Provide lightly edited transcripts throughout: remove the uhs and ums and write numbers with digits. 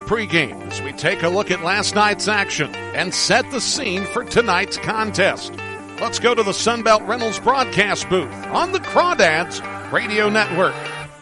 pregame as we take a look at last night's action and set the scene for tonight's contest. Let's go to the Sunbelt Rentals broadcast booth on the Crawdads Radio Network.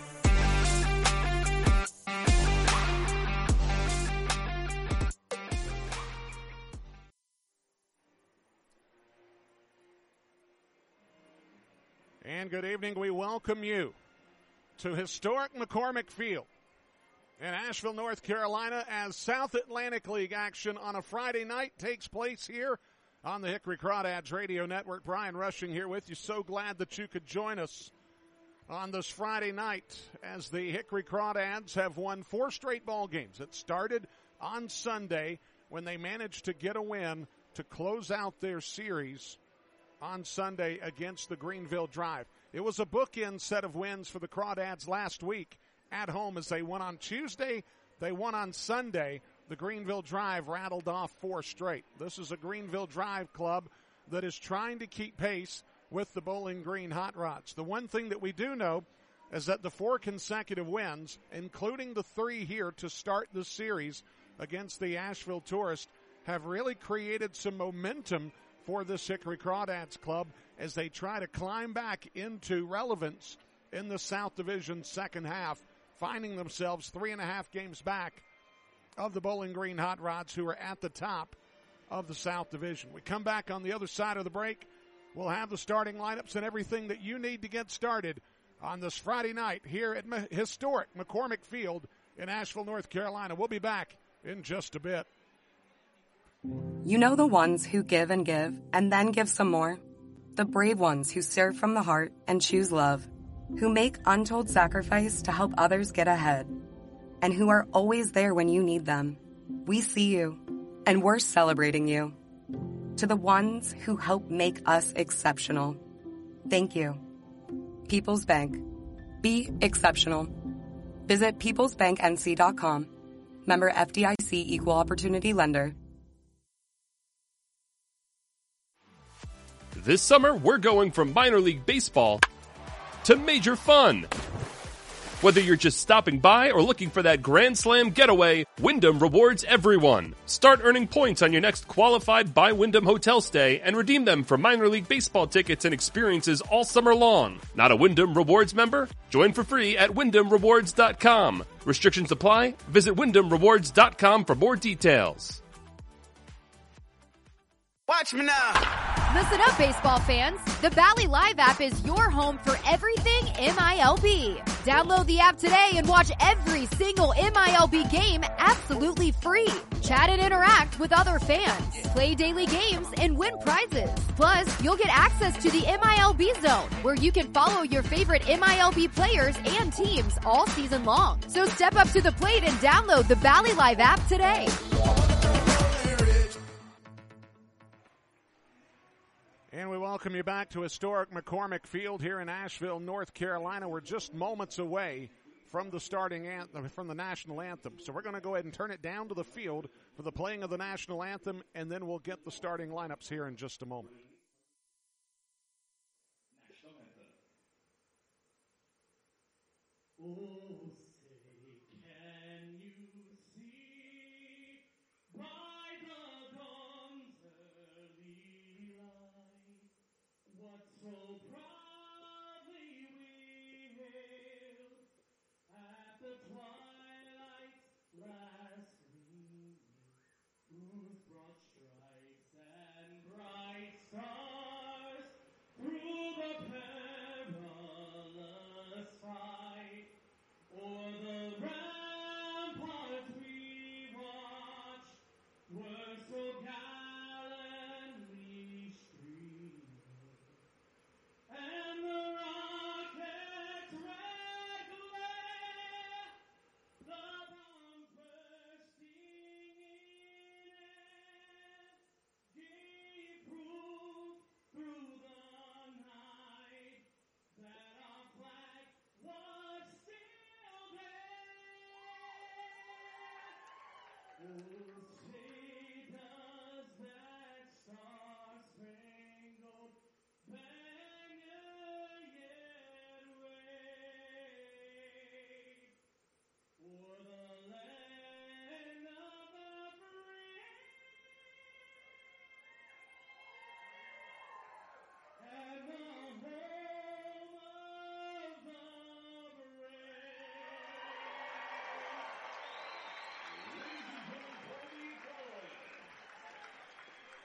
And good evening. We welcome you to historic McCormick Field in Asheville, North Carolina, as South Atlantic League action on a Friday night takes place here on the Hickory Crawdads Radio Network. Brian Rushing here with you. So glad that you could join us on this Friday night as the Hickory Crawdads have won 4 straight ball games. It started on Sunday when they managed to get a win to close out their series on Sunday against the Greenville Drive. It was a bookend set of wins for the Crawdads last week at home as they won on Tuesday, they won on Sunday. The Greenville Drive rattled off 4 straight. This is a Greenville Drive club that is trying to keep pace with the Bowling Green Hot Rods. The one thing that we do know is that the 4 consecutive wins, including the 3 here to start the series against the Asheville Tourists, have really created some momentum for this Hickory Crawdads club as they try to climb back into relevance in the South Division second half, finding themselves 3.5 games back of the Bowling Green Hot Rods, who are at the top of the South Division. We come back on the other side of the break. We'll have the starting lineups and everything that you need to get started on this Friday night here at historic McCormick Field in Asheville, North Carolina. We'll be back in just a bit. You know the ones who give and then give some more? The brave ones who serve from the heart and choose love, who make untold sacrifice to help others get ahead, and who are always there when you need them. We see you, and we're celebrating you. To the ones who help make us exceptional, thank you. People's Bank. Be exceptional. Visit peoplesbanknc.com. Member FDIC Equal Opportunity Lender. This summer, we're going from minor league baseball to major fun. Whether you're just stopping by or looking for that Grand Slam getaway, Wyndham rewards everyone. Start earning points on your next qualified by Wyndham hotel stay and redeem them for minor league baseball tickets and experiences all summer long. Not a Wyndham Rewards member? Join for free at WyndhamRewards.com. Restrictions apply. Visit WyndhamRewards.com for more details. Watch me now. Listen up, baseball fans. The Bally Live app is your home for everything MILB. Download the app today and watch every single MILB game absolutely free. Chat and interact with other fans. Play daily games and win prizes. Plus, you'll get access to the MILB Zone, where you can follow your favorite MILB players and teams all season long. So step up to the plate and download the Bally Live app today. And we welcome you back to historic McCormick Field here in Asheville, North Carolina. We're just moments away from the starting anthem, from the national anthem. So we're going to go ahead and turn it down to the field for the playing of the national anthem, and then we'll get the starting lineups here in just a moment. National anthem. Oh.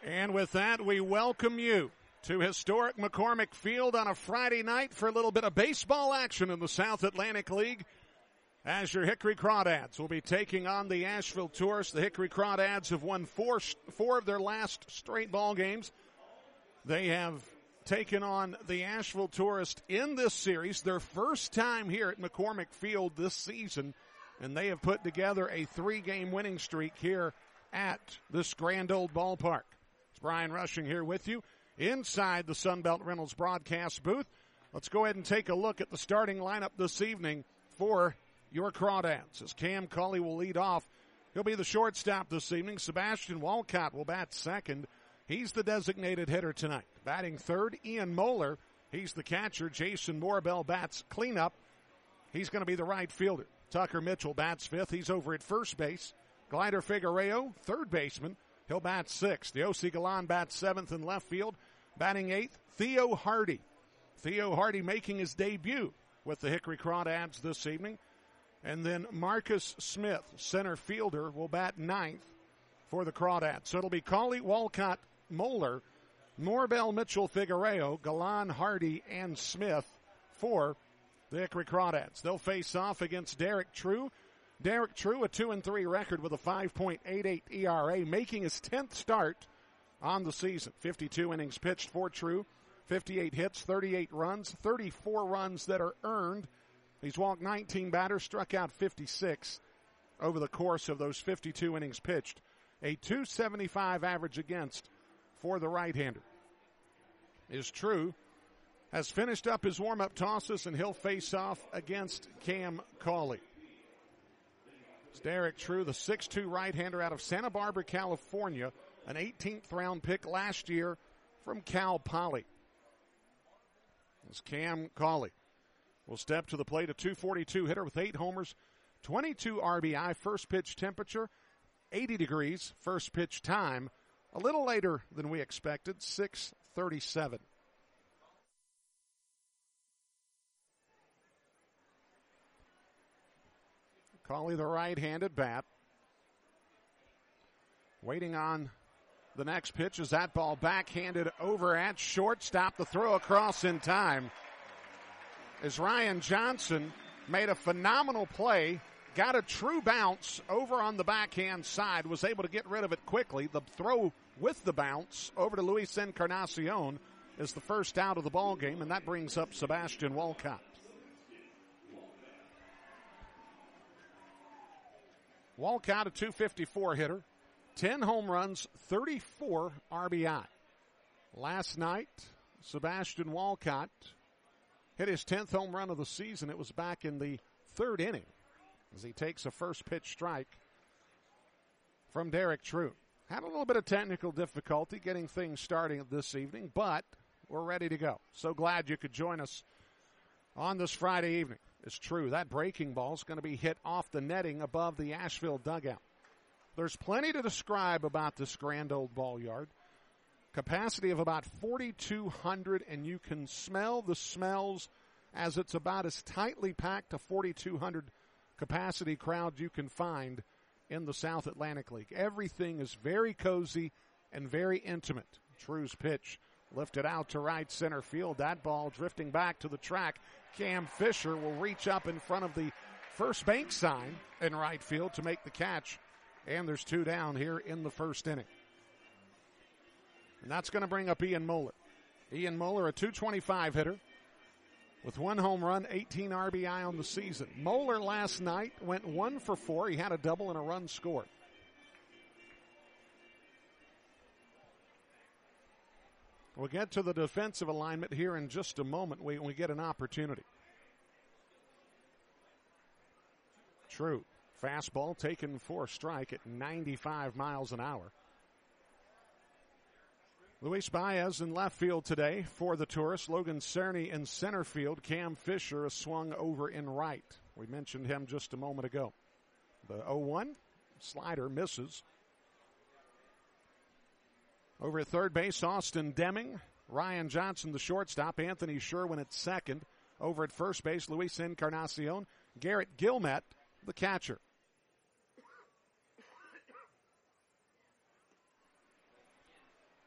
And with that, we welcome you to historic McCormick Field on a Friday night for a little bit of baseball action in the South Atlantic League. As your Hickory Crawdads will be taking on the Asheville Tourists. The Hickory Crawdads have won four of their last straight ball games. They have taken on the Asheville Tourists in this series, their first time here at McCormick Field this season, and they have put together a 3-game winning streak here at this grand old ballpark. It's Brian Rushing here with you inside the Sunbelt Reynolds broadcast booth. Let's go ahead and take a look at the starting lineup this evening for your Crawdads. As Cam Cauley will lead off, he'll be the shortstop this evening. Sebastian Walcott will bat second. He's the designated hitter tonight. Batting third, Ian Moeller. He's the catcher. Jason Morbell bats cleanup. He's going to be the right fielder. Tucker Mitchell bats fifth. He's over at first base. Glider Figueroa, third baseman. He'll bat sixth. Yossi Galan bats seventh in left field. Batting eighth, Theo Hardy. Theo Hardy making his debut with the Hickory Crawdads this evening. And then Marcus Smith, center fielder, will bat ninth for the Crawdads. So it'll be Cauley, Walcott, Moeller, Morbell, Mitchell, Figueroa, Galan, Hardy, and Smith for the Hickory Crawdads. They'll face off against Derek True. Derek True, a 2-3 record with a 5.88 ERA, making his 10th start on the season. 52 innings pitched for True, 58 hits, 38 runs, 34 runs that are earned. He's walked 19 batters, struck out 56 over the course of those 52 innings pitched. A 275 average against for the right-hander. Is True has finished up his warm-up tosses, and he'll face off against Cam Cauley. It's Derek True, the 6'2 right-hander out of Santa Barbara, California, an 18th round pick last year from Cal Poly. It's Cam Cauley will step to the plate, a 242 hitter with 8 homers, 22 RBI, first pitch temperature, 80 degrees, first pitch time, a little later than we expected, 6:37. Cauley, the right-handed bat. Waiting on the next pitch as that ball backhanded over at shortstop. The throw across in time as Ryan Johnson made a phenomenal play, got a true bounce over on the backhand side, was able to get rid of it quickly. The throw with the bounce over to Luis Encarnacion is the first out of the ball game, and that brings up Sebastian Walcott. Walcott, a 254 hitter, 10 home runs, 34 RBI. Last night, Sebastian Walcott hit his 10th home run of the season. It was back in the third inning as he takes a first pitch strike from Derek True. Had a little bit of technical difficulty getting things starting this evening, but we're ready to go. So glad you could join us on this Friday evening. It's True, that breaking ball is going to be hit off the netting above the Asheville dugout. There's plenty to describe about this grand old ball yard. Capacity of about 4,200, and you can smell the smells as it's about as tightly packed a 4,200 capacity crowd you can find in the South Atlantic League. Everything is very cozy and very intimate. True's pitch lifted out to right center field. That ball drifting back to the track. Cam Fisher will reach up in front of the first bank sign in right field to make the catch. And there's 2 down here in the first inning. And that's going to bring up Ian Moeller. Ian Moeller, a 225 hitter with 1 home run, 18 RBI on the season. Moeller last night went 1 for 4. He had a double and a run scored. We'll get to the defensive alignment here in just a moment when we get an opportunity. True. Fastball taken for a strike at 95 miles an hour. Luis Baez in left field today for the Tourists. Logan Cerny in center field. Cam Fisher is swung over in right. We mentioned him just a moment ago. The 0-1 slider misses. Over at third base, Austin Deming. Ryan Johnson, the shortstop. Anthony Sherwin at second. Over at first base, Luis Encarnacion. Garrett Gilmet, the catcher.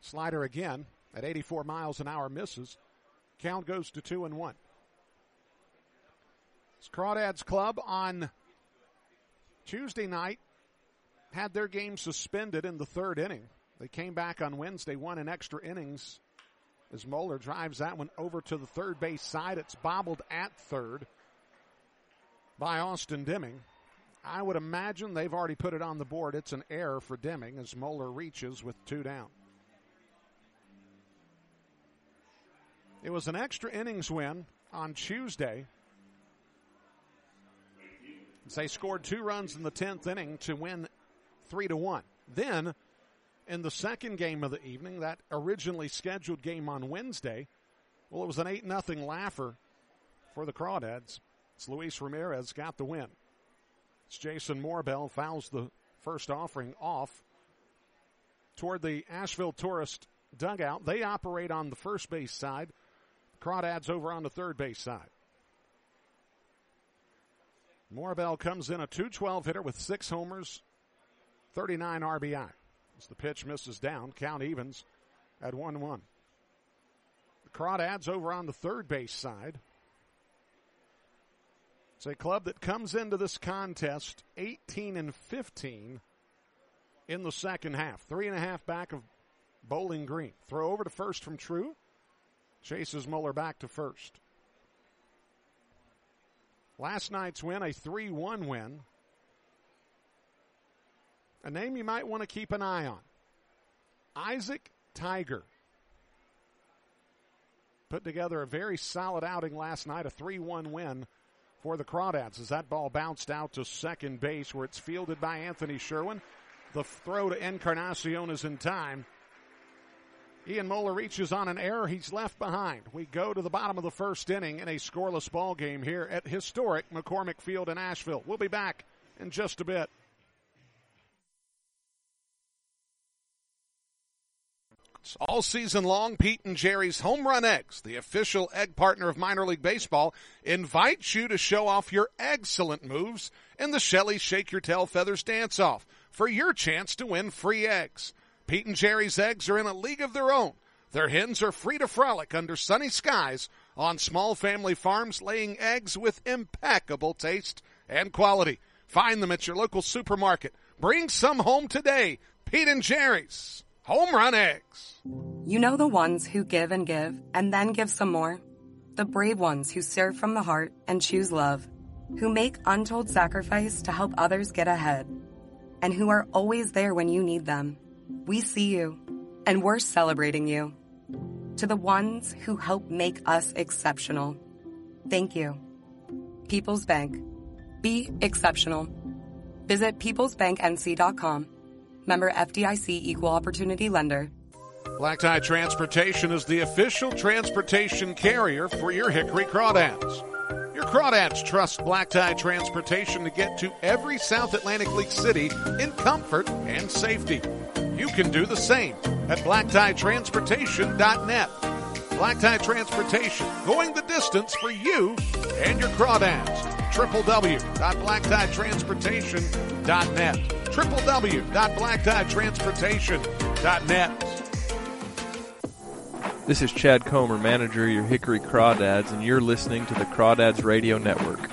Slider again at 84 miles an hour misses. Count goes to 2-1. Crawdads Club on Tuesday night had their game suspended in the third inning. They came back on Wednesday, won in extra innings as Moeller drives that one over to the third base side. It's bobbled at third by Austin Deming. I would imagine they've already put it on the board. It's an error for Deming as Moeller reaches with 2 down. It was an extra innings win on Tuesday. They scored 2 runs in the 10th inning to win 3-1. Then, in the second game of the evening, that originally scheduled game on Wednesday, well, it was an 8-0 laugher for the Crawdads. It's Luis Ramirez got the win. It's Jason Morbell fouls the first offering off toward the Asheville Tourist dugout. They operate on the first base side. Crawdads over on the third base side. Morbell comes in a .212 hitter with 6 homers, 39 RBI. As the pitch misses down, count evens at 1-1. The Crawdads over on the third base side. It's a club that comes into this contest 18-15 in the second half. 3.5 back of Bowling Green. Throw over to first from True. Chases Mueller back to first. Last night's win, a 3-1 win. A name you might want to keep an eye on. Isaac Tiger. Put together a very solid outing last night, a 3-1 win for the Crawdads as that ball bounced out to second base where it's fielded by Anthony Sherwin. The throw to Encarnacion is in time. Ian Moeller reaches on an error. He's left behind. We go to the bottom of the first inning in a scoreless ball game here at historic McCormick Field in Asheville. We'll be back in just a bit. All season long, Pete and Jerry's Home Run Eggs, the official egg partner of minor league baseball, invites you to show off your excellent moves in the Shelley Shake Your Tail Feathers Dance-Off for your chance to win free eggs. Pete and Jerry's eggs are in a league of their own. Their hens are free to frolic under sunny skies on small family farms, laying eggs with impeccable taste and quality. Find them at your local supermarket. Bring some home today. Pete and Jerry's Home Run Eggs. You know the ones who give and then give some more? The brave ones who serve from the heart and choose love, who make untold sacrifice to help others get ahead, and who are always there when you need them. We see you, and we're celebrating you. To the ones who help make us exceptional, thank you. People's Bank. Be exceptional. Visit peoplesbanknc.com. Member FDIC Equal Opportunity Lender. Black Tie Transportation is the official transportation carrier for your Hickory Crawdads. Your Crawdads trust Black Tie Transportation to get to every South Atlantic League city in comfort and safety. You can do the same at blacktieTransportation.net. Black Tie Transportation, going the distance for you and your Crawdads. www.blacktieTransportation.net. www.blacktieTransportation.net. This is Chad Comer, manager of your Hickory Crawdads, and you're listening to the Crawdads Radio Network.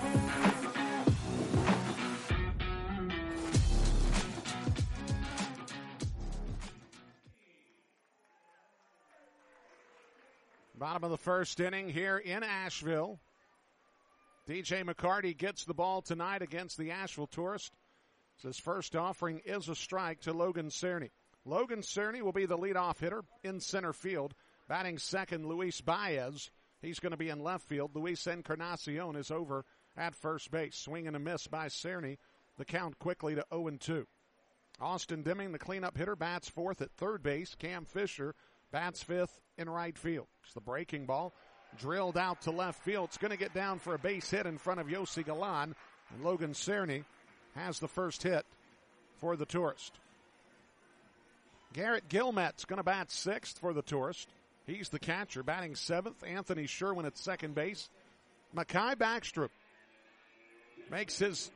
Bottom of the first inning here in Asheville. DJ McCarty gets the ball tonight against the Asheville Tourist. His first offering is a strike to Logan Cerny. Logan Cerny will be the leadoff hitter in center field. Batting second, Luis Baez. He's going to be in left field. Luis Encarnacion is over at first base. Swing and a miss by Cerny. The count quickly to 0-2. Austin Deming, the cleanup hitter, bats fourth at third base. Cam Fisher bats fifth in right field. It's the breaking ball drilled out to left field. It's going to get down for a base hit in front of Yossi Galan. And Logan Cerny has the first hit for the Tourist. Garrett Gilmet's going to bat sixth for the Tourist. He's the catcher. Batting seventh, Anthony Sherwin at second base. Mekhi Backstrom makes his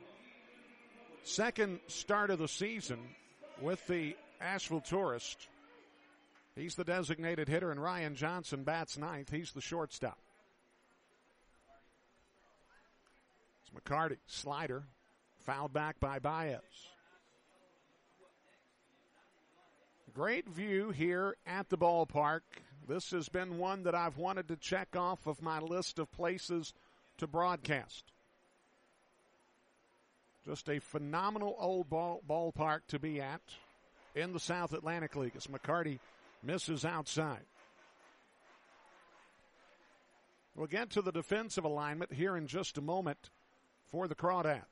second start of the season with the Asheville Tourist. He's the designated hitter, and Ryan Johnson bats ninth. He's the shortstop. It's McCarty. Slider. Fouled back by Baez. Great view here at the ballpark. This has been one that I've wanted to check off of my list of places to broadcast. Just a phenomenal old ballpark to be at in the South Atlantic League as McCarty misses outside. We'll get to the defensive alignment here in just a moment for the Crawdads.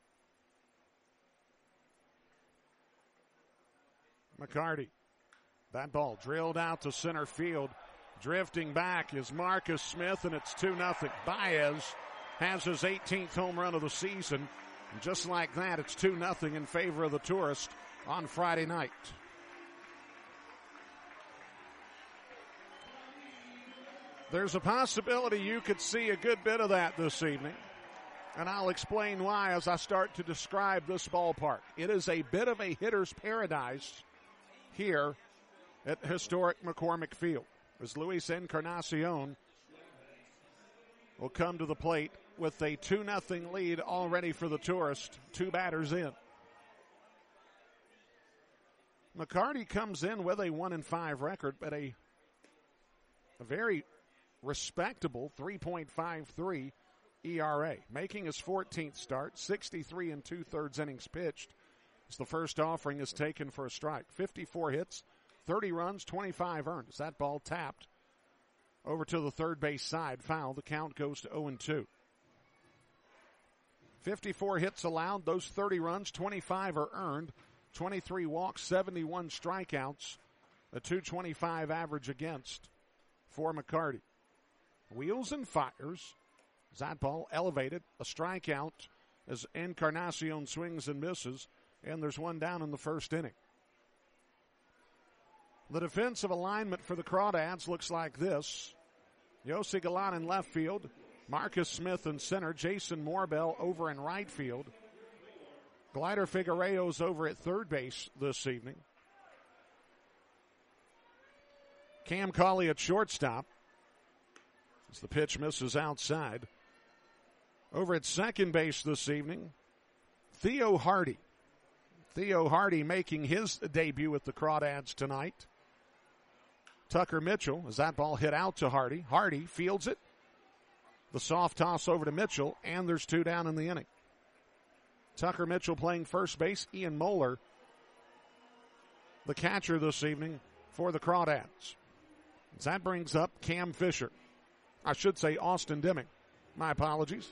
McCarty. That ball drilled out to center field. Drifting back is Marcus Smith, and it's 2-0. Baez has his 18th home run of the season. And just like that, it's 2-0 in favor of the Tourist on Friday night. There's a possibility you could see a good bit of that this evening. And I'll explain why as I start to describe this ballpark. It is a bit of a hitter's paradise here at historic McCormick Field, as Luis Encarnacion will come to the plate with a 2-0 lead already for the Tourist, 2 batters in. McCarty comes in with a 1-5 record, but a very respectable 3.53 ERA, making his 14th start, 63 2/3 innings pitched. As the first offering is taken for a strike. 54 hits, 30 runs, 25 earned. As that ball tapped over to the third base side, foul. The count goes to 0-2. 54 hits allowed, those 30 runs, 25 are earned, 23 walks, 71 strikeouts, a .225 average against for McCarty. Wheels and fires. As that ball elevated, a strikeout as Encarnacion swings and misses, and there's one down in the first inning. The defensive alignment for the Crawdads looks like this. Yossi Galan in left field, Marcus Smith in center, Jason Morbell over in right field. Glider Figueroa's over at third base this evening. Cam Cauley at shortstop as the pitch misses outside. Over at second base this evening, Theo Hardy. Theo Hardy making his debut at the Crawdads tonight. Tucker Mitchell, as that ball hit out to Hardy. Hardy fields it. The soft toss over to Mitchell, and there's 2 down in the inning. Tucker Mitchell playing first base. Ian Moeller, the catcher this evening for the Crawdads. As that brings up Cam Fisher. I should say Austin Deming. My apologies.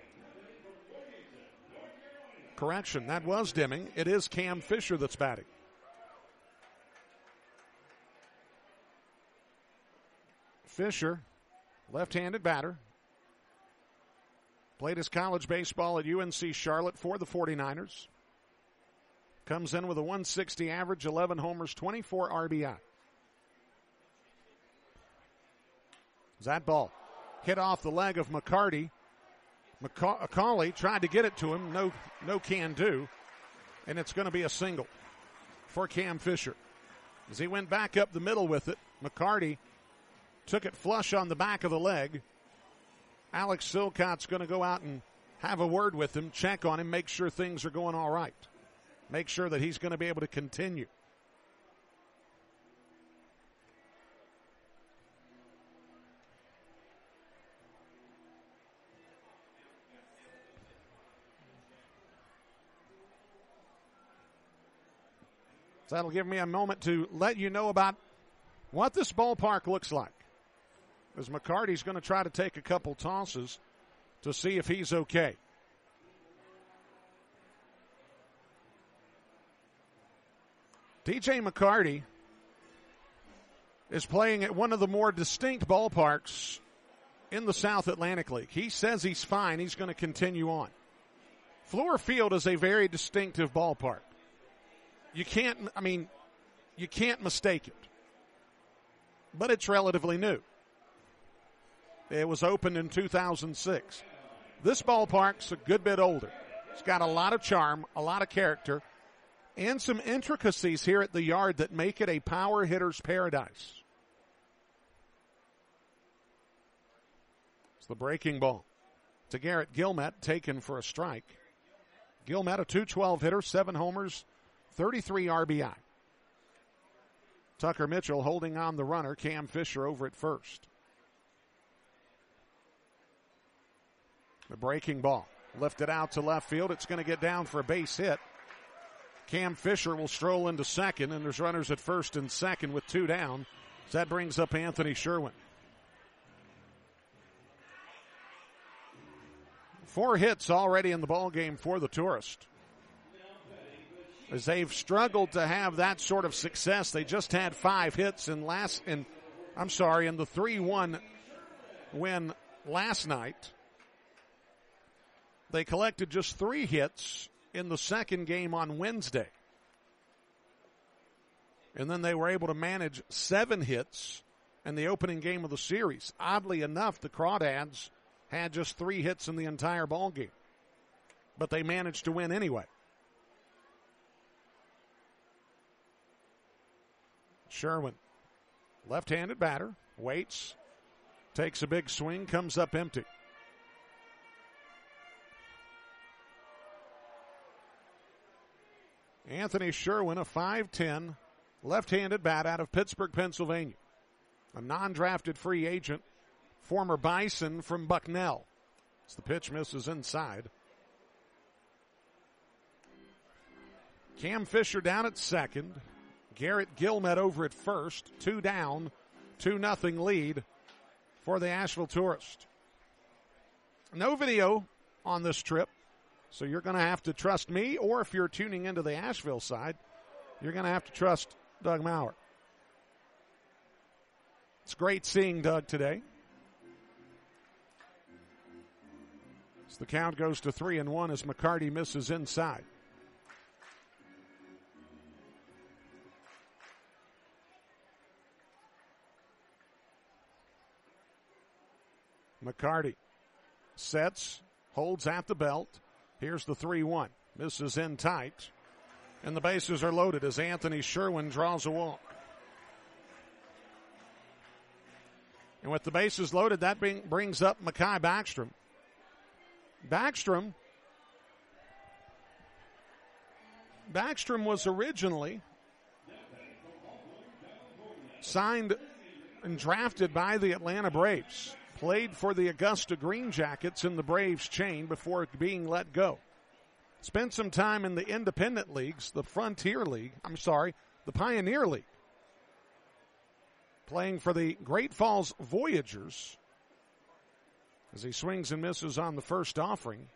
Correction, that was Deming. It is Cam Fisher that's batting. Fisher, left-handed batter. Played his college baseball at UNC Charlotte for the 49ers. Comes in with a 160 average, 11 homers, 24 RBI. That ball hit off the leg of McCarty. Cauley tried to get it to him. No can do. And it's going to be a single for Cam Fisher. As he went back up the middle with it, McCarty took it flush on the back of the leg. Alex Silcott's going to go out and have a word with him, check on him, make sure things are going all right. Make sure that he's going to be able to continue. So that'll give me a moment to let you know about what this ballpark looks like. As McCarty's going to try to take a couple tosses to see if he's okay. DJ McCarty is playing at one of the more distinct ballparks in the South Atlantic League. He says he's fine. He's going to continue on. Fluor Field is a very distinctive ballpark. You can't mistake it. But it's relatively new. It was opened in 2006. This ballpark's a good bit older. It's got a lot of charm, a lot of character, and some intricacies here at the yard that make it a power hitter's paradise. It's the breaking ball to Garrett Gilmet, taken for a strike. Gilmet, a .212 hitter, 7 homers, 33 RBI. Tucker Mitchell holding on the runner, Cam Fisher over at first. The breaking ball lifted out to left field. It's going to get down for a base hit. Cam Fisher will stroll into second, and there's runners at first and second with 2 down. So that brings up Anthony Sherwin. 4 hits already in the ballgame for the Tourist. As they've struggled to have that sort of success, they just had 5 hits in the 3-1 win last night. They collected just 3 hits in the second game on Wednesday. And then they were able to manage 7 hits in the opening game of the series. Oddly enough, the Crawdads had just 3 hits in the entire ballgame. But they managed to win anyway. Sherwin, left-handed batter, waits, takes a big swing, comes up empty. Anthony Sherwin, a 5'10", left-handed bat out of Pittsburgh, Pennsylvania. A non-drafted free agent, former Bison from Bucknell. As the pitch misses inside. Cam Fisher down at second. Garrett Gilmet over at first. 2 down, 2-0 lead for the Asheville Tourist. No video on this trip, so you're going to have to trust me, or if you're tuning into the Asheville side, you're going to have to trust Doug Maurer. It's great seeing Doug today. So the count goes to 3-1 as McCarty misses inside. McCarty sets, holds at the belt. Here's the 3-1. Misses in tight. And the bases are loaded as Anthony Sherwin draws a walk. And with the bases loaded, that brings up Mekhi Backstrom. Backstrom was originally signed and drafted by the Atlanta Braves. Played for the Augusta Green Jackets in the Braves chain before being let go. Spent some time in the independent leagues, the Pioneer League. Playing for the Great Falls Voyagers as he swings and misses on the first offering.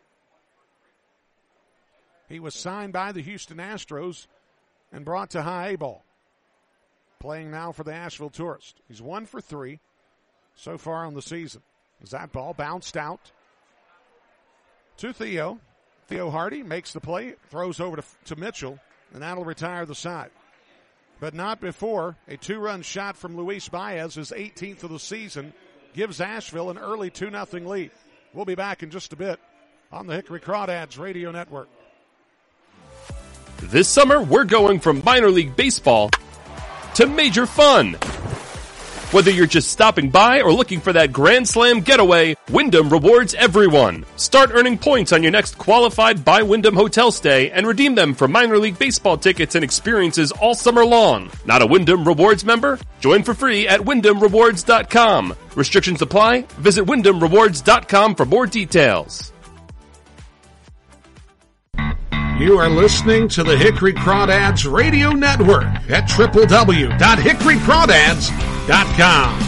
He was signed by the Houston Astros and brought to high A ball. Playing now for the Asheville Tourist. He's 1 for 3. So far on the season. As that ball bounced out to Theo. Theo Hardy makes the play, throws over to Mitchell, and that'll retire the side. But not before a 2-run shot from Luis Baez, his 18th of the season, gives Asheville an early 2-0 lead. We'll be back in just a bit on the Hickory Crawdads Radio Network. This summer, we're going from minor league baseball to major fun. Whether you're just stopping by or looking for that Grand Slam getaway, Wyndham rewards everyone. Start earning points on your next qualified by Wyndham hotel stay and redeem them for minor league baseball tickets and experiences all summer long. Not a Wyndham Rewards member? Join for free at WyndhamRewards.com. Restrictions apply. Visit WyndhamRewards.com for more details. You are listening to the Hickory Crawdads Radio Network at www.hickorycrawdads.com.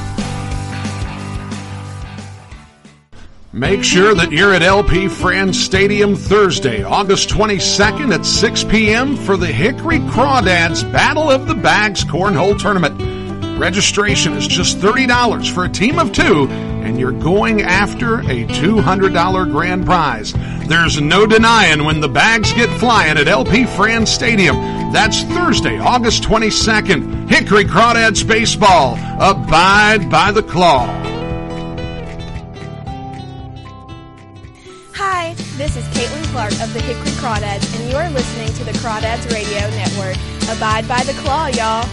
Make sure that you're at LP Friends Stadium Thursday, August 22nd at 6 p.m. for the Hickory Crawdads Battle of the Bags Cornhole Tournament. Registration is just $30 for a team of 2, and you're going after a $200 grand prize. There's no denying when the bags get flying at LP Friends Stadium. That's Thursday, August 22nd. Hickory Crawdads Baseball. Abide by the claw. Hi, this This is Caitlin Clark of the Hickory Crawdads, and you are listening to the Crawdads Radio Network. Abide by the claw, y'all.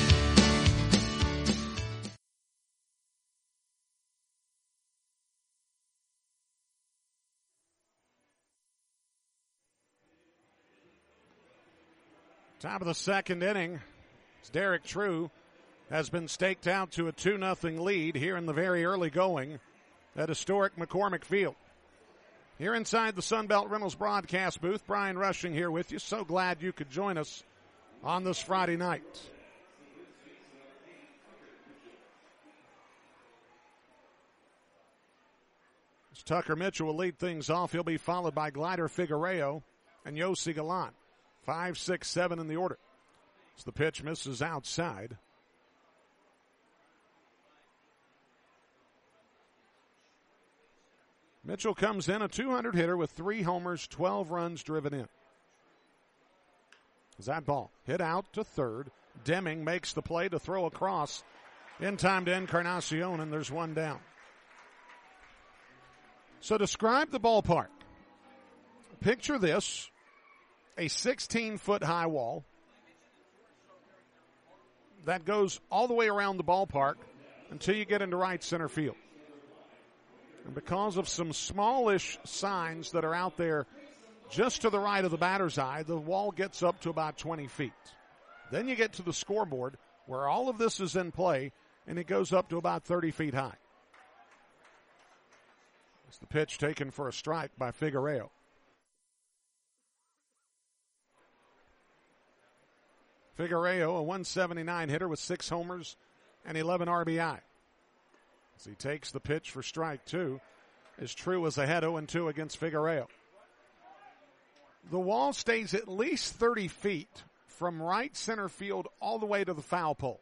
Top of the second inning, Derek True has been staked out to a 2-0 lead here in the very early going at historic McCormick Field. Here inside the Sunbelt Rentals broadcast booth, Brian Rushing here with you. So glad you could join us on this Friday night. As Tucker Mitchell will lead things off, he'll be followed by Glider Figueroa and Yossi Galan. 5, 6, 7 in the order. As the pitch misses outside. Mitchell comes in a 200 hitter with 3 homers, 12 runs driven in. As that ball hit out to third, Deming makes the play to throw across in time to Encarnacion, and there's one down. So describe the ballpark. Picture this. A 16-foot high wall that goes all the way around the ballpark until you get into right center field. And because of some smallish signs that are out there just to the right of the batter's eye, the wall gets up to about 20 feet. Then you get to the scoreboard where all of this is in play, and it goes up to about 30 feet high. It's the pitch taken for a strike by Figueroa. Figueroa, a 179 hitter with 6 homers and 11 RBI. As he takes the pitch for strike 2, is True as ahead 0-2 against Figueroa. The wall stays at least 30 feet from right center field all the way to the foul pole.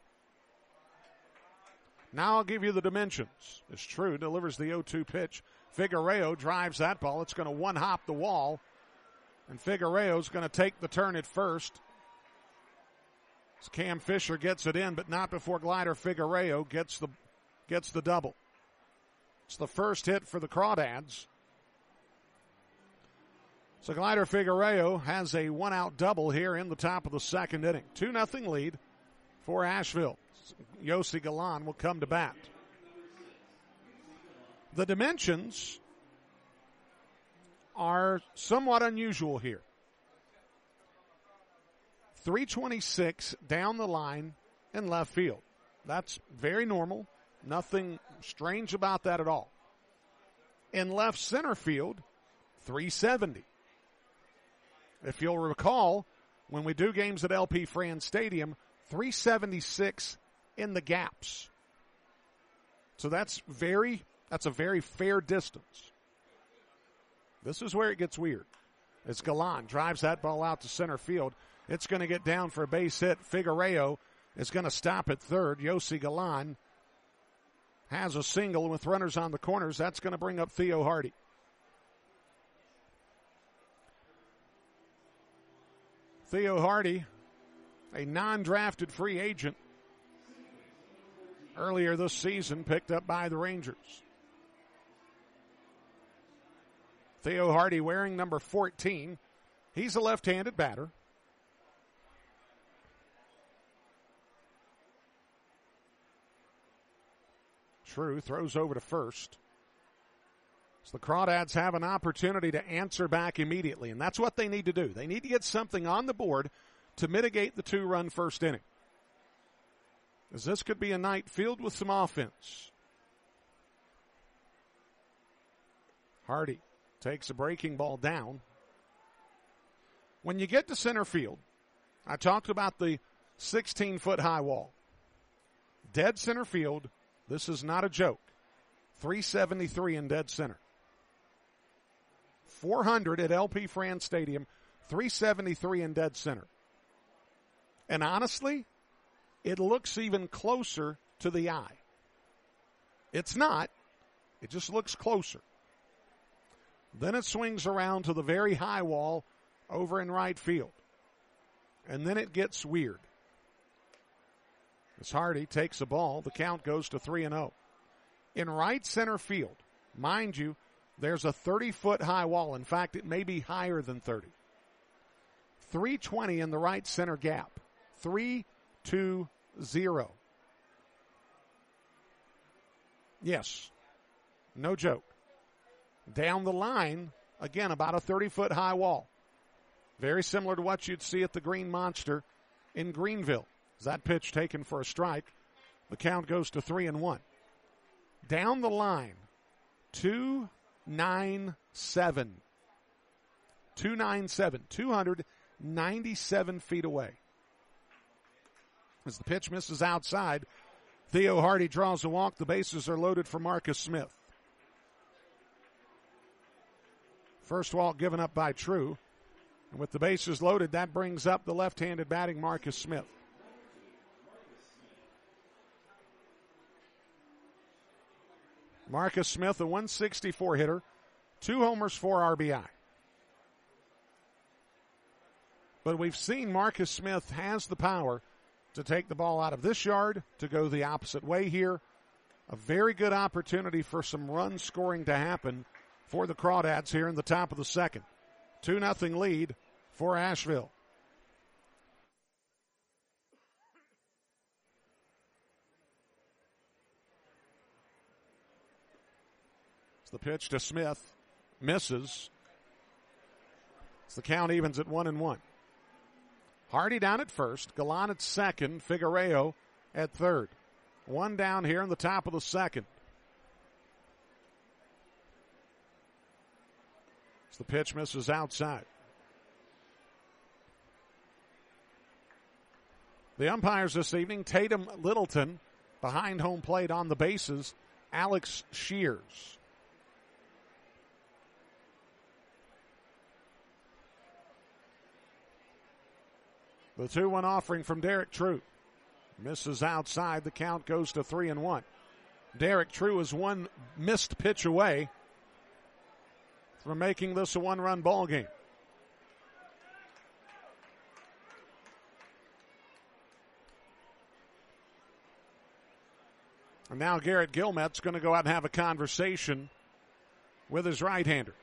Now I'll give you the dimensions. As True delivers the 0-2 pitch, Figueroa drives that ball. It's going to one-hop the wall, and Figueroa's going to take the turn at first. Cam Fisher gets it in, but not before Glider Figueroa gets the double. It's the first hit for the Crawdads. So Glider Figueroa has a one-out double here in the top of the second inning. 2-0 lead for Asheville. Yossi Galan will come to bat. The dimensions are somewhat unusual here. 326 down the line in left field. That's very normal. Nothing strange about that at all. In left center field, 370. If you'll recall, when we do games at LP Fran Stadium, 376 in the gaps. So that's a very fair distance. This is where it gets weird. As Galan drives that ball out to center field, it's going to get down for a base hit. Figueroa is going to stop at third. Yossi Galan has a single with runners on the corners. That's going to bring up Theo Hardy. Theo Hardy, a non-drafted free agent, earlier this season picked up by the Rangers. Theo Hardy wearing number 14. He's a left-handed batter. True throws over to first. So the Crawdads have an opportunity to answer back immediately, and that's what they need to do. They need to get something on the board to mitigate the 2-run first inning. As this could be a night filled with some offense. Hardy takes a breaking ball down. When you get to center field, I talked about the 16-foot high wall. Dead center field, this is not a joke. 373 in dead center. 400 at LP Fran Stadium, 373 in dead center. And honestly, it looks even closer to the eye. It's not. It just looks closer. Then it swings around to the very high wall over in right field. And then it gets weird. As Hardy takes a ball, the count goes to 3-0. In right center field, mind you, There's a 30-foot high wall. In fact, it may be higher than 30. 320 in the right center gap. 3-2-0. Yes. No joke. Down the line, again, about a 30-foot high wall. Very similar to what you'd see at the Green Monster in Greenville. Is that pitch taken for a strike? The count goes to 3-1. Down the line, 297. 297 feet away. As the pitch misses outside, Theo Hardy draws a walk. The bases are loaded for Marcus Smith. First walk given up by True. And with the bases loaded, that brings up the left-handed batting Marcus Smith. Marcus Smith, a 164 hitter, 2 homers, 4 RBI. But we've seen Marcus Smith has the power to take the ball out of this yard, to go the opposite way here. A very good opportunity for some run scoring to happen for the Crawdads here in the top of the second. 2-0 lead for Asheville. The pitch to Smith misses. As the count evens at 1-1. Hardy down at first, Galan at second, Figueroa at third. One down here in the top of the second. As the pitch misses outside. The umpires this evening, Tatum Littleton, behind home plate on the bases, Alex Shears. The 2-1 offering from Derek True. Misses outside. The count goes to 3-1. Derek True is one missed pitch away from making this a one-run ball game. And now Garrett Gilmet's going to go out and have a conversation with his right-hander.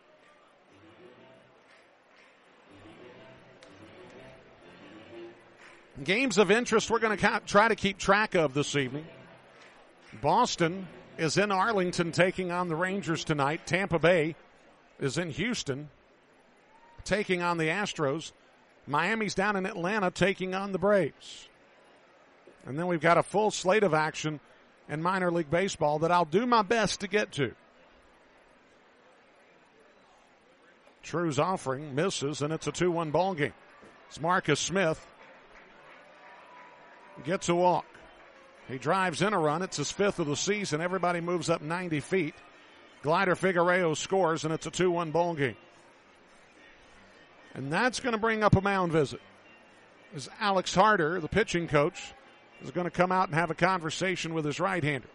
Games of interest we're going to try to keep track of this evening. Boston is in Arlington taking on the Rangers tonight. Tampa Bay is in Houston taking on the Astros. Miami's down in Atlanta taking on the Braves. And then we've got a full slate of action in minor league baseball that I'll do my best to get to. True's offering misses, and it's a 2-1 ball game. It's Marcus Smith. Gets a walk. He drives in a run. It's his 5th of the season. Everybody moves up 90 feet. Glider Figueroa scores, and it's a 2-1 ball game. And that's going to bring up a mound visit. As Alex Harder, the pitching coach, is going to come out and have a conversation with his right-hander.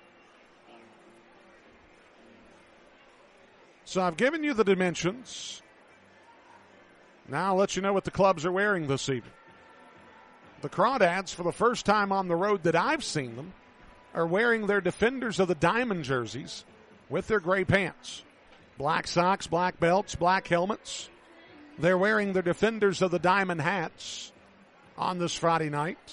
So I've given you the dimensions. Now I'll let you know what the clubs are wearing this evening. The Crawdads, for the first time on the road that I've seen them, are wearing their Defenders of the Diamond jerseys with their gray pants. Black socks, black belts, black helmets. They're wearing their Defenders of the Diamond hats on this Friday night.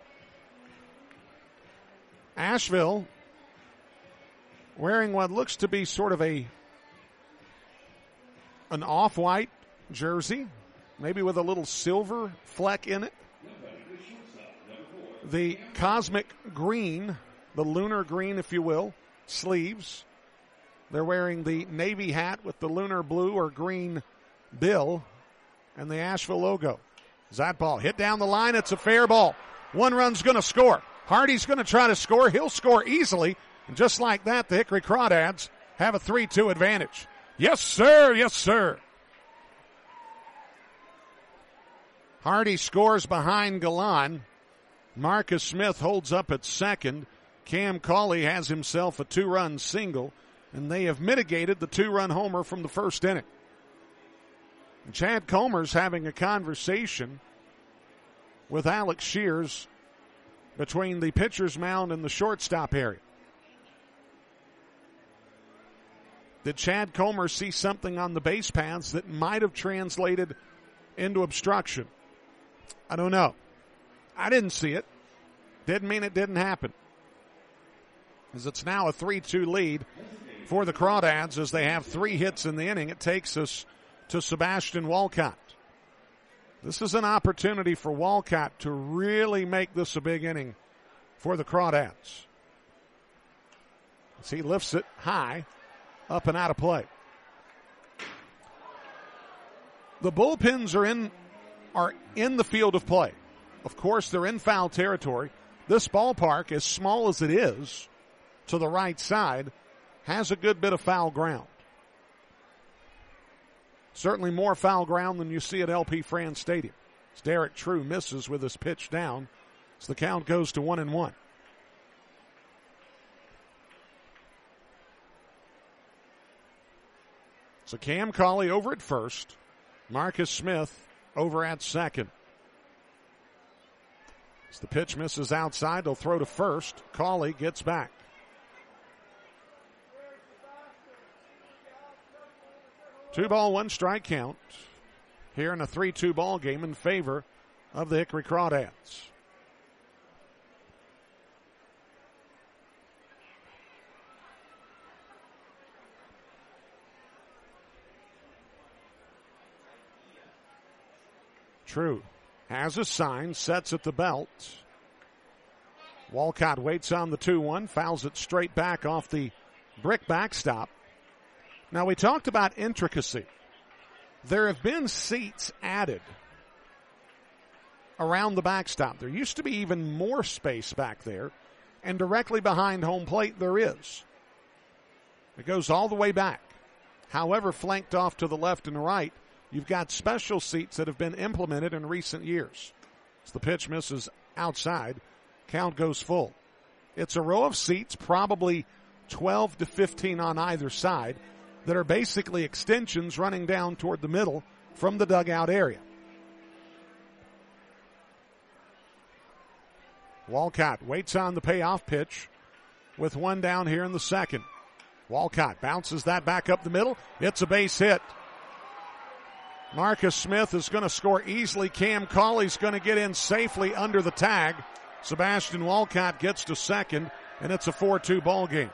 Asheville wearing what looks to be sort of an off-white jersey, maybe with a little silver fleck in it. The cosmic green, the lunar green, if you will, sleeves. They're wearing the navy hat with the lunar blue or green bill and the Asheville logo. That ball hit down the line. It's a fair ball. One run's going to score. Hardy's going to try to score. He'll score easily. And just like that, the Hickory Crawdads have a 3-2 advantage. Yes, sir. Yes, sir. Hardy scores behind Galan. Marcus Smith holds up at second. Cam Cauley has himself a 2-run single, and they have mitigated the 2-run homer from the first inning. And Chad Comer's having a conversation with Alex Shears between the pitcher's mound and the shortstop area. Did Chad Comer see something on the base paths that might have translated into obstruction? I don't know. I didn't see it. Didn't mean it didn't happen. As it's now a 3-2 lead for the Crawdads as they have 3 hits in the inning. It takes us to Sebastian Walcott. This is an opportunity for Walcott to really make this a big inning for the Crawdads. As he lifts it high, up and out of play. The bullpens are in the field of play. Of course, they're in foul territory. This ballpark, as small as it is, to the right side, has a good bit of foul ground. Certainly more foul ground than you see at LP France Stadium. As Derek True misses with his pitch down, so the count goes to 1-1. So Cam Cauley over at first. Marcus Smith over at second. As the pitch misses outside, they'll throw to first. Cauley gets back. Two ball, one strike count here in a 3-2 ball game in favor of the Hickory Crawdads. True has a sign, sets at the belt. Walcott waits on the 2-1, fouls it straight back off the brick backstop. Now, we talked about intricacy. There have been seats added around the backstop. There used to be even more space back there, and directly behind home plate there is. It goes all the way back. However, flanked off to the left and right, you've got special seats that have been implemented in recent years. As the pitch misses outside, count goes full. It's a row of seats, probably 12 to 15 on either side, that are basically extensions running down toward the middle from the dugout area. Walcott waits on the payoff pitch with one down here in the second. Walcott bounces that back up the middle. It's a base hit. Marcus Smith is going to score easily. Cam Cauley's going to get in safely under the tag. Sebastian Walcott gets to second, and it's a 4-2 ball game.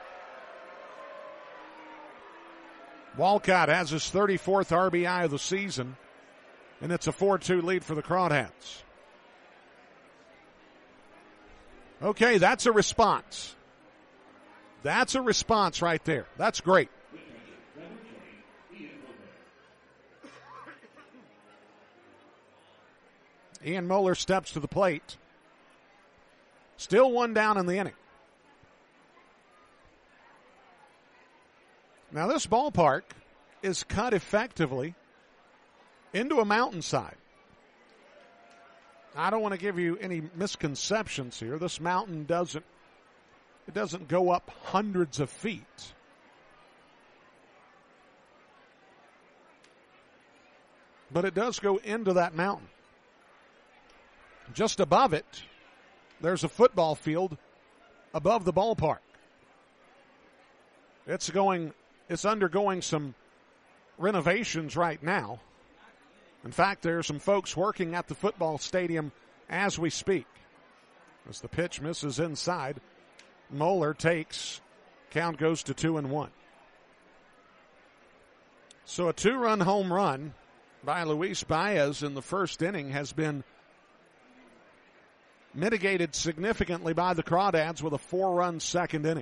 Walcott has his 34th RBI of the season, and it's a 4-2 lead for the Crawdads. Okay, that's a response. That's a response right there. That's great. Ian Moeller steps to the plate. Still one down in the inning. Now, this ballpark is cut effectively into a mountainside. I don't want to give you any misconceptions here. This mountain doesn't go up hundreds of feet. But it does go into that mountain. Just above it, there's a football field above the ballpark. It's undergoing some renovations right now. In fact, there are some folks working at the football stadium as we speak. As the pitch misses inside, Moeller takes. Count goes to 2-1. So a 2-run home run by Luis Baez in the first inning has been mitigated significantly by the Crawdads with a 4-run second inning.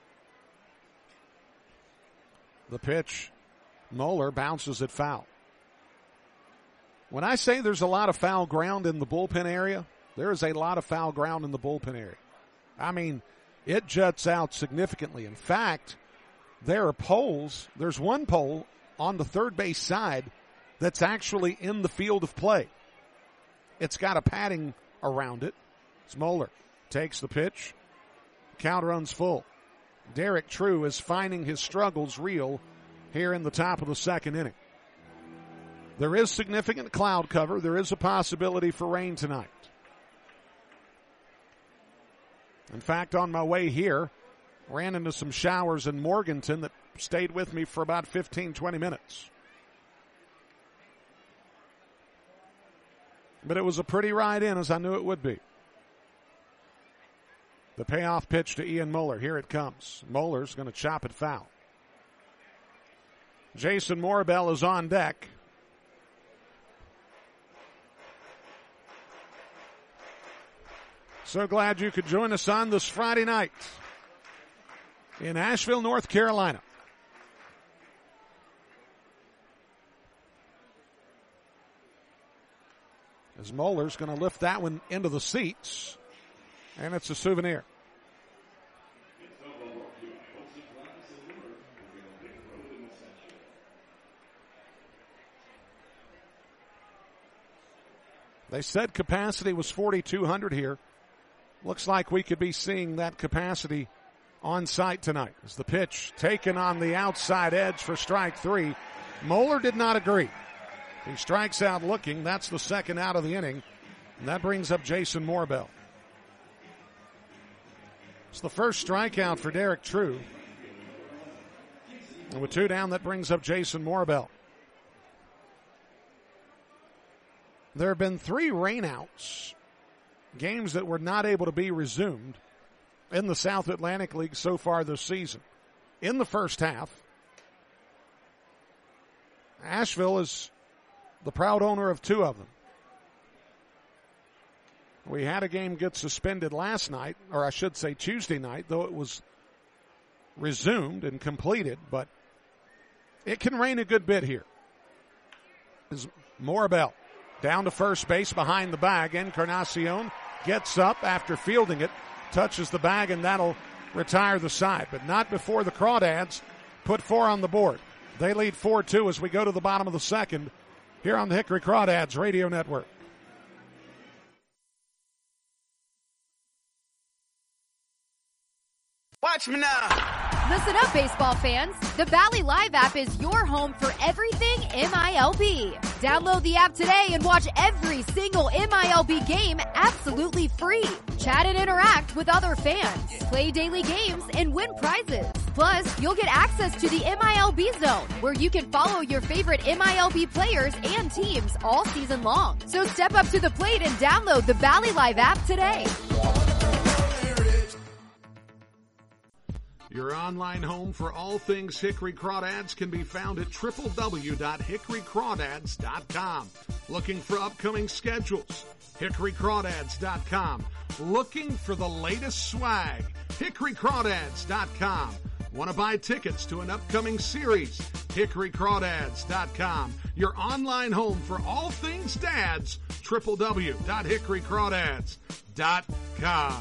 The pitch, Moeller bounces it foul. When I say there's a lot of foul ground in the bullpen area, there is a lot of foul ground in the bullpen area. I mean, it juts out significantly. In fact, there are poles. There's one pole on the third base side that's actually in the field of play. It's got a padding around it. Moeller takes the pitch. Count runs full. Derek True is finding his struggles real here in the top of the second inning. There is significant cloud cover. There is a possibility for rain tonight. In fact, on my way here, ran into some showers in Morganton that stayed with me for about 15, 20 minutes. But it was a pretty ride in, as I knew it would be. The payoff pitch to Ian Moeller. Here it comes. Moeller's going to chop it foul. Jason Morabel is on deck. So glad you could join us on this Friday night in Asheville, North Carolina. As Moeller's going to lift that one into the seats, and it's a souvenir. They said capacity was 4,200 here. Looks like we could be seeing that capacity on site tonight. As the pitch taken on the outside edge for strike three. Moeller did not agree. He strikes out looking. That's the second out of the inning. And that brings up Jason Morabel. It's the first strikeout for Derek True. And with two down, that brings up Jason Morabel. There have been 3 rainouts, games that were not able to be resumed in the South Atlantic League so far this season. In the first half, Asheville is the proud owner of 2 of them. We had a game get suspended last night, or I should say Tuesday night, though it was resumed and completed, but it can rain a good bit here. Is Morabel down to first base behind the bag. Encarnacion gets up after fielding it, touches the bag, and that'll retire the side. But not before the Crawdads put 4 on the board. They lead 4-2 as we go to the bottom of the second here on the Hickory Crawdads Radio Network. Watch me now. Listen up, baseball fans. The Valley Live app is your home for everything MILB. Download the app today and watch every single MILB game absolutely free. Chat and interact with other fans. Play daily games and win prizes. Plus, you'll get access to the MILB Zone, where you can follow your favorite MILB players and teams all season long. So step up to the plate and download the Valley Live app today. Your online home for all things Hickory Crawdads can be found at www.hickorycrawdads.com. Looking for upcoming schedules? hickorycrawdads.com. Looking for the latest swag? hickorycrawdads.com. Want to buy tickets to an upcoming series? hickorycrawdads.com. Your online home for all things dads? www.hickorycrawdads.com.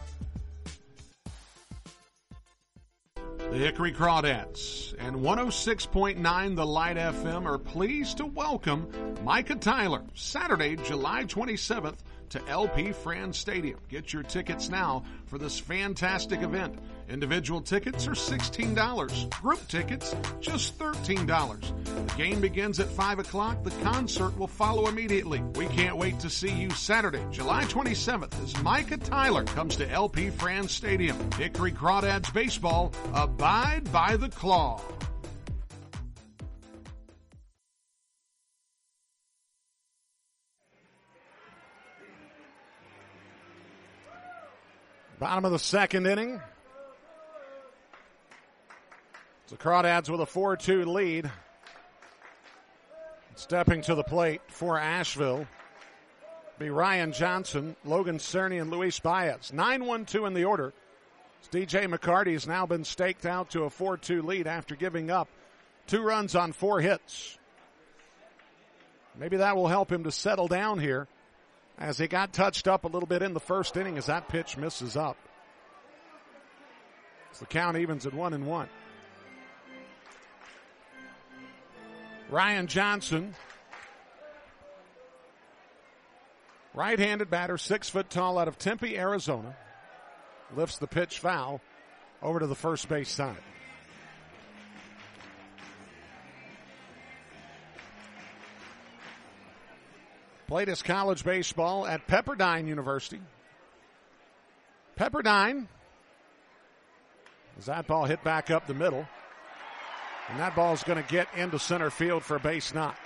The Hickory Crawdads and 106.9 The Light FM are pleased to welcome Micah Tyler Saturday, July 27th to LP Franz Stadium. Get your tickets now for this fantastic event. Individual tickets are $16. Group tickets, just $13. The game begins at 5 o'clock. The concert will follow immediately. We can't wait to see you Saturday, July 27th, as Micah Tyler comes to LP Franz Stadium. Hickory Crawdads baseball, abide by the claw. Bottom of the second inning. The Crawdads with a 4-2 lead. Stepping to the plate for Asheville be Ryan Johnson, Logan Cerny, and Luis Baez. 9-1-2 in the order. DJ McCarty has now been staked out to a 4-2 lead after giving up 2 runs on 4 hits. Maybe that will help him to settle down here, as he got touched up a little bit in the first inning as that pitch misses up. So the count evens at 1-1. Ryan Johnson, right-handed batter, 6 foot tall, out of Tempe, Arizona, lifts the pitch foul over to the first base side. Played his college baseball at Pepperdine University. Pepperdine, as that ball hit back up the middle. And that ball's going to get into center field for a base knock.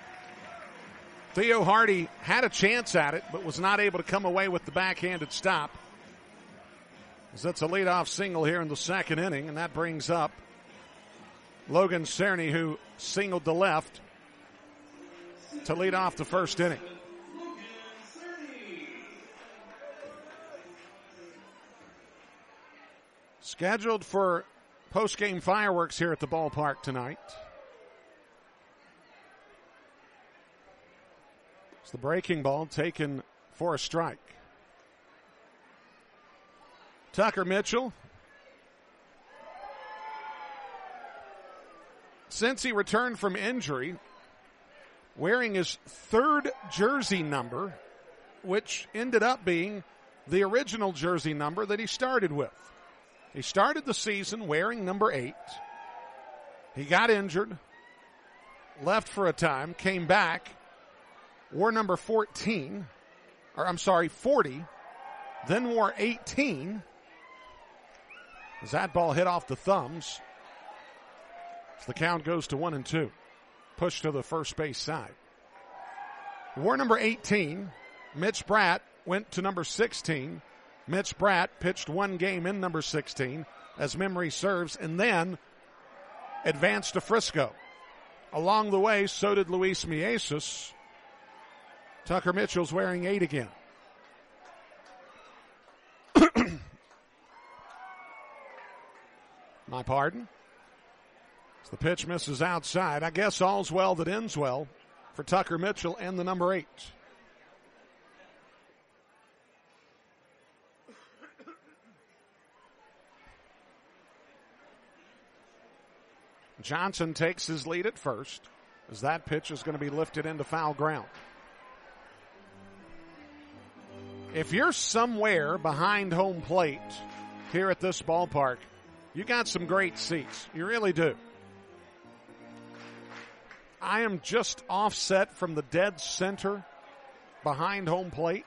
Theo Hardy had a chance at it, but was not able to come away with the backhanded stop. That's a leadoff single here in the second inning, and that brings up Logan Cerny, who singled to left to lead off the first inning. Scheduled for post-game fireworks here at the ballpark tonight. It's the breaking ball taken for a strike. Tucker Mitchell, since he returned from injury, wearing his third jersey number, which ended up being the original jersey number that he started with. He started the season wearing number 8. He got injured, left for a time, came back, wore number 40, then wore 18. As that ball hit off the thumbs, as the count goes to 1-2. Push to the first base side. Wore number 18. Mitch Bratt went to number 16. Mitch Bratt pitched one game in number 16, as memory serves, and then advanced to Frisco. Along the way, so did Luis Mieses. Tucker Mitchell's wearing 8 again. My pardon. As the pitch misses outside, I guess all's well that ends well for Tucker Mitchell and the number 8. Johnson takes his lead at first, as that pitch is going to be lifted into foul ground. If you're somewhere behind home plate here at this ballpark, you got some great seats. You really do. I am just offset from the dead center behind home plate.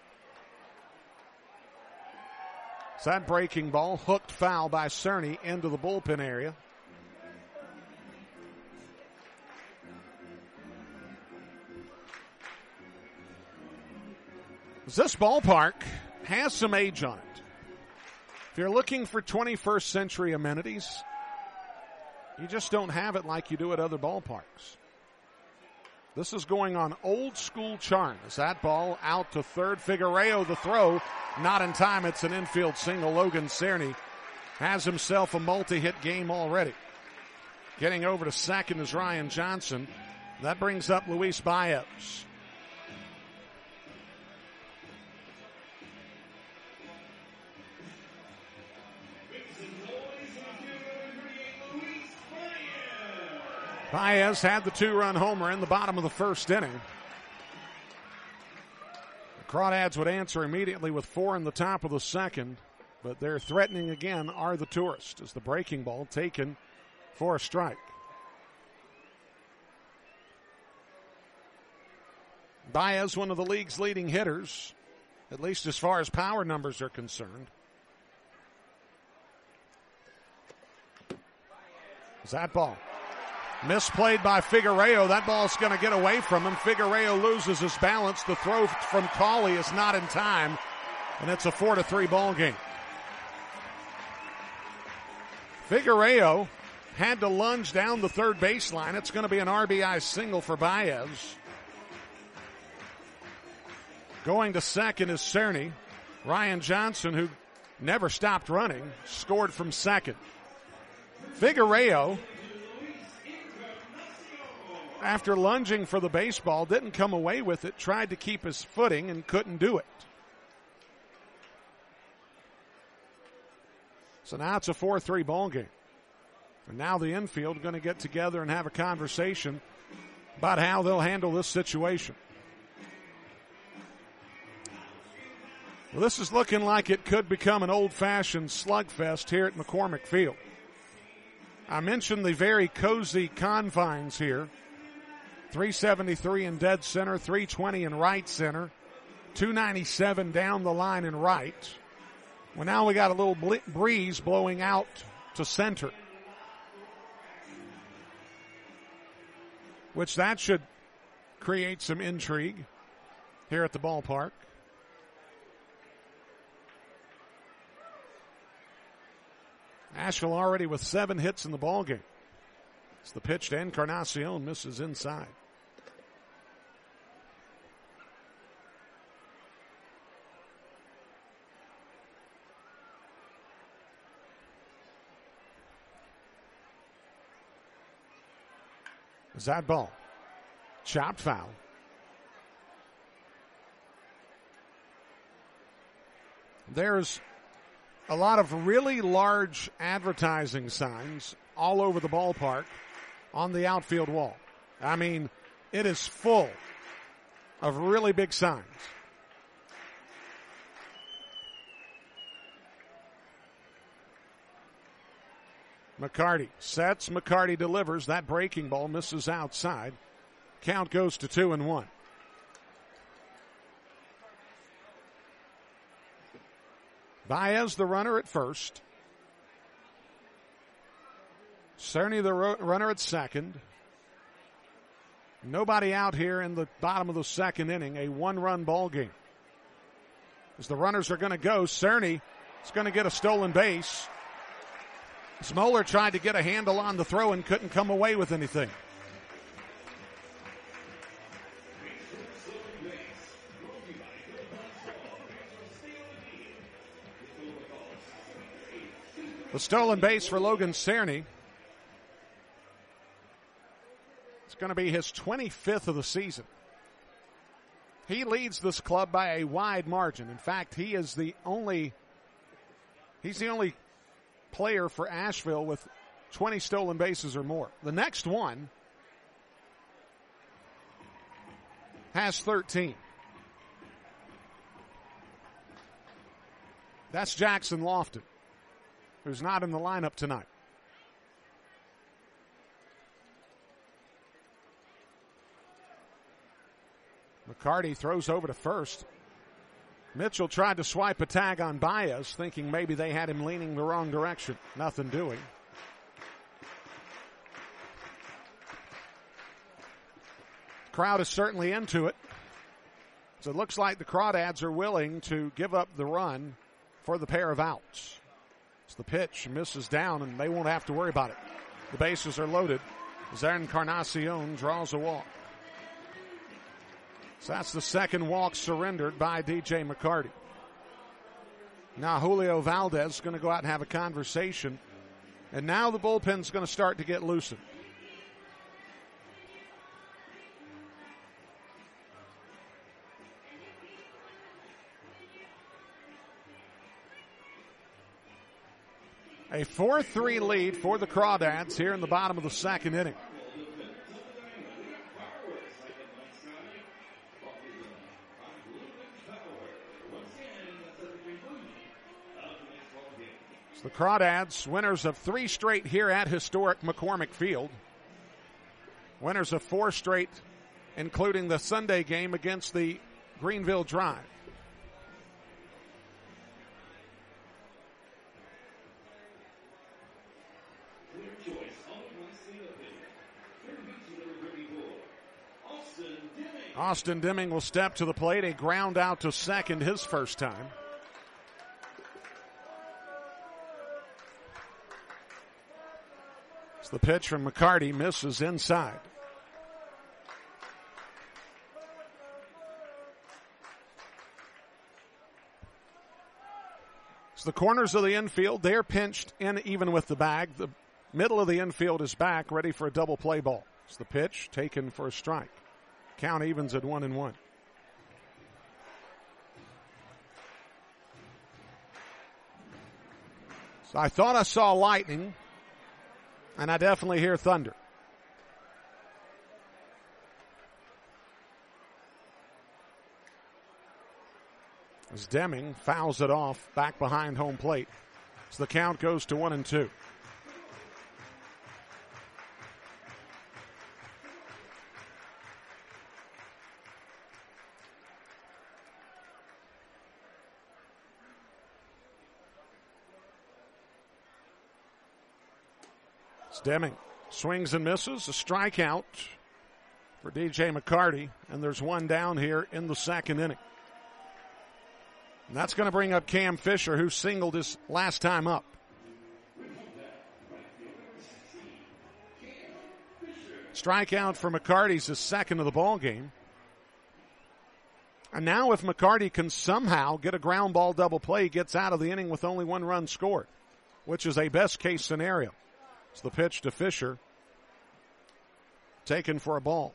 So that breaking ball, hooked foul by Cerny into the bullpen area. This ballpark has some age on it. If you're looking for 21st century amenities, you just don't have it like you do at other ballparks. This is going on old school charm. As that ball out to third, Figueroa the throw, not in time. It's an infield single. Logan Cerny has himself a multi-hit game already. Getting over to second is Ryan Johnson. That brings up Luis Baez. Baez had the 2-run homer in the bottom of the first inning. The Crawdads would answer immediately with 4 in the top of the second, but they're threatening again are the Tourists, as the breaking ball taken for a strike. Baez, one of the league's leading hitters, at least as far as power numbers are concerned. Is that ball misplayed by Figueroa? That ball's going to get away from him. Figueroa loses his balance. The throw from Cauley is not in time, and it's a 4-3 ball game. Figueroa had to lunge down the third baseline. It's going to be an RBI single for Baez. Going to second is Cerny. Ryan Johnson, who never stopped running, scored from second. Figueroa, after lunging for the baseball, didn't come away with it, tried to keep his footing and couldn't do it. So now it's a 4-3 ball game. And now the infield going to get together and have a conversation about how they'll handle this situation. Well, this is looking like it could become an old-fashioned slugfest here at McCormick Field. I mentioned the very cozy confines here. 373 in dead center, 320 in right center, 297 down the line in right. Well, now we got a little breeze blowing out to center. which that should create some intrigue here at the ballpark. Asheville already with 7 hits in the ballgame. It's the pitch to Encarnacion, misses inside. Is that ball? Chopped foul. There's a lot of really large advertising signs all over the ballpark on the outfield wall. I mean, it is full of really big signs. McCarty sets, McCarty delivers. That breaking ball misses outside. Count goes to 2-1. Baez the runner at first. Cerny the runner at second. Nobody out here in the bottom of the second inning. A 1-run ball game. As the runners are going to go, Cerny is going to get a stolen base. Smoller tried to get a handle on the throw and couldn't come away with anything. The stolen base for Logan Cerny. It's going to be his 25th of the season. He leads this club by a wide margin. In fact, he's the only player for Asheville with 20 stolen bases or more. The next one has 13. That's Jackson Lofton, who's not in the lineup tonight. McCarty throws over to first. Mitchell tried to swipe a tag on Baez, thinking maybe they had him leaning the wrong direction. Nothing doing. Crowd is certainly into it. So it looks like the Crawdads are willing to give up the run for the pair of outs. As the pitch misses down, and they won't have to worry about it. The bases are loaded. Encarnacion draws a walk. So that's the second walk surrendered by DJ McCarty. Now Julio Valdez is going to go out and have a conversation. And now the bullpen's going to start to get loosened. A 4-3 lead for the Crawdads here in the bottom of the second inning. The Crawdads, winners of 3 straight here at historic McCormick Field. Winners of 4 straight, including the Sunday game against the Greenville Drive. Austin Deming will step to the plate, a ground out to second his first time. The pitch from McCarty misses inside. So the corners of the infield, they're pinched in even with the bag. The middle of the infield is back, ready for a double play ball. It's the pitch taken for a strike. Count evens at 1-1. So I thought I saw lightning. And I definitely hear thunder. As Deming fouls it off back behind home plate. So the count goes to 1-2. Deming swings and misses, a strikeout for DJ McCarty, and there's one down here in the second inning. And that's going to bring up Cam Fisher, who singled his last time up. Strikeout for McCarty's his second of the ball game. And now if McCarty can somehow get a ground ball double play, he gets out of the inning with only one run scored, which is a best case scenario. It's the pitch to Fisher, taken for a ball.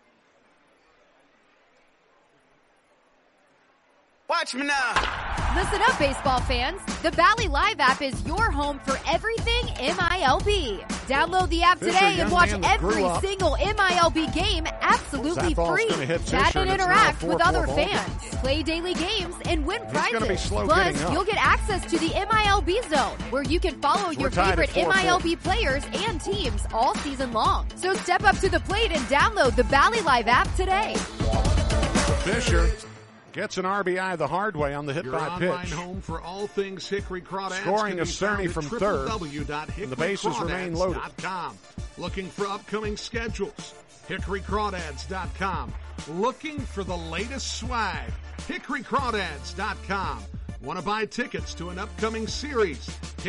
Watch me now. Listen up, baseball fans. The Bally Live app is your home for everything MILB. Download the app today and watch every single MILB game absolutely free. Chat and interact with other fans. Play daily games and win prizes. Plus, you'll get access to the MILB Zone, where you can follow your favorite MILB players and teams all season long. So step up to the plate and download the Bally Live app today. Fisher gets an RBI the hard way on the hit by pitch. Online home for all things Hickory Crawdads. Scoring a Cerny from third, and the bases remain loaded. Looking for upcoming schedules? HickoryCrawdads.com. Looking for the latest swag? HickoryCrawdads.com. Want to buy tickets to an upcoming series?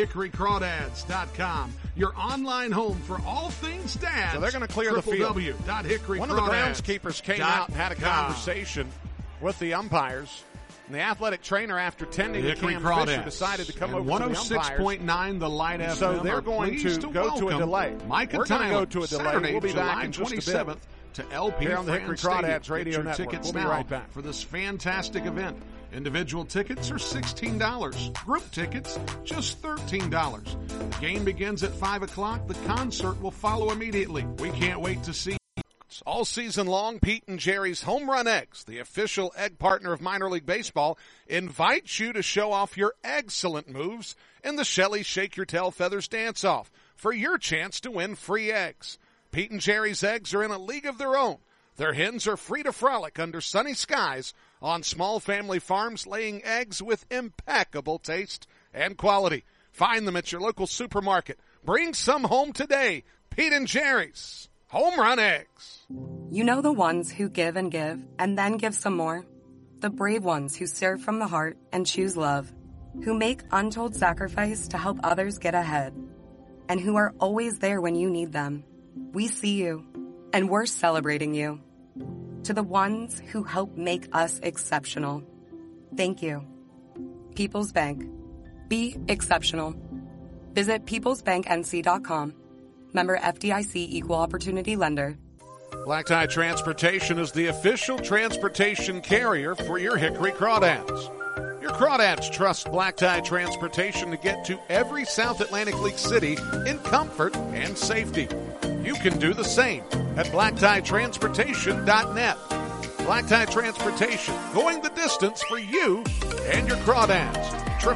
HickoryCrawdads.com. Your online home for all things dads. So they're going to clear the field. One of the groundskeepers came out and had a conversation with the umpires. And the athletic trainer, after tending to Cam Fisher, decided to come over to the umpires. 106.9 the Light FM. So they're going to go to a delay. We're going to go to a delay. We'll be back in just a bit. To LP here on the Hickory Crawdads Radio Network. Tickets we'll be right back for this fantastic event. Individual tickets are $16. Group tickets, just $13. The game begins at 5 o'clock. The concert will follow immediately. We can't wait to see. All season long, Pete and Jerry's Home Run Eggs, the official egg partner of minor league baseball, invites you to show off your excellent moves in the Shelley Shake Your Tail Feathers Dance-Off for your chance to win free eggs. Pete and Jerry's eggs are in a league of their own. Their hens are free to frolic under sunny skies on small family farms, laying eggs with impeccable taste and quality. Find them at your local supermarket. Bring some home today. Pete and Jerry's Home Run Eggs. You know the ones who give and then give some more? The brave ones who serve from the heart and choose love, who make untold sacrifice to help others get ahead, and who are always there when you need them. We see you, and we're celebrating you. To the ones who help make us exceptional, thank you. People's Bank. Be exceptional. Visit peoplesbanknc.com. Member FDIC Equal Opportunity Lender. Black Tie Transportation is the official transportation carrier for your Hickory Crawdads. Your Crawdads trust Black Tie Transportation to get to every South Atlantic League city in comfort and safety. You can do the same at blacktieTransportation.net. Black Tie Transportation, going the distance for you and your Crawdads.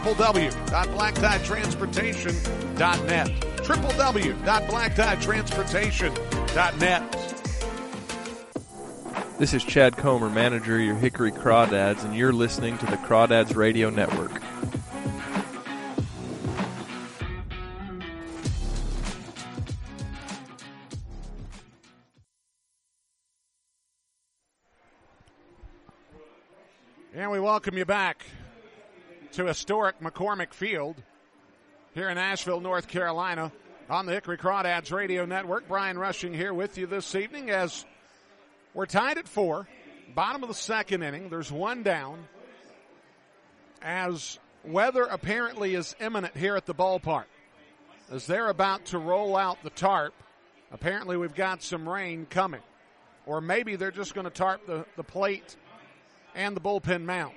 www.blacktieTransportation.net. www.blacktieTransportation.net. This is Chad Comer, manager of your Hickory Crawdads, and you're listening to the Crawdads Radio Network. And we welcome you back to historic McCormick Field here in Asheville, North Carolina, on the Hickory Crawdads Radio Network. Brian Rushing here with you this evening as we're tied at 4, bottom of the second inning. There's one down as weather apparently is imminent here at the ballpark. As they're about to roll out the tarp, apparently we've got some rain coming. Or maybe they're just going to tarp the plate and the bullpen mound.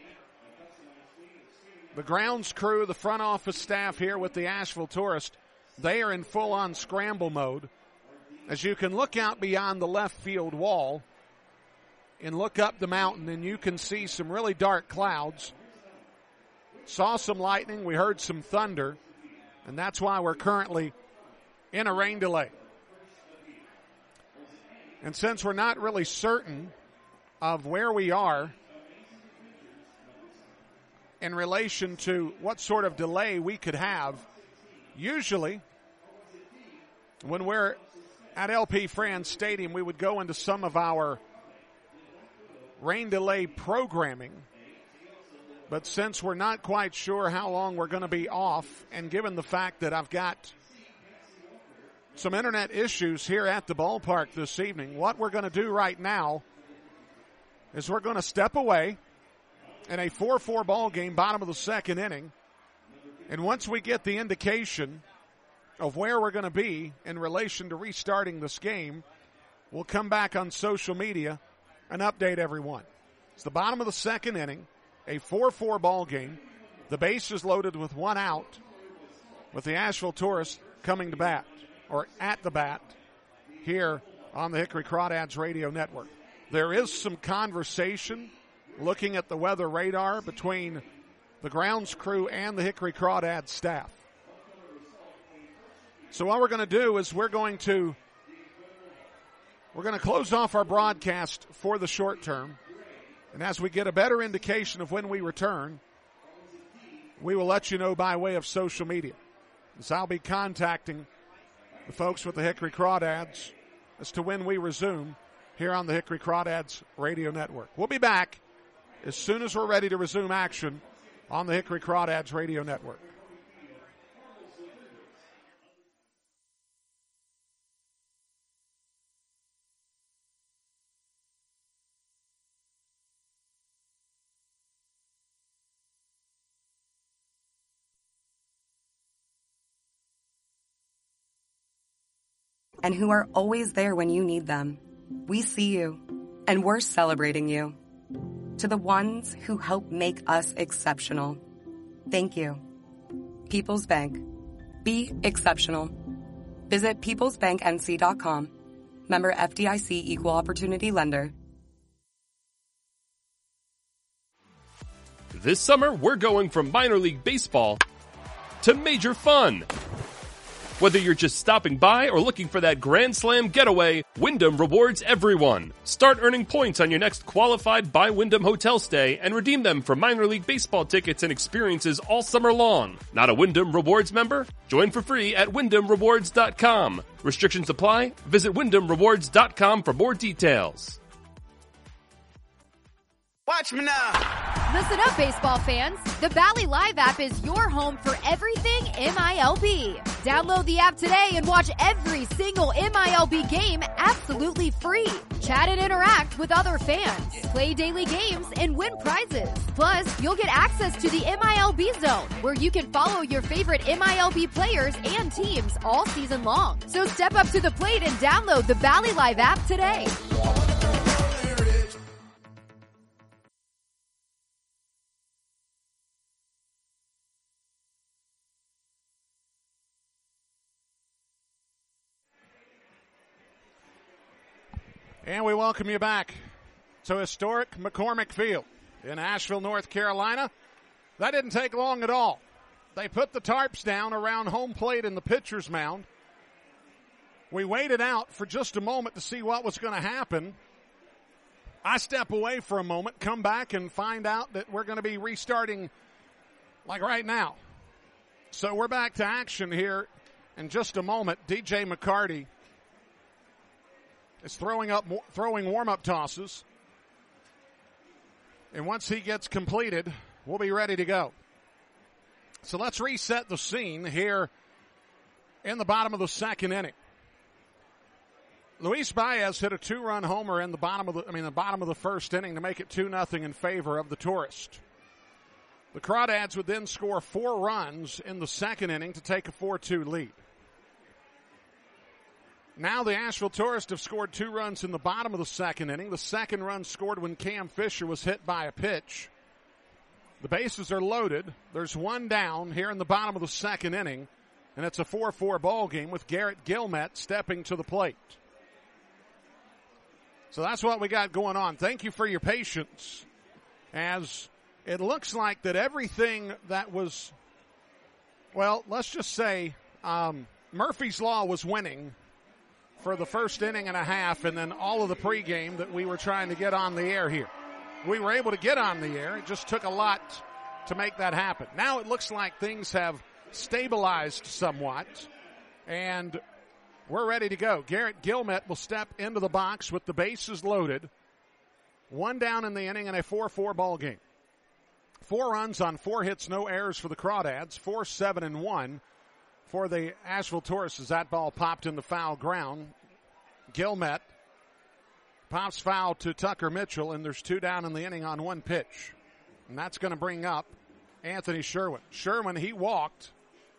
The grounds crew, the front office staff here with the Asheville Tourist, they are in full-on scramble mode. As you can look out beyond the left field wall and look up the mountain, and you can see some really dark clouds. Saw some lightning, we heard some thunder, and that's why we're currently in a rain delay. And since we're not really certain of where we are in relation to what sort of delay we could have, usually when we're at LP France Stadium, we would go into some of our rain delay programming. But since we're not quite sure how long we're going to be off, and given the fact that I've got some internet issues here at the ballpark this evening, what we're going to do right now is we're going to step away in a 4-4 ball game, bottom of the second inning. And once we get the indication of where we're going to be in relation to restarting this game, we'll come back on social media and update everyone. It's the bottom of the second inning, a 4-4 ball game. The base is loaded with one out, with the Asheville Tourists coming to bat, or at the bat, here on the Hickory Crawdads Radio Network. There is some conversation looking at the weather radar between the grounds crew and the Hickory Crawdads staff. So what we're going to do is we're going to close off our broadcast for the short term. And as we get a better indication of when we return, we will let you know by way of social media. As I'll be contacting the folks with the Hickory Crawdads as to when we resume here on the Hickory Crawdads Radio Network. We'll be back as soon as we're ready to resume action on the Hickory Crawdads Radio Network. And who are always there when you need them. We see you, and we're celebrating you. To the ones who help make us exceptional, thank you. People's Bank. Be exceptional. Visit peoplesbanknc.com. Member FDIC Equal Opportunity Lender. This summer, we're going from minor league baseball to major fun. Whether you're just stopping by or looking for that Grand Slam getaway, Wyndham rewards everyone. Start earning points on your next qualified by Wyndham hotel stay and redeem them for minor league baseball tickets and experiences all summer long. Not a Wyndham Rewards member? Join for free at WyndhamRewards.com. Restrictions apply. Visit WyndhamRewards.com for more details. Watch me now. Listen up, baseball fans. The Bally Live app is your home for everything MILB. Download the app today and watch every single MILB game absolutely free. Chat and interact with other fans. Play daily games and win prizes. Plus, you'll get access to the MILB Zone, where you can follow your favorite MILB players and teams all season long. So step up to the plate and download the Bally Live app today. And we welcome you back to historic McCormick Field in Asheville, North Carolina. That didn't take long at all. They put the tarps down around home plate in the pitcher's mound. We waited out for just a moment to see what was going to happen. I step away for a moment, come back and find out that we're going to be restarting like right now. So we're back to action here in just a moment. DJ McCarty is throwing warm-up tosses. And once he gets completed, we'll be ready to go. So let's reset the scene here in the bottom of the second inning. Luis Baez hit a 2-run homer in the bottom of the first inning to make it 2-0 in favor of the Tourists. The Crawdads would then score 4 runs in the second inning to take a 4-2 lead. Now the Asheville Tourists have scored 2 runs in the bottom of the second inning. The second run scored when Cam Fisher was hit by a pitch. The bases are loaded. There's 1 down here in the bottom of the second inning, and it's a 4-4 ball game with Garrett Gilmet stepping to the plate. So that's what we got going on. Thank you for your patience, as it looks like that everything that was, well, let's just say Murphy's Law was winning for the first inning and a half, and then all of the pregame that we were trying to get on the air here. We were able to get on the air. It just took a lot to make that happen. Now it looks like things have stabilized somewhat, and We're ready to go. Garrett Gilmet will step into the box with the bases loaded. 1 down in the inning and a 4-4 ball game. 4 runs on 4 hits, no errors for the Crawdads. 4-7-1 for the Asheville Tourists as that ball popped in the foul ground. Gilmet pops foul to Tucker Mitchell, and there's 2 down in the inning on 1 pitch. And that's going to bring up Anthony Sherwin. Sherwin, he walked.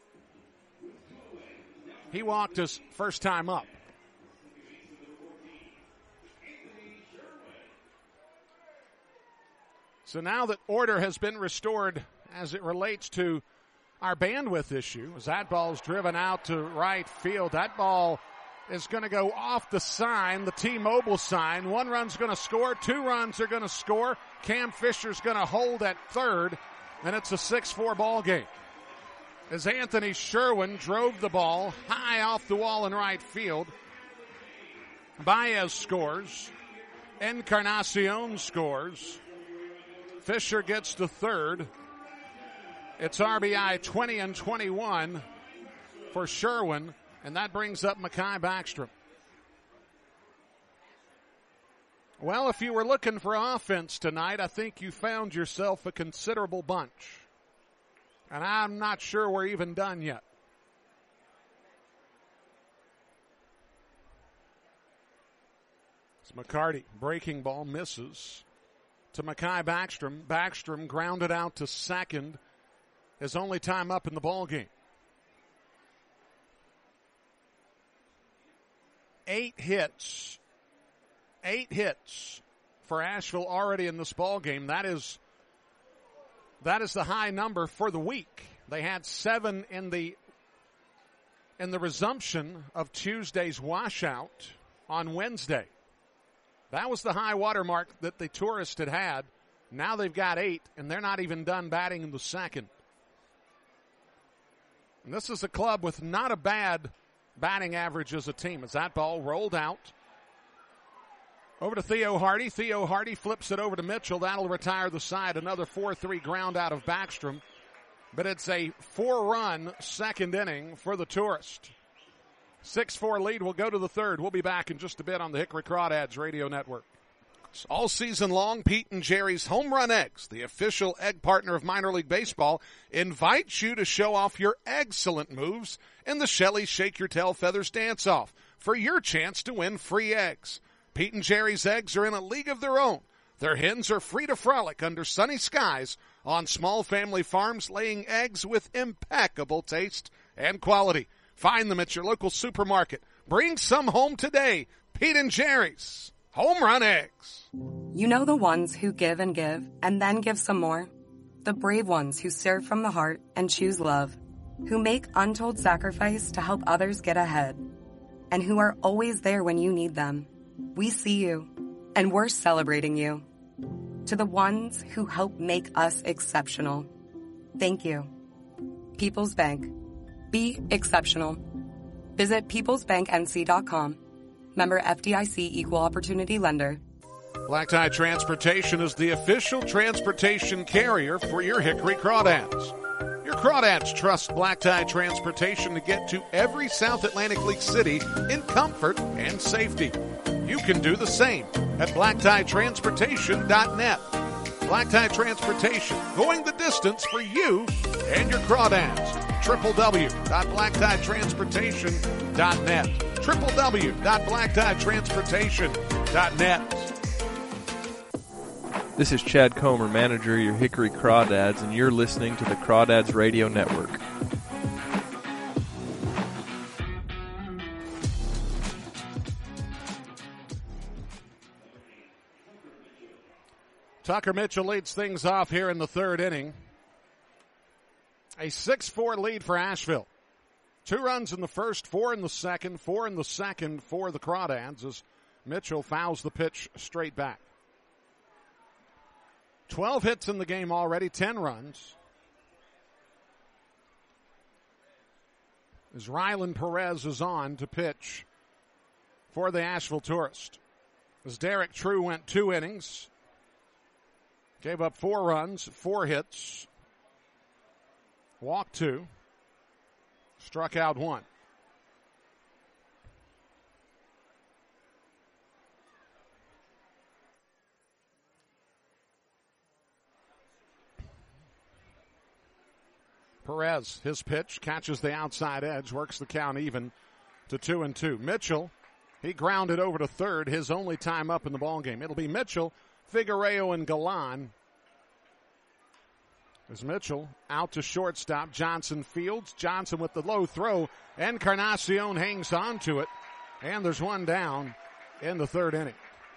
He walked his first time up. So now that order has been restored as it relates to our bandwidth issue, as that ball's driven out to right field, that ball is going to go off the sign, the T-Mobile sign. 1 run's going to score, 2 runs are going to score. Cam Fisher's going to hold at third, and it's a 6-4 ball game. As Anthony Sherwin drove the ball high off the wall in right field. Baez scores. Encarnacion scores. Fisher gets to third. It's RBI 20 and 21 for Sherwin, and that brings up Mekhi Backstrom. Well, if you were looking for offense tonight, I think you found yourself a considerable bunch. And I'm not sure we're even done yet. It's McCarty. Breaking ball misses to Mekhi Backstrom. Backstrom grounded out to second. His only time up in the ball game. 8 hits. 8 hits for Asheville already in this ball game. That is the high number for the week. They had 7 in the resumption of Tuesday's washout on Wednesday. That was the high water mark that the Tourists had. Now they've got 8, and they're not even done batting in the second. And this is a club with not a bad batting average as a team. As that ball rolled out over to Theo Hardy. Theo Hardy flips it over to Mitchell. That'll retire the side. Another 4-3 ground out of Backstrom. But it's a 4-run second inning for the Tourists. 6-4 lead. We'll go to the third. We'll be back in just a bit on the Hickory Crawdads Radio Network. All season long, Pete and Jerry's Home Run Eggs, the official egg partner of minor league baseball, invites you to show off your excellent moves in the Shelley Shake Your Tail Feathers Dance-Off for your chance to win free eggs. Pete and Jerry's eggs are in a league of their own. Their hens are free to frolic under sunny skies on small family farms, laying eggs with impeccable taste and quality. Find them at your local supermarket. Bring some home today. Pete and Jerry's Home Run Eggs. You know the ones who give and then give some more? The brave ones who serve from the heart and choose love, who make untold sacrifice to help others get ahead, and who are always there when you need them. We see you, and we're celebrating you. To the ones who help make us exceptional, thank you. People's Bank. Be exceptional. Visit peoplesbanknc.com. Member FDIC Equal Opportunity Lender. Black Tie Transportation is the official transportation carrier for your Hickory Crawdads. Your Crawdads trust Black Tie Transportation to get to every South Atlantic League city in comfort and safety. You can do the same at blacktieTransportation.net. Black Tie Transportation, going the distance for you and your Crawdads. www.blacktieTransportation.net. www.blacktieTransportation.net. This is Chad Comer, manager of your Hickory Crawdads, and you're listening to the Crawdads Radio Network. Tucker Mitchell leads things off here in the third inning. A 6-4 lead for Asheville. 2 runs in the first, 4 in the second, 4 in the second for the Crawdads as Mitchell fouls the pitch straight back. 12 hits in the game already, 10 runs. As Rylan Perez is on to pitch for the Asheville Tourists. As Derek True went 2 innings, gave up 4 runs, 4 hits, walked 2, struck out 1. Perez, his pitch, catches the outside edge, works the count even to 2-2. Mitchell, he grounded over to third, his only time up in the ballgame. It'll be Mitchell, Figueroa, and Galan. As Mitchell out to shortstop, Johnson fields. Johnson with the low throw. Encarnacion hangs on to it. And there's one down in the third inning.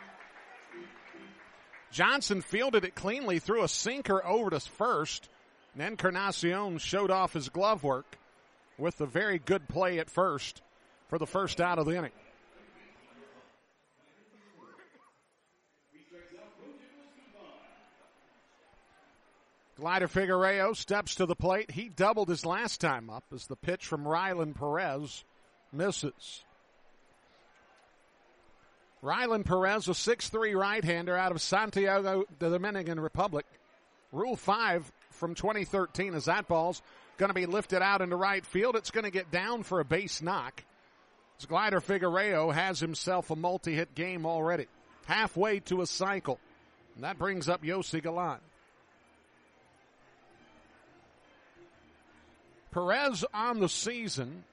Johnson fielded it cleanly, threw a sinker over to first. And Encarnacion showed off his glove work with a very good play at first for the first out of the inning. Glider Figueroa steps to the plate. He doubled his last time up as the pitch from Rylan Perez misses. Rylan Perez, a 6'3" right-hander out of Santiago, the Dominican Republic. Rule 5 from 2013 is that ball's going to be lifted out into right field. It's going to get down for a base knock. As Glider Figueroa has himself a multi-hit game already. Halfway to a cycle. And that brings up Yossi Galan. Perez on the season,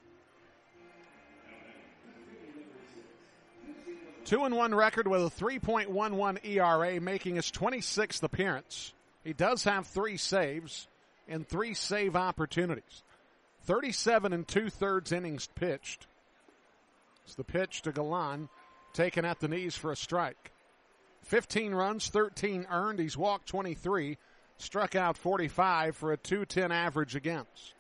2-1 record with a 3.11 ERA, making his 26th appearance. He does have 3 saves and 3 save opportunities. 37 2/3 innings pitched. It's the pitch to Galan, taken at the knees for a strike. 15 runs, 13 earned. He's walked 23, struck out 45 for a .210 average against.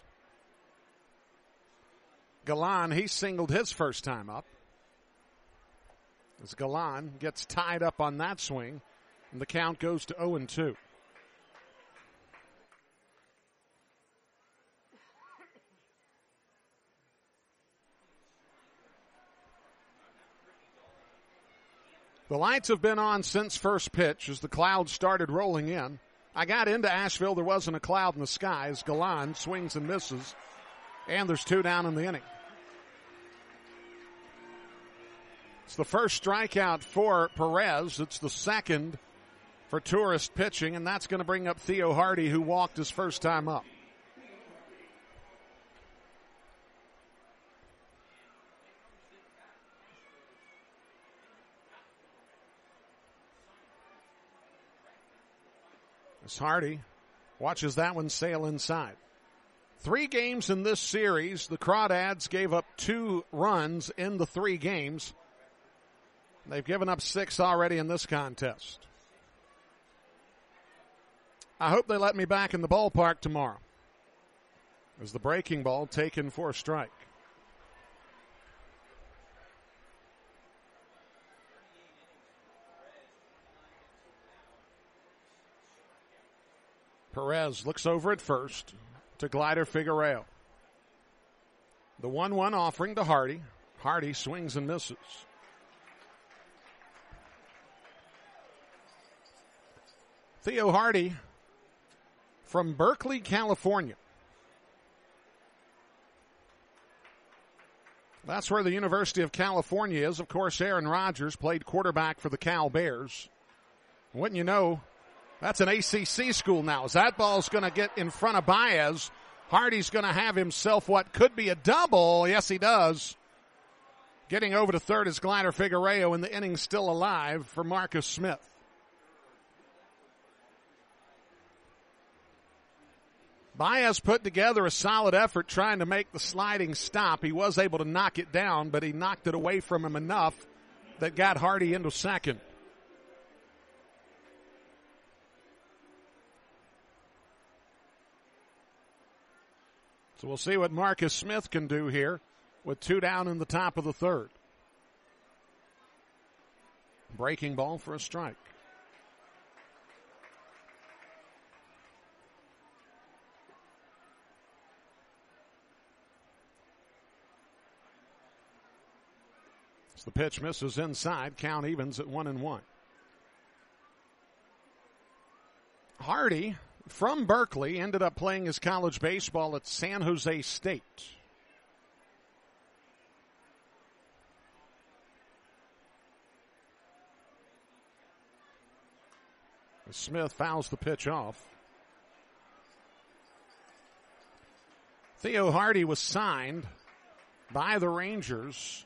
Galan, he singled his first time up. As Galan gets tied up on that swing, and the count goes to 0-2. The lights have been on since first pitch as the clouds started rolling in. I got into Asheville, there wasn't a cloud in the sky as Galan swings and misses. And there's 2 down in the inning. It's the first strikeout for Perez. It's the second for Tourist pitching, and that's going to bring up Theo Hardy, who walked his first time up. As Hardy watches that one sail inside. 3 games in this series, the Crawdads gave up 2 runs in the 3 games. They've given up 6 already in this contest. I hope they let me back in the ballpark tomorrow. As the breaking ball taken for a strike. Perez looks over at first to Glider Figueroa. The 1-1 offering to Hardy. Hardy swings and misses. Theo Hardy from Berkeley, California. That's where the University of California is. Of course, Aaron Rodgers played quarterback for the Cal Bears. Wouldn't you know, that's an ACC school now. As that ball's going to get in front of Baez, Hardy's going to have himself what could be a double. Yes, he does. Getting over to third is Glider Figueroa, and the inning's still alive for Marcus Smith. Baez put together a solid effort trying to make the sliding stop. He was able to knock it down, but he knocked it away from him enough that got Hardy into second. So we'll see what Marcus Smith can do here with 2 down in the top of the third. Breaking ball for a strike. As the pitch misses inside, count evens at 1-1. Hardy, from Berkeley, ended up playing his college baseball at San Jose State. Smith fouls the pitch off. Theo Hardy was signed by the Rangers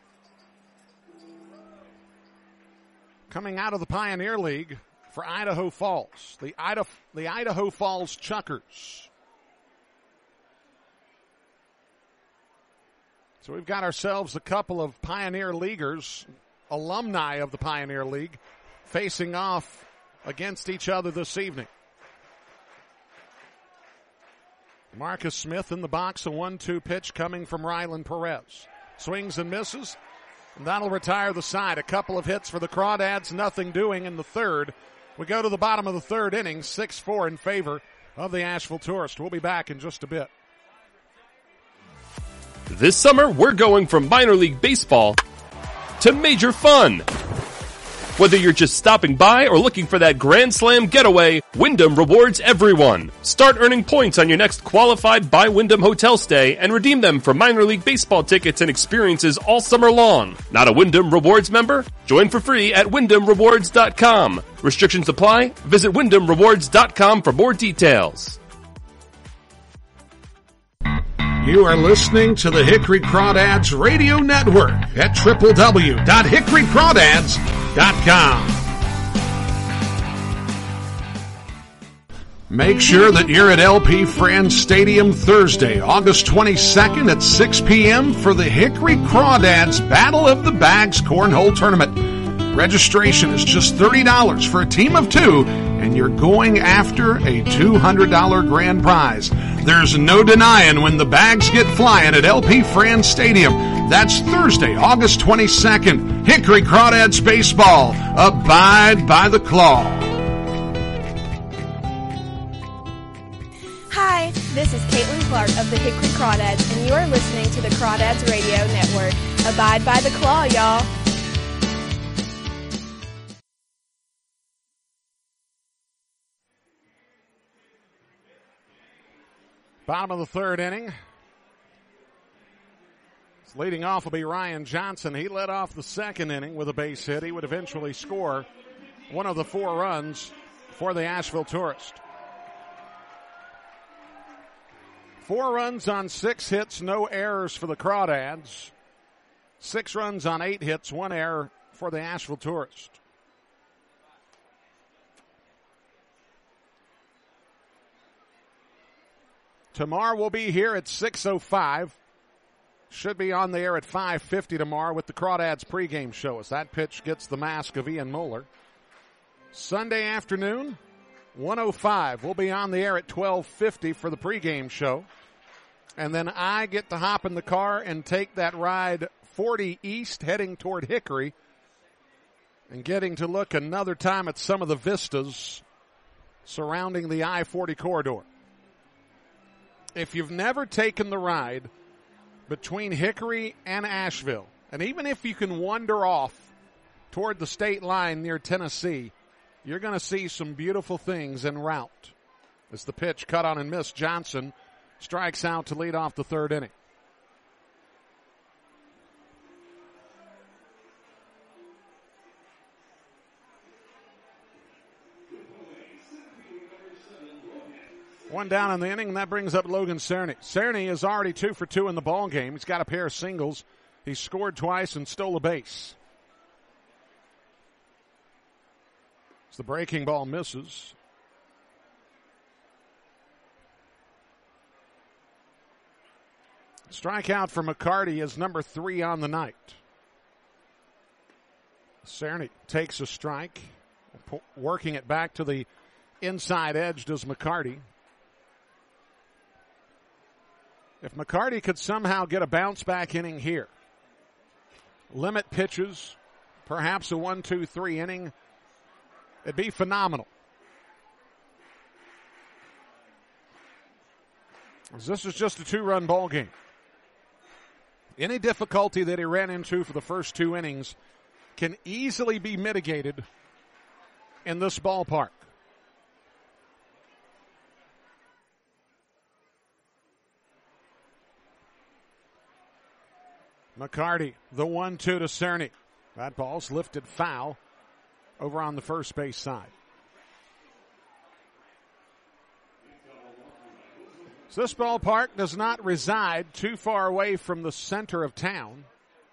coming out of the Pioneer League for Idaho Falls, the Idaho Falls Chuckers. So we've got ourselves a couple of Pioneer Leaguers, alumni of the Pioneer League, facing off against each other this evening. Marcus Smith in the box, a 1-2 pitch coming from Rylan Perez. Swings and misses, and that'll retire the side. A couple of hits for the Crawdads, nothing doing in the third. We go to the bottom of the third inning, 6-4 in favor of the Asheville Tourist. We'll be back in just a bit. This summer, we're going from minor league baseball to major fun. Whether you're just stopping by or looking for that Grand Slam getaway, Wyndham rewards everyone. Start earning points on your next qualified by Wyndham hotel stay and redeem them for minor league baseball tickets and experiences all summer long. Not a Wyndham Rewards member? Join for free at WyndhamRewards.com. Restrictions apply. Visit WyndhamRewards.com for more details. You are listening to the Hickory Crawdads Radio Network at www.hickorycrawdads.com. Make sure that you're at LP Franz Stadium Thursday, August 22nd at 6 p.m. for the Hickory Crawdads Battle of the Bags Cornhole Tournament. Registration is just $30 for a team of two, and you're going after a $200 grand prize. There's no denying when the bags get flying at LP Franz Stadium. That's Thursday, August 22nd. Hickory Crawdads Baseball. Abide by the claw. Hi, this is Caitlin Clark of the Hickory Crawdads, and you are listening to the Crawdads Radio Network. Abide by the claw, y'all. Bottom of the third inning. Leading off will be Ryan Johnson. He led off the second inning with a base hit. He would eventually score one of the 4 runs for the Asheville Tourist. 4 runs on 6 hits, no errors for the Crawdads. 6 runs on 8 hits, 1 error for the Asheville Tourist. Tamar will be here at 6:05. Should be on the air at 5:50 tomorrow with the Crawdads pregame show as that pitch gets the mask of Ian Moeller. Sunday afternoon, 1:05. We'll be on the air at 12:50 for the pregame show. And then I get to hop in the car and take that ride 40 east heading toward Hickory and getting to look another time at some of the vistas surrounding the I-40 corridor. If you've never taken the ride between Hickory and Asheville, and even if you can wander off toward the state line near Tennessee, you're going to see some beautiful things en route. As the pitch cut on and missed, Johnson strikes out to lead off the third inning. One down in the inning, and that brings up Logan Cerny. Cerny is already 2 for 2 in the ball game. He's got a pair of singles. He scored twice and stole a base. As the breaking ball misses. Strikeout for McCarty is number 3 on the night. Cerny takes a strike, working it back to the inside edge does McCarty. If McCarty could somehow get a bounce-back inning here, limit pitches, perhaps a 1-2-3 inning, it'd be phenomenal. This is just a 2-run ball game. Any difficulty that he ran into for the first 2 innings can easily be mitigated in this ballpark. McCarty, the 1-2 to Cerny. That ball's lifted foul over on the first base side. So this ballpark does not reside too far away from the center of town.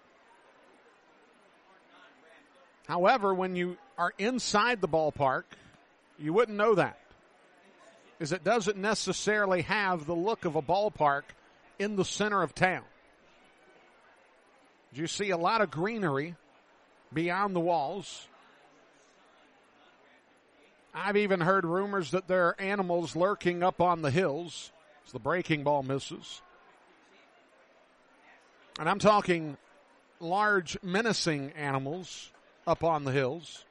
However, when you are inside the ballpark, you wouldn't know that, as it doesn't necessarily have the look of a ballpark in the center of town. You see a lot of greenery beyond the walls. I've even heard rumors that there are animals lurking up on the hills as the breaking ball misses. And I'm talking large, menacing animals up on the hills.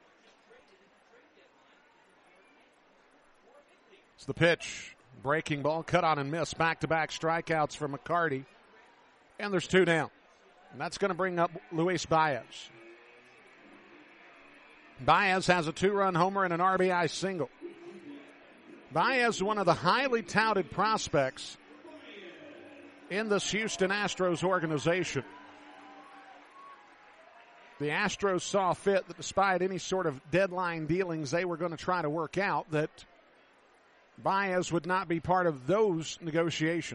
It's the pitch. Breaking ball, cut on and miss. Back-to-back strikeouts for McCarty. And there's 2 down. And that's going to bring up Luis Baez. Baez has a 2-run homer and an RBI single. Baez is one of the highly touted prospects in this Houston Astros organization. The Astros saw fit that despite any sort of deadline dealings they were going to try to work out, that Baez would not be part of those negotiations.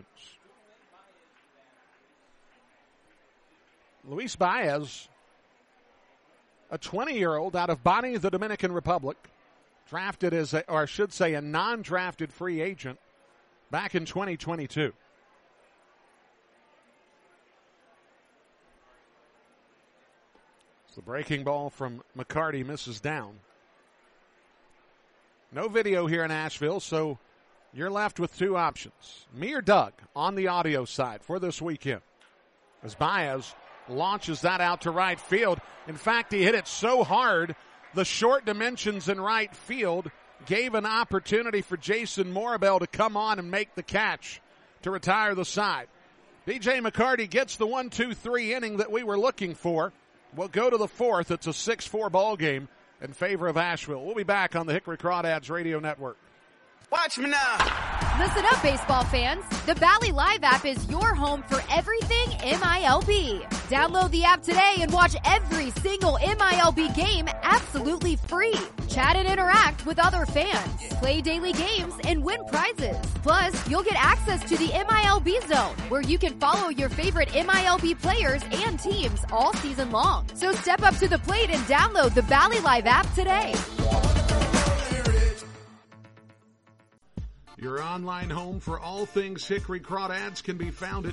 Luis Baez, a 20-year-old out of Bani, the Dominican Republic, drafted as, a non-drafted free agent back in 2022. The breaking ball from McCarty misses down. No video here in Asheville, so you're left with 2 options. Me or Doug on the audio side for this weekend, as Baez launches that out to right field. In fact, he hit it so hard, the short dimensions in right field gave an opportunity for Jason Morabel to come on and make the catch to retire the side. DJ McCarty gets the 1-2-3 inning that we were looking for. We'll go to the 4th. It's a 6-4 ball game in favor of Asheville. We'll be back on the Hickory Crawdads Radio Network. Watch me now. Listen up, baseball fans. The Valley Live app is your home for everything MILB. Download the app today and watch every single MILB game absolutely free. Chat and interact with other fans. Play daily games and win prizes. Plus, you'll get access to the MILB Zone, where you can follow your favorite MILB players and teams all season long. So step up to the plate and download the Valley Live app today. Your online home for all things Hickory Crawdads can be found at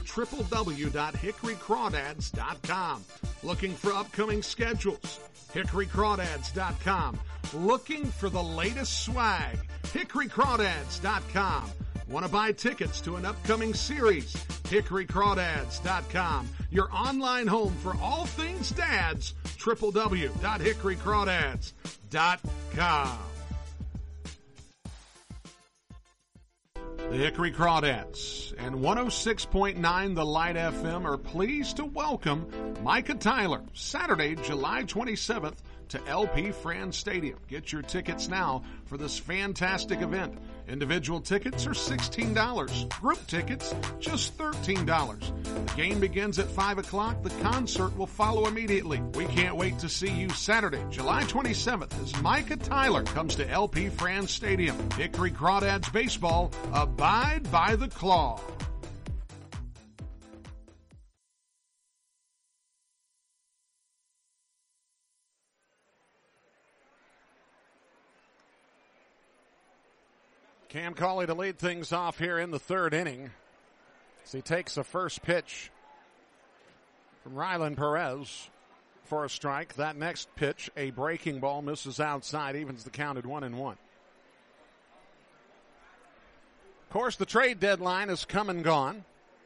www.hickorycrawdads.com. Looking for upcoming schedules? hickorycrawdads.com. Looking for the latest swag? hickorycrawdads.com. Want to buy tickets to an upcoming series? hickorycrawdads.com. Your online home for all things dads? www.hickorycrawdads.com. The Hickory Crawdads and 106.9 The Light FM are pleased to welcome Micah Tyler Saturday, July 27th to LP Franz Stadium. Get your tickets now for this fantastic event. Individual tickets are $16. Group tickets, just $13. The game begins at 5 o'clock. The concert will follow immediately. We can't wait to see you Saturday, July 27th, as Micah Tyler comes to LP Franz Stadium. Hickory Crawdads baseball, abide by the claw. Cam Cauley to lead things off here in the 3rd inning as he takes the first pitch from Rylan Perez for a strike. That next pitch, a breaking ball, misses outside, evens the count at 1-1. Of course, the trade deadline has come and gone.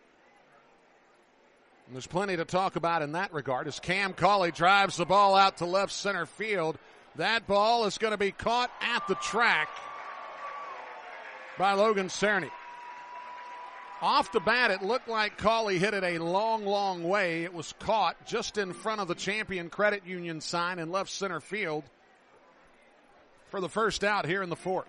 And there's plenty to talk about in that regard as Cam Cauley drives the ball out to left center field. That ball is going to be caught at the track by Logan Cerny. Off the bat, it looked like Cauley hit it a long, long way. It was caught just in front of the Champion Credit Union sign in left center field for the first out here in the 4th.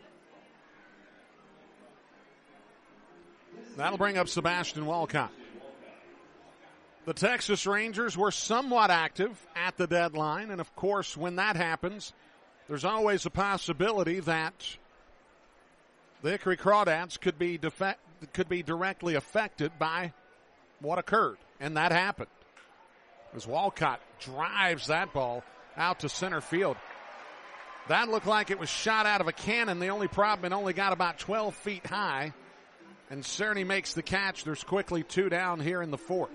That'll bring up Sebastian Walcott. The Texas Rangers were somewhat active at the deadline, and of course, when that happens, there's always a possibility that the Hickory Crawdads could be could be directly affected by what occurred, and that happened. As Walcott drives that ball out to center field. That looked like it was shot out of a cannon. The only problem, it only got about 12 feet high. And Cerny makes the catch. There's quickly 2 down here in the 4th.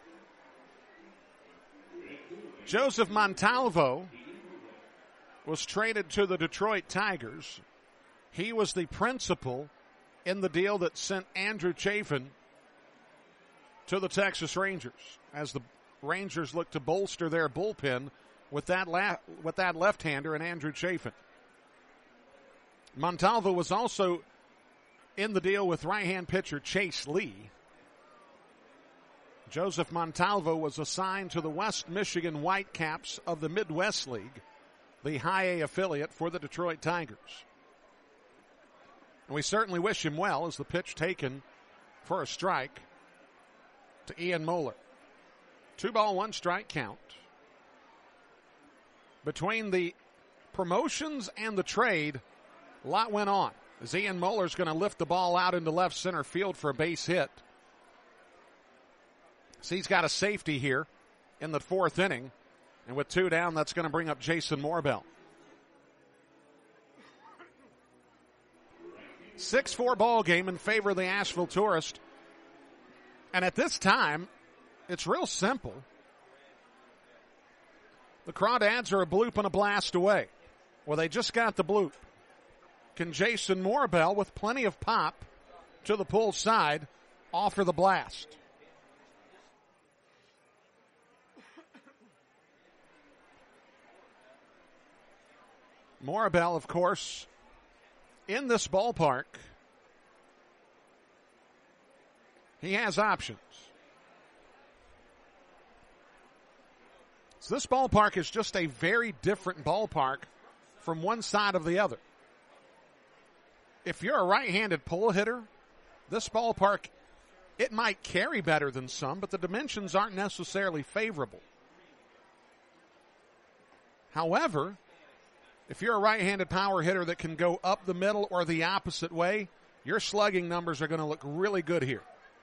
Joseph Montalvo was traded to the Detroit Tigers. He was the principal in the deal that sent Andrew Chafin to the Texas Rangers as the Rangers look to bolster their bullpen with that left-hander and Andrew Chafin. Montalvo was also in the deal with right-hand pitcher Chase Lee. Joseph Montalvo was assigned to the West Michigan Whitecaps of the Midwest League, the high A affiliate for the Detroit Tigers. And we certainly wish him well as the pitch taken for a strike to Ian Moeller. 2-ball, 1 strike count. Between the promotions and the trade, a lot went on. As Ian Moeller's going to lift the ball out into left center field for a base hit. So he's got a safety here in the 4th inning. And with 2 down, that's going to bring up Jason Morbell. 6-4 ball game in favor of the Asheville Tourist. And at this time, it's real simple. The Crawdads are a bloop and a blast away. Well, they just got the bloop. Can Jason Morbell, with plenty of pop to the pull side, offer the blast? Morbell, of course, in this ballpark, he has options. So this ballpark is just a very different ballpark from one side of the other. If you're a right-handed pull hitter, this ballpark, it might carry better than some, but the dimensions aren't necessarily favorable. However, if you're a right-handed power hitter that can go up the middle or the opposite way, your slugging numbers are going to look really good here.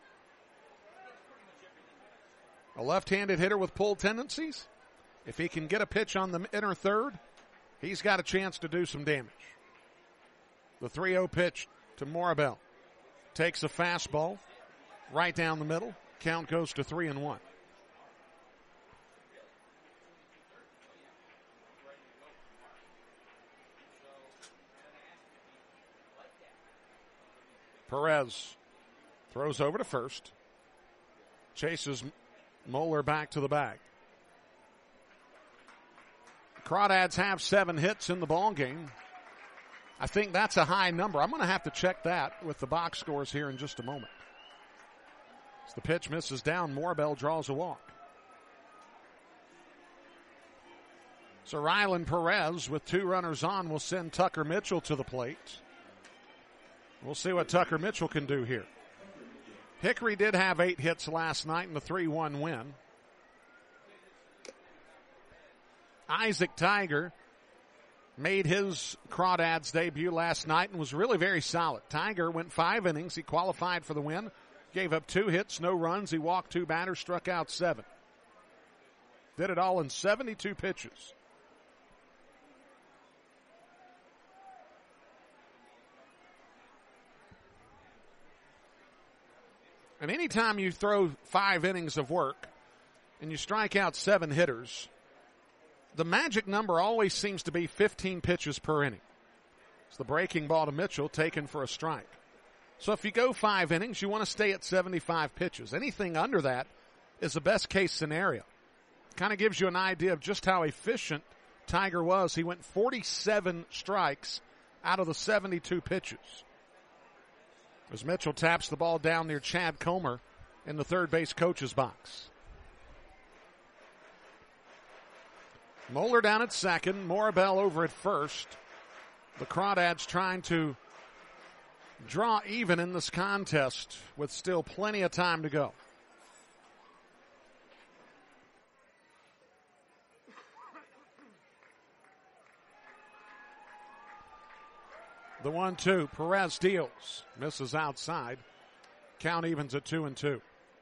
A left-handed hitter with pull tendencies, if he can get a pitch on the inner third, he's got a chance to do some damage. The 3-0 pitch to Morbell. Takes a fastball right down the middle. Count goes to 3-1. Perez throws over to first. Chases Moeller back to the bag. Crawdads have 7 hits in the ball game. I think that's a high number. I'm going to have to check that with the box scores here in just a moment. As the pitch misses down, Morbell draws a walk. So Rylan Perez with 2 runners on will send Tucker Mitchell to the plate. We'll see what Tucker Mitchell can do here. Hickory did have 8 hits last night in the 3-1 win. Isaac Tiger made his Crawdads debut last night and was really very solid. Tiger went 5 innings. He qualified for the win. Gave up 2 hits, no runs. He walked 2 batters, struck out 7. Did it all in 72 pitches. And anytime you throw 5 innings of work and you strike out 7 hitters, the magic number always seems to be 15 pitches per inning. It's the breaking ball to Mitchell, taken for a strike. So if you go 5 innings, you want to stay at 75 pitches. Anything under that is the best case scenario. Kind of gives you an idea of just how efficient Tiger was. He went 47 strikes out of the 72 pitches. As Mitchell taps the ball down near Chad Comer in the third base coach's box. Moeller down at second, Morbell over at first. The Crawdads trying to draw even in this contest with still plenty of time to go. The 1-2, Perez deals, misses outside. Count evens at 2-2.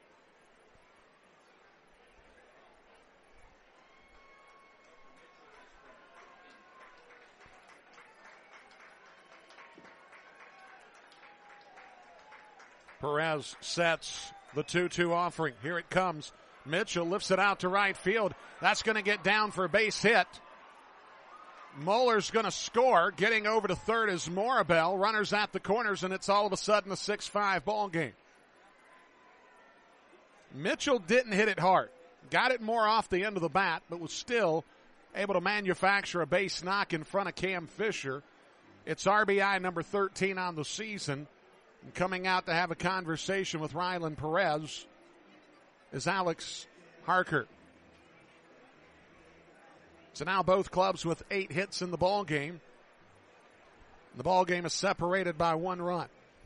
Perez sets the 2-2 offering. Here it comes. Mitchell lifts it out to right field. That's going to get down for a base hit. Muller's going to score. Getting over to third is Morabel. Runners at the corners, and it's all of a sudden a 6-5 ball game. Mitchell didn't hit it hard. Got it more off the end of the bat, but was still able to manufacture a base knock in front of Cam Fisher. It's RBI number 13 on the season. And coming out to have a conversation with Rylan Perez is Alex Harker. So now both clubs with 8 hits in the ball game. The ball game is separated by 1 run.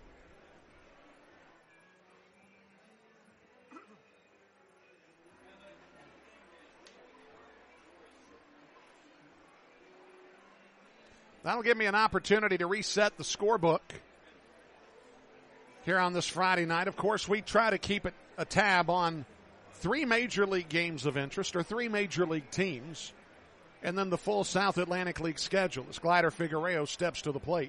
That'll give me an opportunity to reset the scorebook here on this Friday night. Of course, we try to keep a tab on 3 major league games of interest or 3 major league teams, and then the full South Atlantic League schedule as Glider Figueroa steps to the plate.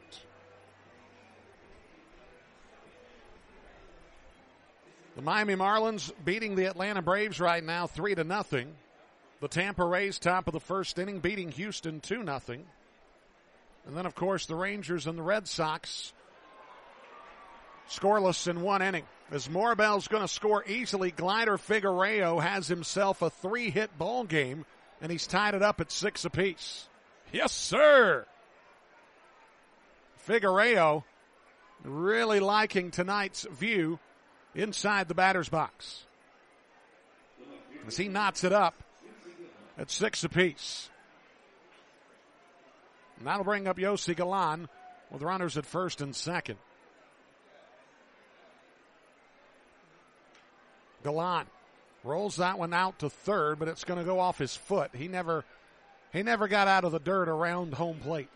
The Miami Marlins beating the Atlanta Braves right now 3-0. The Tampa Rays top of the first inning beating Houston 2-0. And then, of course, the Rangers and the Red Sox scoreless in 1 inning. As Morabel's going to score easily, Glider Figueroa has himself a 3-hit ball game, and he's tied it up at 6 apiece. Yes, sir. Figueroa really liking tonight's view inside the batter's box as he knots it up at 6 apiece. And that'll bring up Yossi Galan with runners at first and second. Galan rolls that one out to third, but it's going to go off his foot. He never got out of the dirt around home plate.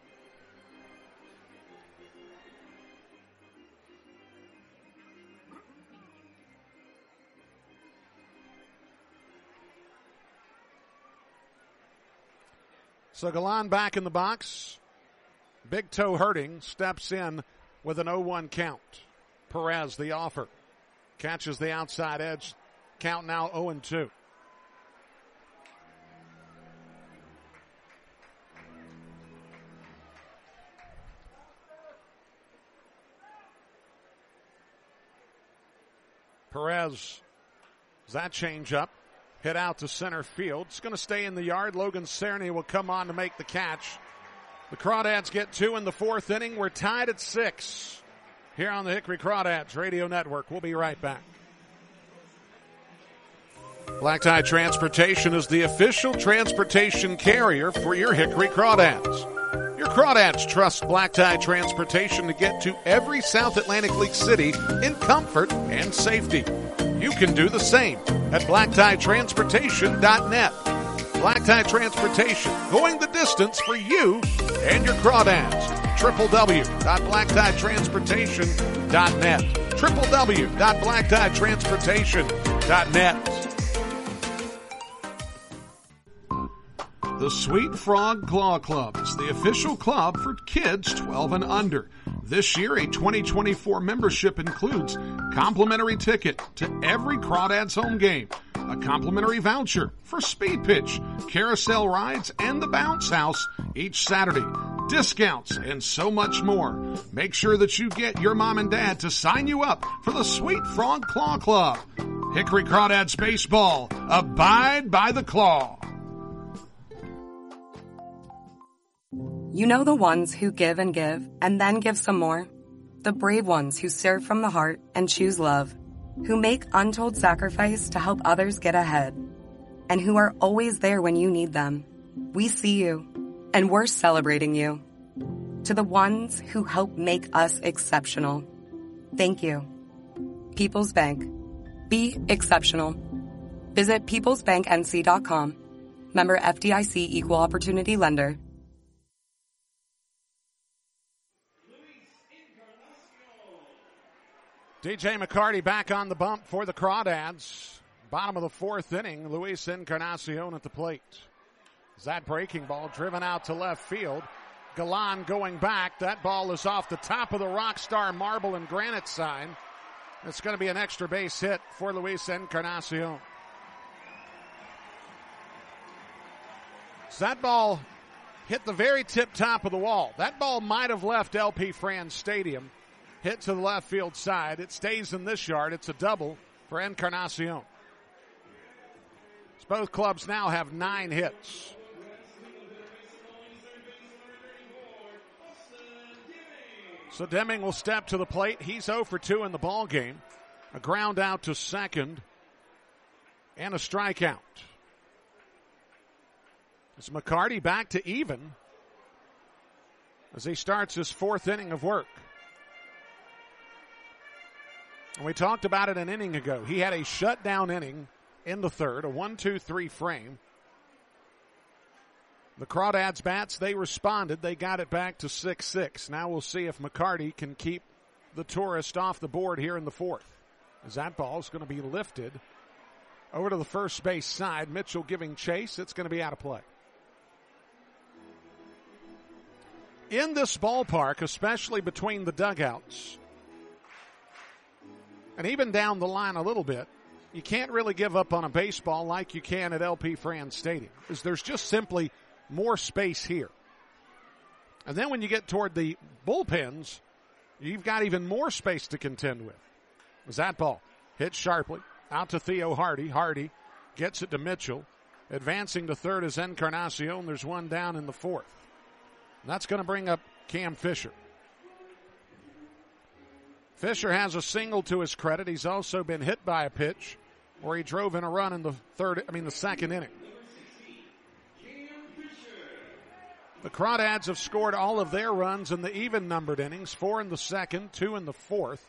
So Galan back in the box. Big toe hurting, steps in with an 0-1 count. Perez, the offer. Catches the outside edge. Count now 0-2. Perez, that change up. Hit out to center field. It's going to stay in the yard. Logan Cerny will come on to make the catch. The Crawdads get 2 in the 4th inning. We're tied at 6 here on the Hickory Crawdads Radio Network. We'll be right back. Black Tie Transportation is the official transportation carrier for your Hickory Crawdads. Your Crawdads trust Black Tie Transportation to get to every South Atlantic League city in comfort and safety. You can do the same at blacktieTransportation.net. Black Tie Transportation, going the distance for you and your Crawdads. www.blacktieTransportation.net. www.blacktieTransportation.net. The Sweet Frog Claw Club is the official club for kids 12 and under. This year, a 2024 membership includes complimentary ticket to every Crawdads home game, a complimentary voucher for Speed Pitch, carousel rides, and the Bounce House each Saturday, discounts, and so much more. Make sure that you get your mom and dad to sign you up for the Sweet Frog Claw Club. Hickory Crawdads Baseball, abide by the claw. You know the ones who give and then give some more? The brave ones who serve from the heart and choose love, who make untold sacrifice to help others get ahead, and who are always there when you need them. We see you, and we're celebrating you. To the ones who help make us exceptional, thank you. People's Bank. Be exceptional. Visit peoplesbanknc.com. Member FDIC Equal Opportunity Lender. DJ McCarty back on the bump for the Crawdads. Bottom of the fourth inning, Luis Encarnacion at the plate. That breaking ball driven out to left field. Galan going back. That ball is off the top of the Rockstar marble and granite sign. It's going to be an extra base hit for Luis Encarnacion. So that ball hit the very tip top of the wall. That ball might have left LP Franz Stadium. Hit to the left field side. It stays in this yard. It's a double for Encarnacion. So both clubs now have 9 hits. So Deming will step to the plate. He's 0 for 2 in the ball game. A ground out to second and a strikeout. It's McCarty back to even as he starts his 4th inning of work. And we talked about it an inning ago. He had a shutdown inning in the third, a 1-2-3 frame. The Crawdads bats, they responded. They got it back to 6-6. Now we'll see if McCarty can keep the Tourist off the board here in the 4th. As that ball is going to be lifted over to the first base side. Mitchell giving chase. It's going to be out of play. In this ballpark, especially between the dugouts, and even down the line a little bit, you can't really give up on a baseball like you can at LP Franz Stadium, because there's just simply more space here. And then when you get toward the bullpens, you've got even more space to contend with. As that ball hit sharply out to Theo Hardy. Hardy gets it to Mitchell. Advancing to third is Encarnacion. There's one down in the 4th. And that's going to bring up Cam Fisher. Fisher has a single to his credit. He's also been hit by a pitch where he drove in a run in the 2nd inning. The Crawdads have scored all of their runs in the even-numbered innings, 4 in the 2nd, 2 in the 4th.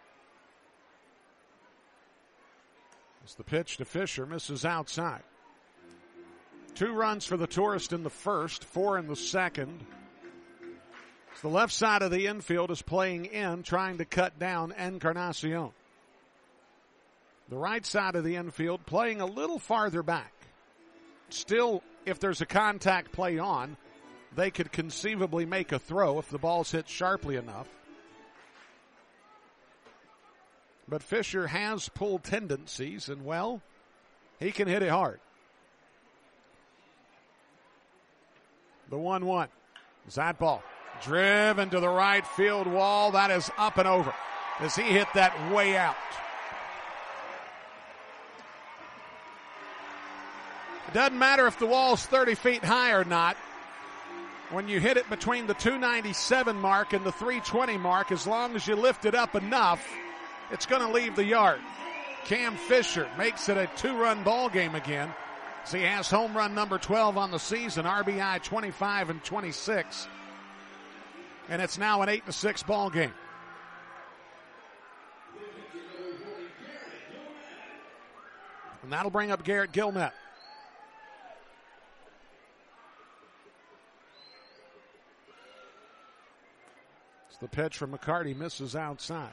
As the pitch to Fisher misses outside. 2 runs for the Tourist in the 1st, 4 in the 2nd. So the left side of the infield is playing in, trying to cut down Encarnacion. The right side of the infield playing a little farther back. Still, if there's a contact play on, they could conceivably make a throw if the ball's hit sharply enough. But Fisher has pull tendencies, and, well, he can hit it hard. The 1-1. Is that ball driven to the right field wall? That is up and over as he hit that way out. It doesn't matter if the wall's 30 feet high or not. When you hit it between the 297 mark and the 320 mark, as long as you lift it up enough, it's going to leave the yard. Cam Fisher makes it a 2-run ball game again. So he has home run number 12 on the season, RBI 25 and 26. And it's now an 8-6 ball game. And that'll bring up Garrett Gilmet. It's the pitch from McCarty, misses outside.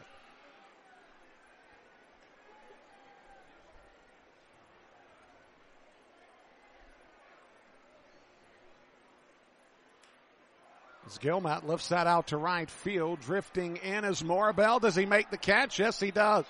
As Gilmet lifts that out to right field, drifting in is Morabel. Does he make the catch? Yes, he does.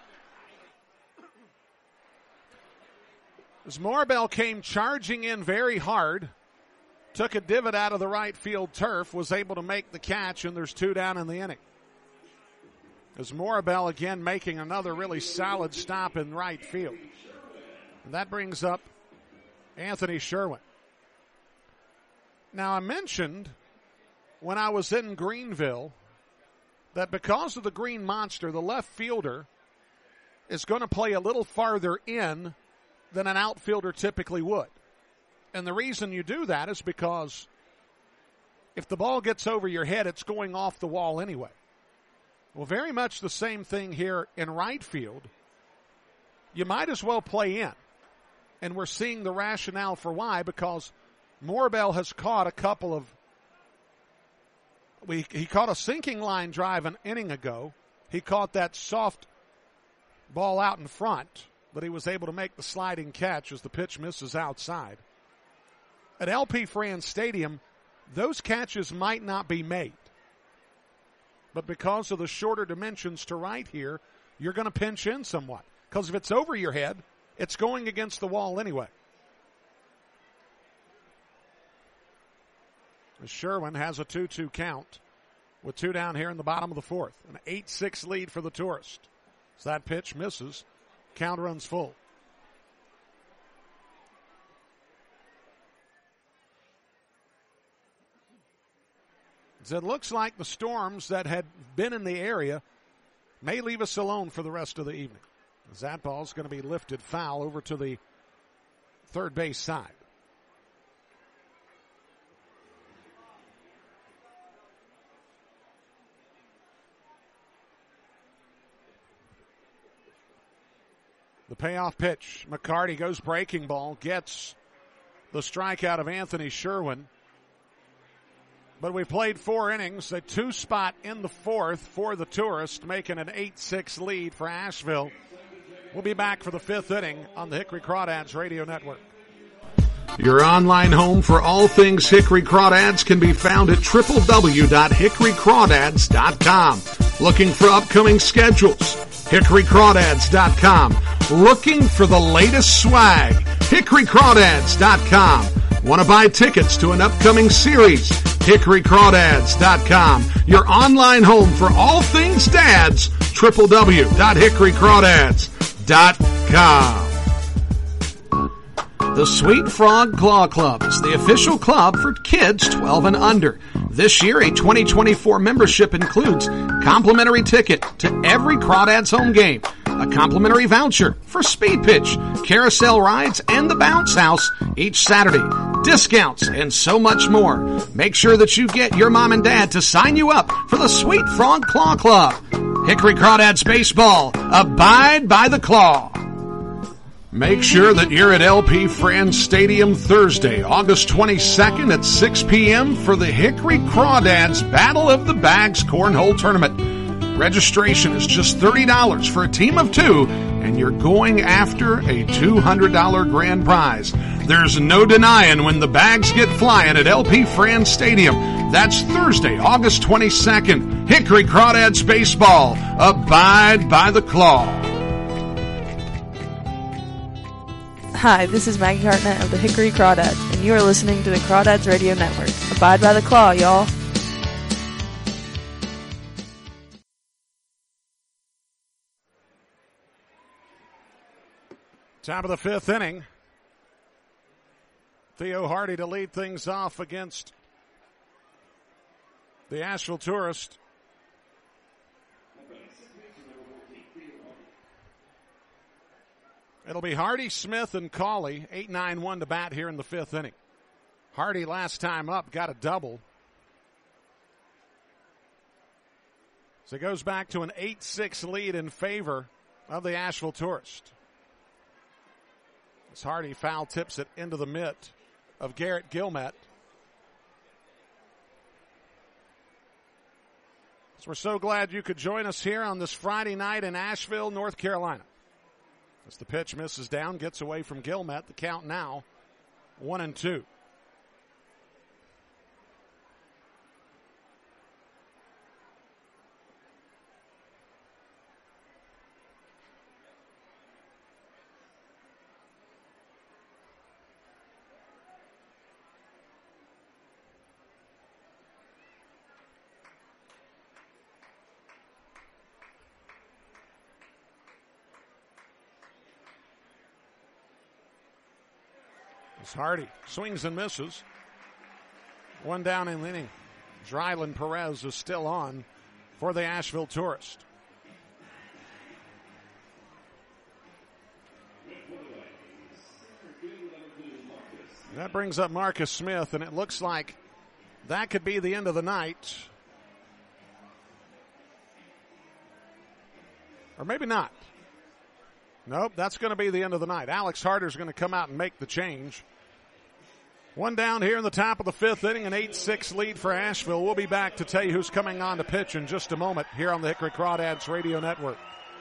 As Morabel came charging in very hard, took a divot out of the right field turf, was able to make the catch, and there's 2 down in the inning. As Morabel again making another really solid stop in right field. And that brings up Anthony Sherwin. Now, I mentioned when I was in Greenville that because of the Green Monster, the left fielder is going to play a little farther in than an outfielder typically would. And the reason you do that is because if the ball gets over your head, it's going off the wall anyway. Well, very much the same thing here in right field. You might as well play in. And we're seeing the rationale for why, because Morabel has caught a couple of he caught a sinking line drive an inning ago, He caught that soft ball out in front, but he was able to make the sliding catch as the pitch misses outside. At LP France Stadium, those catches might not be made. But because of the shorter dimensions to right here, you're going to pinch in somewhat. Because if it's over your head, it's going against the wall anyway. Sherwin has a 2-2 count with 2 down here in the bottom of the 4th. An 8-6 lead for the Tourist. So that pitch misses. Count runs full. So it looks like the storms that had been in the area may leave us alone for the rest of the evening. That ball's going to be lifted foul over to the third base side. The payoff pitch. McCarty goes breaking ball, gets the strikeout of Anthony Sherwin. But we played 4 innings, a 2 spot in the 4th for the Tourist, making an 8-6 lead for Asheville. We'll be back for the 5th inning on the Hickory Crawdads Radio Network. Your online home for all things Hickory Crawdads can be found at www.hickorycrawdads.com. Looking for upcoming schedules? hickorycrawdads.com. Looking for the latest swag? hickorycrawdads.com. Want to buy tickets to an upcoming series? hickorycrawdads.com. Your online home for all things dads, www.hickorycrawdads.com. The Sweet Frog Claw Club is the official club for kids 12 and under. This year, a 2024 membership includes complimentary ticket to every Crawdads home game, a complimentary voucher for Speed Pitch, carousel rides, and the Bounce House each Saturday, discounts, and so much more. Make sure that you get your mom and dad to sign you up for the Sweet Frog Claw Club. Hickory Crawdads Baseball, abide by the claw. Make sure that you're at LP France Stadium Thursday, August 22nd at 6 p.m. for the Hickory Crawdads Battle of the Bags Cornhole Tournament. Registration is just $30 for a team of 2, and you're going after a $200 grand prize. There's no denying when the bags get flying at LP France Stadium. That's Thursday, August 22nd. Hickory Crawdads Baseball, abide by the claw. Hi, this is Maggie Hartnett of the Hickory Crawdads, and you are listening to the Crawdads Radio Network. Abide by the claw, y'all. Top of the 5th inning. Theo Hardy to lead things off against the Asheville Tourist. It'll be Hardy, Smith, and Cauley, 8-9-1 to bat here in the 5th inning. Hardy last time up got a double. So it goes back to an 8-6 lead in favor of the Asheville Tourist. As Hardy foul tips it into the mitt of Garrett Gilmet. So we're so glad you could join us here on this Friday night in Asheville, North Carolina. As the pitch misses down, gets away from Gilmet. The count now 1-2. Hardy swings and misses. 1 down in the inning. Dryland Perez is still on for the Asheville Tourist. That brings up Marcus Smith, and it looks like that could be the end of the night. Or maybe not. Nope, that's going to be the end of the night. Alex Harder's going to come out and make the change. One down here in the top of the fifth inning, an 8-6 lead for Asheville. We'll be back to tell you who's coming on to pitch in just a moment here on the Hickory Crawdads Radio Network.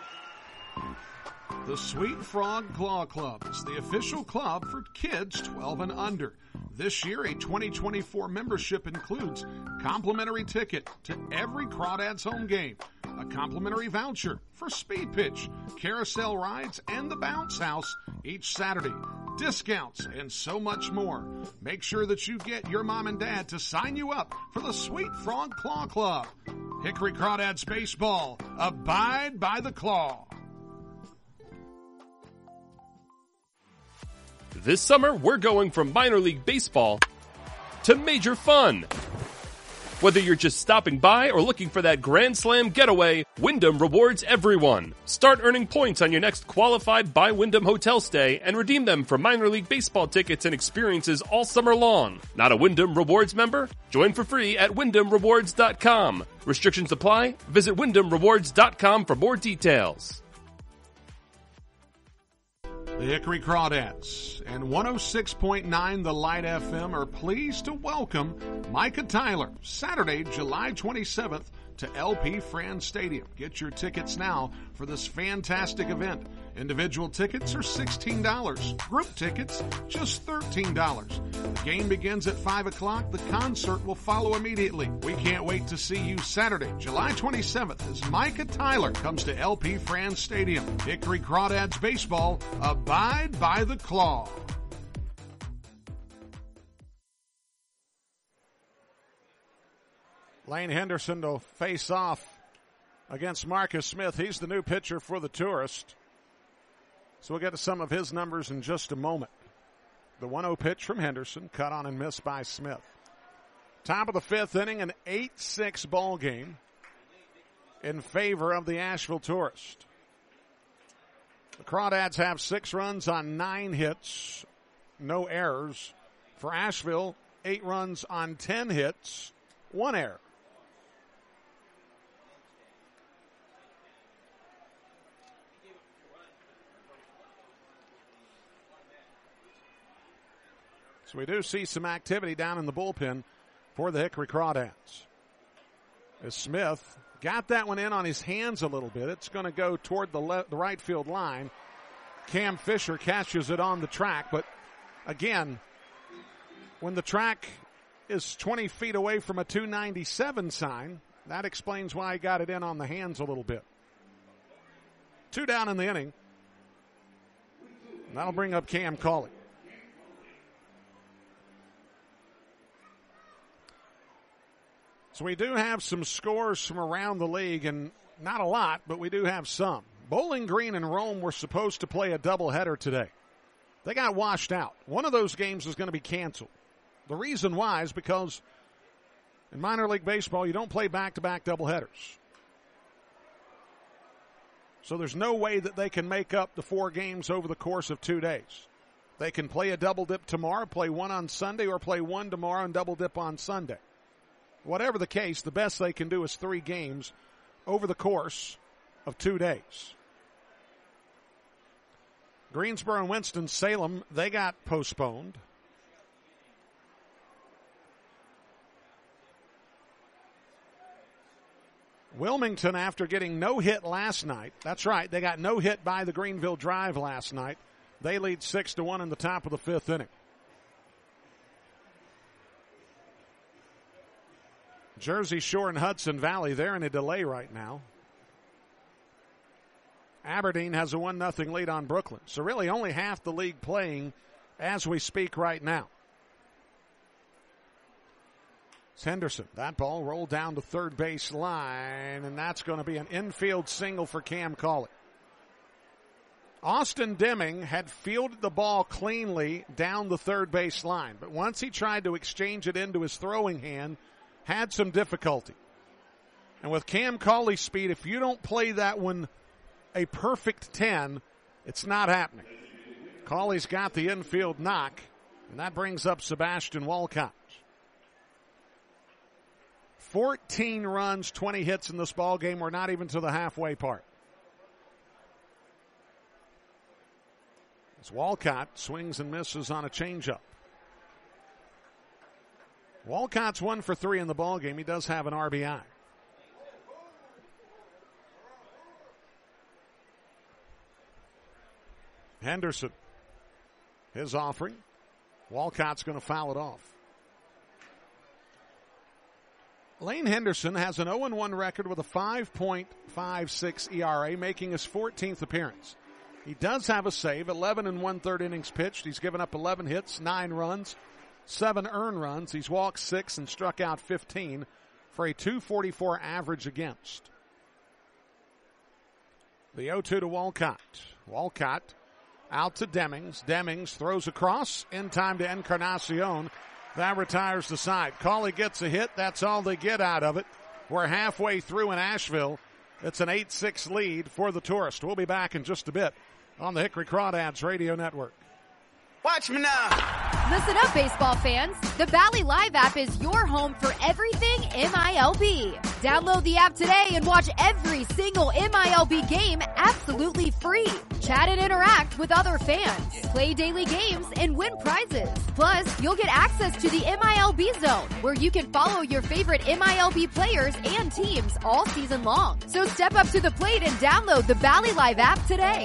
The Sweet Frog Claw Club is the official club for kids 12 and under. This year, a 2024 membership includes complimentary ticket to every Crawdads home game, a complimentary voucher for Speed Pitch, carousel rides, and the Bounce House each Saturday, discounts, and so much more. Make sure that you get your mom and dad to sign you up for the Sweet Frog Claw Club. Hickory Crawdads Baseball, abide by the claw. This summer, we're going from minor league baseball to major fun. Whether you're just stopping by or looking for that Grand Slam getaway, Wyndham rewards everyone. Start earning points on your next qualified by Wyndham hotel stay and redeem them for minor league baseball tickets and experiences all summer long. Not a Wyndham Rewards member? Join for free at WyndhamRewards.com. Restrictions apply. Visit WyndhamRewards.com for more details. The Hickory Crawdads and 106.9 The Light FM are pleased to welcome Micah Tyler Saturday, July 27th to LP Franz Stadium. Get your tickets now for this fantastic event. Individual tickets are $16. Group tickets, just $13. The game begins at 5 o'clock. The concert will follow immediately. We can't wait to see you Saturday, July 27th, as Micah Tyler comes to LP Franz Stadium. Hickory Crawdads Baseball, abide by the claw. Lane Henderson to face off against Marcus Smith. He's the new pitcher for the Tourist. So we'll get to some of his numbers in just a moment. The 1-0 pitch from Henderson, cut on and missed by Smith. Top of the fifth inning, an 8-6 ball game in favor of the Asheville Tourist. The Crawdads have 6 runs on 9 hits, no errors. For Asheville, 8 runs on 10 hits, 1 error. So we do see some activity down in the bullpen for the Hickory Crawdads. As Smith got that one in on his hands a little bit, it's going to go toward the right field line. Cam Fisher catches it on the track, but again, when the track is 20 feet away from a 297 sign, that explains why he got it in on the hands a little bit. 2 down in the inning. And that'll bring up Cam Cauley. So we do have some scores from around the league, and not a lot, but we do have some. Bowling Green and Rome were supposed to play a doubleheader today. They got washed out. One of those games is going to be canceled. The reason why is because in minor league baseball, you don't play back-to-back doubleheaders. So there's no way that they can make up the 4 games over the course of 2 days. They can play a double dip tomorrow, play 1 on Sunday, or play 1 tomorrow and double dip on Sunday. Whatever the case, the best they can do is 3 games over the course of 2 days. Greensboro and Winston-Salem, they got postponed. Wilmington, after getting no hit last night, that's right, they got no hit by the Greenville Drive last night. They lead 6-1 in the top of the 5th inning. Jersey Shore and Hudson Valley, they're in a delay right now. Aberdeen has a 1-0 lead on Brooklyn. So really only half the league playing as we speak right now. It's Henderson. That ball rolled down to third base line, and that's going to be an infield single for Cam Cauley. Austin Deming had fielded the ball cleanly down the third base line, but once he tried to exchange it into his throwing hand, had some difficulty. And with Cam Cauley's speed, if you don't play that one a perfect 10, it's not happening. Cauley's got the infield knock, and that brings up Sebastian Walcott. 14 runs, 20 hits in this ball game. We're not even to the halfway part. As Walcott swings and misses on a changeup. Walcott's 1 for 3 in the ballgame. He does have an RBI. Henderson, his offering. Walcott's going to foul it off. Lane Henderson has an 0-1 record with a 5.56 ERA, making his 14th appearance. He does have a save, 11 1/3 innings pitched. He's given up 11 hits, 9 runs, 7 earned runs. He's walked 6 and struck out 15 for a .244 average against. The 0-2 to Walcott. Walcott out to Demings. Demings throws across in time to Encarnacion. That retires the side. Cawley gets a hit. That's all they get out of it. We're halfway through in Asheville. It's an 8-6 lead for the Tourist. We'll be back in just a bit on the Hickory Crawdads Radio Network. Watch me now. Listen up, baseball fans. The Valley Live app is your home for everything MILB. Download the app today and watch every single MILB game absolutely free. Chat and interact with other fans. Play daily games and win prizes. Plus, you'll get access to the MILB Zone, where you can follow your favorite MILB players and teams all season long. So step up to the plate and download the Valley Live app today.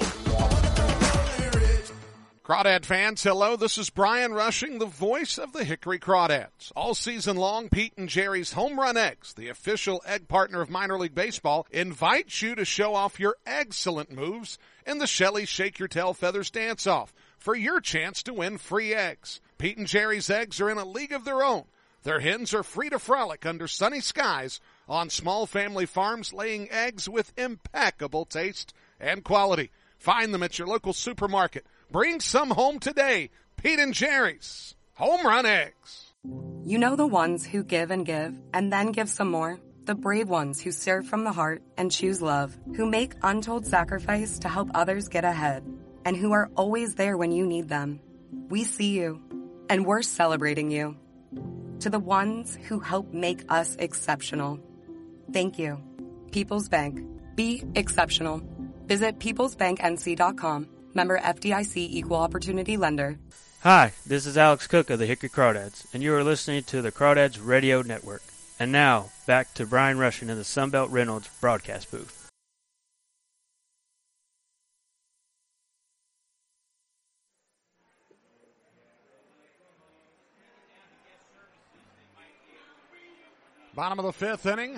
Crawdad fans, hello. This is Brian Rushing, the voice of the Hickory Crawdads. All season long, Pete and Jerry's Home Run Eggs, the official egg partner of minor league baseball, invites you to show off your excellent moves in the Shelley Shake Your Tail Feathers Dance-Off for your chance to win free eggs. Pete and Jerry's eggs are in a league of their own. Their hens are free to frolic under sunny skies on small family farms, laying eggs with impeccable taste and quality. Find them at your local supermarket. Bring some home today. Pete and Jerry's Home Run Eggs. You know the ones who give and then give some more? The brave ones who serve from the heart and choose love, who make untold sacrifice to help others get ahead, and who are always there when you need them. We see you, and we're celebrating you. To the ones who help make us exceptional, thank you. People's Bank. Be exceptional. Visit peoplesbanknc.com. Member FDIC Equal Opportunity Lender. Hi, this is Alex Cook of the Hickory Crawdads, and you are listening to the Crawdads Radio Network. And now, back to Brian Rushing in the Sunbelt Reynolds broadcast booth. Bottom of the fifth inning.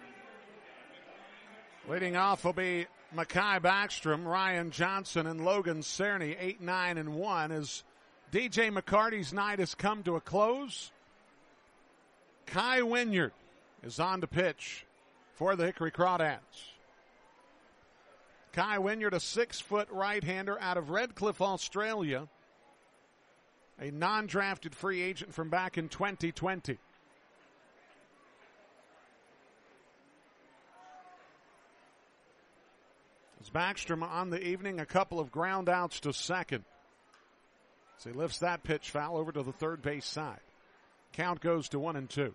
Leading off will be Mekhi Backstrom, Ryan Johnson, and Logan Cerny, 8-9-1, as DJ McCarty's night has come to a close. Kai Wynyard is on to pitch for the Hickory Crawdads. Kai Wynyard, a 6-foot right-hander out of Redcliffe, Australia, a non-drafted free agent from back in 2020. Backstrom on the evening, a couple of ground outs to second. So he lifts that pitch foul over to the third base side. Count goes to 1-2.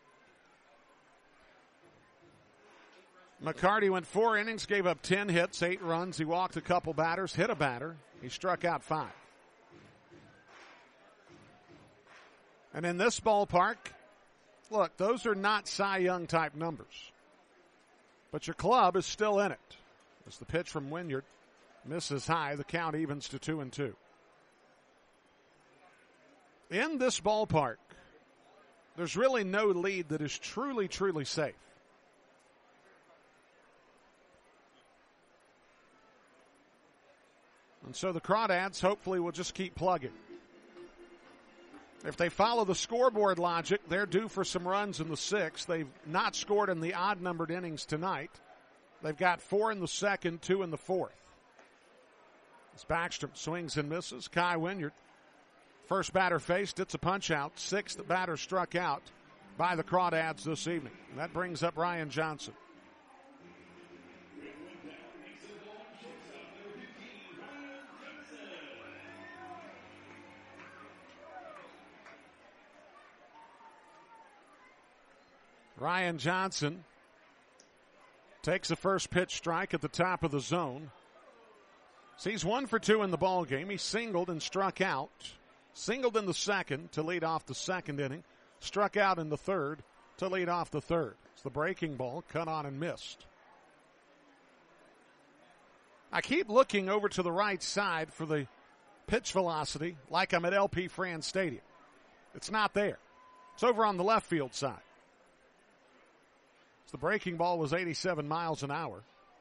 McCarty went 4 innings, gave up 10 hits, 8 runs. He walked a couple batters, hit a batter. He struck out 5. And in this ballpark, look, those are not Cy Young type numbers. But your club is still in it. As the pitch from Wynyard misses high, the count evens to 2-2. In this ballpark, there's really no lead that is truly, truly safe. And so the Crawdads hopefully will just keep plugging. If they follow the scoreboard logic, they're due for some runs in the 6th. They've not scored in the odd-numbered innings tonight. They've got 4 in the 2nd, 2 in the 4th. As Backstrom swings and misses, Kai Wynyard, first batter faced, it's a punch-out. 6th batter struck out by the Crawdads this evening. And that brings up Ryan Johnson. Ryan Johnson takes a first pitch strike at the top of the zone. So he's 1 for 2 in the ball game. He singled and struck out. Singled in the 2nd to lead off the 2nd inning. struck out in the third to lead off the third. It's the breaking ball, cut on and missed. I keep looking over to the right side for the pitch velocity like I'm at LP Fran Stadium. It's not there. It's over on the left field side. The breaking ball was 87 miles an hour.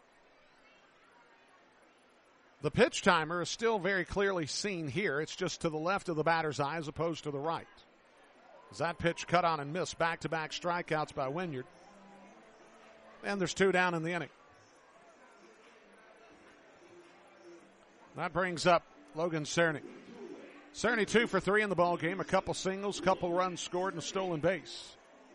The pitch timer is still very clearly seen here. It's just to the left of the batter's eye as opposed to the right. As that pitch cut on and missed, back-to-back strikeouts by Wynyard. And there's 2 down in the inning. That brings up Logan Cerny. Cerny 2 for 3 in the ball game. A couple singles, couple runs scored, and a stolen base.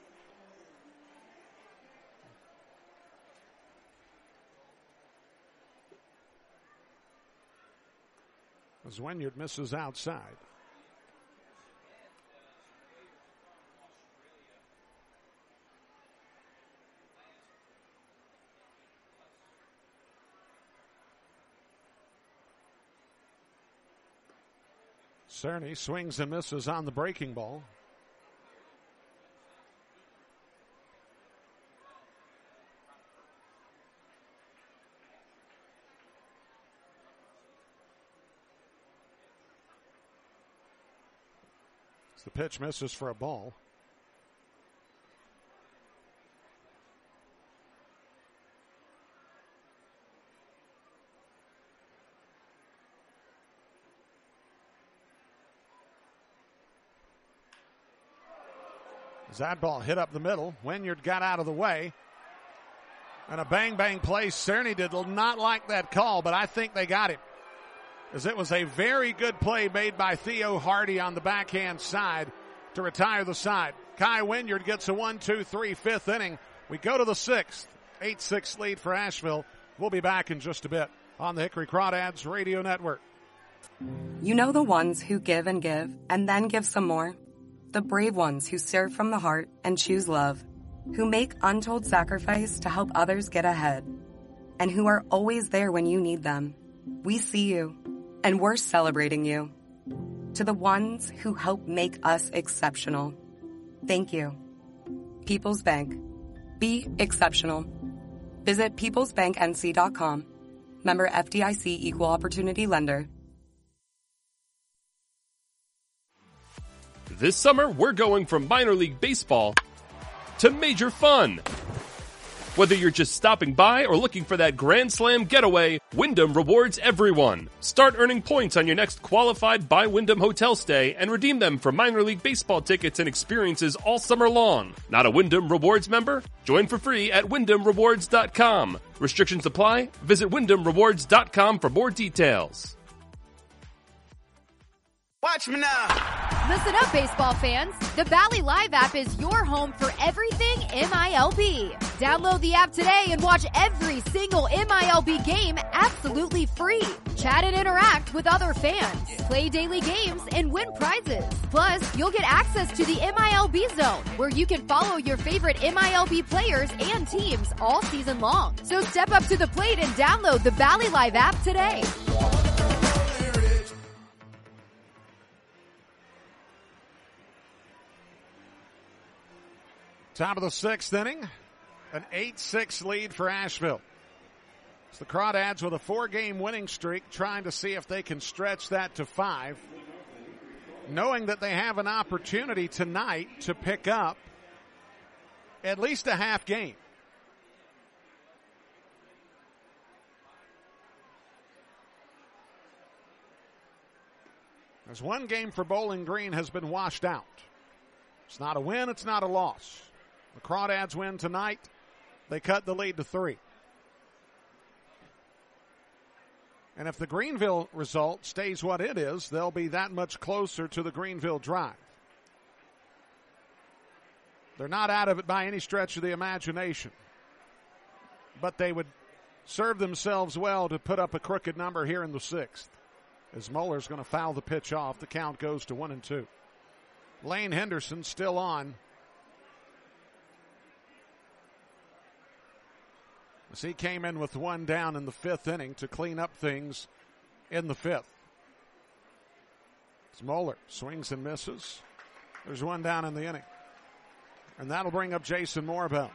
As Wynyard misses outside. Cerny swings and misses on the breaking ball. The pitch misses for a ball. As that ball hit up the middle, Wynyard got out of the way. And a bang-bang play. Cerny did not like that call, but I think they got him. As it was a very good play made by Theo Hardy on the backhand side to retire the side. Kai Wynyard gets a 1-2-3 fifth inning. We go to the sixth. 8-6 lead for Asheville. We'll be back in just a bit on the Hickory Crawdads Radio Network. You know the ones who give and then give some more? The brave ones who serve from the heart and choose love, who make untold sacrifice to help others get ahead, and who are always there when you need them. We see you, and we're celebrating you. To the ones who help make us exceptional, thank you. People's Bank. Be exceptional. Visit peoplesbanknc.com. Member FDIC Equal Opportunity Lender. This summer, we're going from minor league baseball to major fun. Whether you're just stopping by or looking for that Grand Slam getaway, Wyndham rewards everyone. Start earning points on your next qualified by Wyndham hotel stay and redeem them for minor league baseball tickets and experiences all summer long. Not a Wyndham Rewards member? Join for free at WyndhamRewards.com. Restrictions apply. Visit WyndhamRewards.com for more details. Watch me now. Listen up, baseball fans. The Bally Live app is your home for everything MILB. Download the app today and watch every single MILB game absolutely free. Chat and interact with other fans. Play daily games and win prizes. Plus, you'll get access to the MILB Zone, where you can follow your favorite MILB players and teams all season long. So step up to the plate and download the Bally Live app today. Top of the sixth inning, an 8-6 lead for Asheville. It's the Crawdads with a 4-game winning streak, trying to see if they can stretch that to 5, knowing that they have an opportunity tonight to pick up at least a half game. As one game for Bowling Green has been washed out. It's not a win, it's not a loss. The Crawdads win tonight. They cut the lead to 3. And if the Greenville result stays what it is, they'll be that much closer to the Greenville Drive. They're not out of it by any stretch of the imagination. But they would serve themselves well to put up a crooked number here in the 6th. As Muller's going to foul the pitch off, the count goes to 1-2. Lane Henderson still on. As he came in with 1 down in the 5th inning to clean up things in the 5th. As Muller swings and misses. There's 1 down in the inning. And that'll bring up Jason Morbell.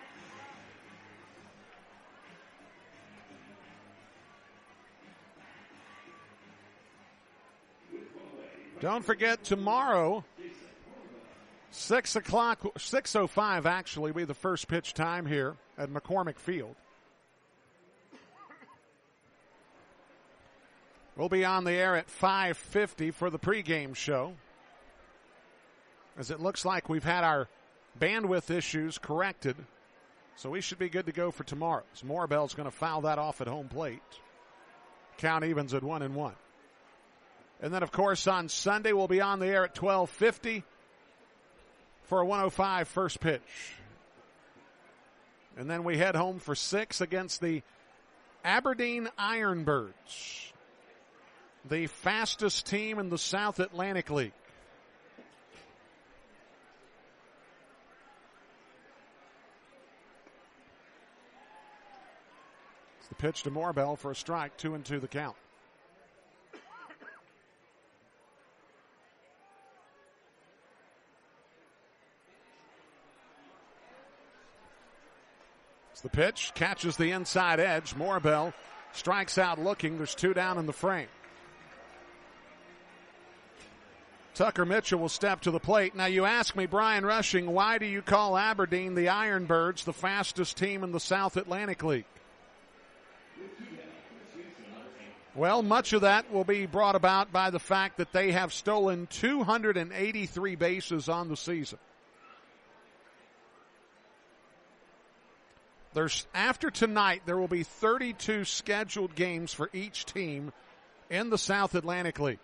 Don't forget, tomorrow, 6 o'clock, 6:05 actually, will be the first pitch time here at McCormick Field. We'll be on the air at 5:50 for the pregame show, as it looks like we've had our bandwidth issues corrected, so we should be good to go for tomorrow. So Morbell's going to foul that off at home plate. Count evens at 1-1. And then, of course, on Sunday, we'll be on the air at 12:50 for a 1:05 first pitch. And then we head home for 6 against the Aberdeen Ironbirds, the fastest team in the South Atlantic League. It's the pitch to Morbell for a strike, 2-2 the count. The pitch catches the inside edge. Morbell strikes out looking. There's 2 down in the frame. Tucker Mitchell will step to the plate. Now you ask me, Brian Rushing, why do you call Aberdeen the Ironbirds the fastest team in the South Atlantic League? Well, much of that will be brought about by the fact that they have stolen 283 bases on the season. After tonight, there will be 32 scheduled games for each team in the South Atlantic League.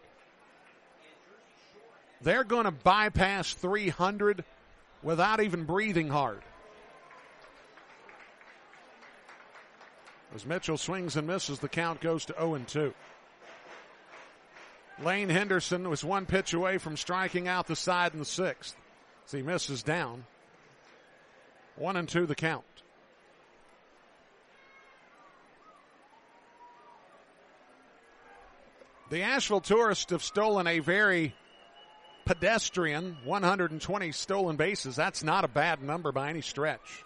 They're going to bypass 300 without even breathing hard. As Mitchell swings and misses, the count goes to 0-2. Lane Henderson was 1 pitch away from striking out the side in the 6th. As he misses down. 1-2 the count. The Asheville Tourists have stolen a very pedestrian 120 stolen bases. That's not a bad number by any stretch.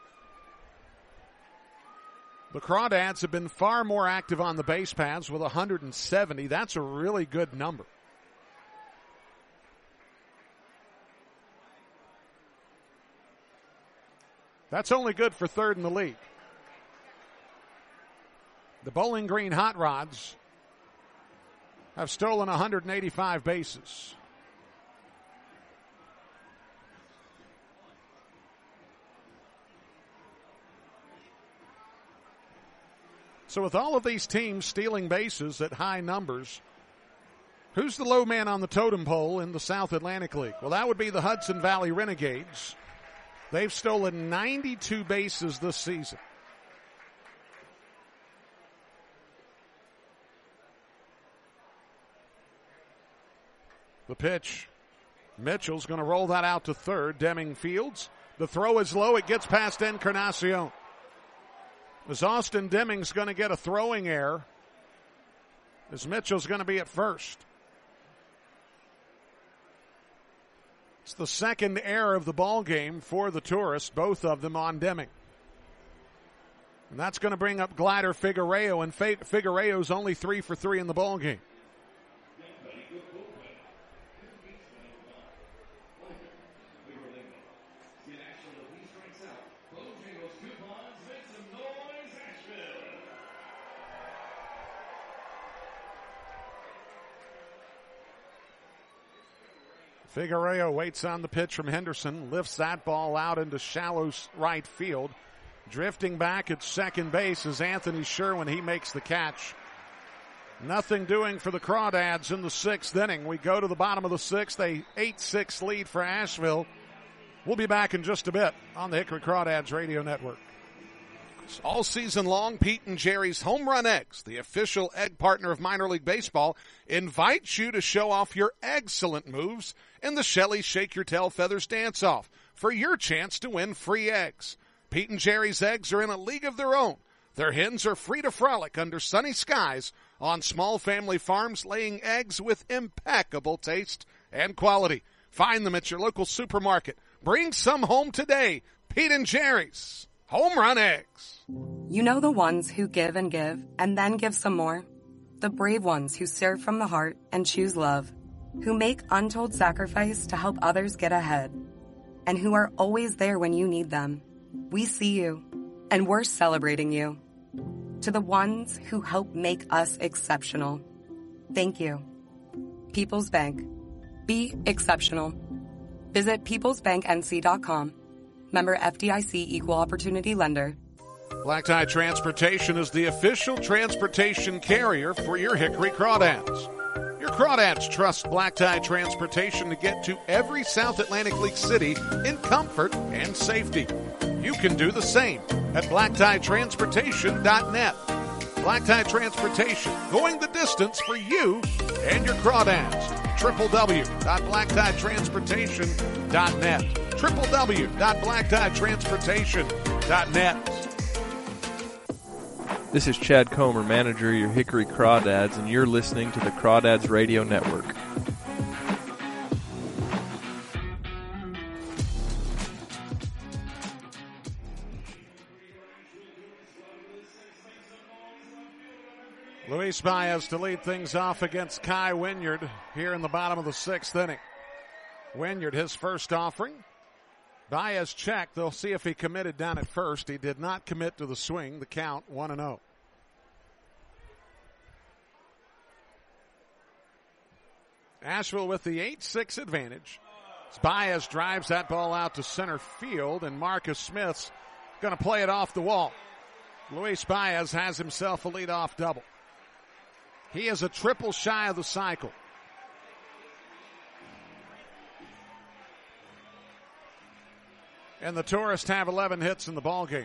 The Crawdads have been far more active on the base paths with 170. That's a really good number. That's only good for 3rd in the league. The Bowling Green Hot Rods have stolen 185 bases. So with all of these teams stealing bases at high numbers, who's the low man on the totem pole in the South Atlantic League? Well, that would be the Hudson Valley Renegades. They've stolen 92 bases this season. The pitch. Mitchell's going to roll that out to 3rd. Deming fields. The throw is low. It gets past Encarnacion. As Austin Deming's going to get a throwing error, as Mitchell's going to be at first. It's the 2nd error of the ball game for the Tourists, both of them on Deming. And that's going to bring up Glider Figueroa, and Figueroa's only 3 for 3 in the ball game. Figueroa waits on the pitch from Henderson, lifts that ball out into shallow right field. Drifting back at second base is Anthony Sherwin. He makes the catch. Nothing doing for the Crawdads in the 6th inning. We go to the bottom of the 6th, a 8-6 lead for Asheville. We'll be back in just a bit on the Hickory Crawdads Radio Network. All season long, Pete and Jerry's Home Run Eggs, the official egg partner of minor league baseball, invites you to show off your excellent moves in the Shelley Shake Your Tail Feathers Dance-Off for your chance to win free eggs. Pete and Jerry's eggs are in a league of their own. Their hens are free to frolic under sunny skies on small family farms, laying eggs with impeccable taste and quality. Find them at your local supermarket, Bring some home today. Pete and Jerry's Home Run Eggs. You know the ones who give and then give some more? The brave ones who serve from the heart and choose love, who make untold sacrifice to help others get ahead, and who are always there when you need them. We see you, and we're celebrating you. To the ones who help make us exceptional, thank you. People's Bank. Be exceptional. Visit peoplesbanknc.com. Member FDIC Equal Opportunity Lender. Black Tie Transportation is the official transportation carrier for your Hickory Crawdads. Your Crawdads trust Black Tie Transportation to get to every South Atlantic League city in comfort and safety. You can do the same at blacktieTransportation.net. Black Tie Transportation, going the distance for you and your Crawdads. www.blacktieTransportation.net. www.blacktieTransportation.net. This is Chad Comer, manager of your Hickory Crawdads, and you're listening to the Crawdads Radio Network. Luis Baez to lead things off against Kai Wynyard here in the bottom of the sixth inning. Wynyard, his first offering. Baez checked. They'll see if he committed down at first. He did not commit to the swing. The count 1-0. Asheville with the 8-6 advantage. Baez drives that ball out to center field, and Marcus Smith's going to play it off the wall. Luis Baez has himself a leadoff double. He is a triple shy of the cycle. And the Tourists have 11 hits in the ballgame.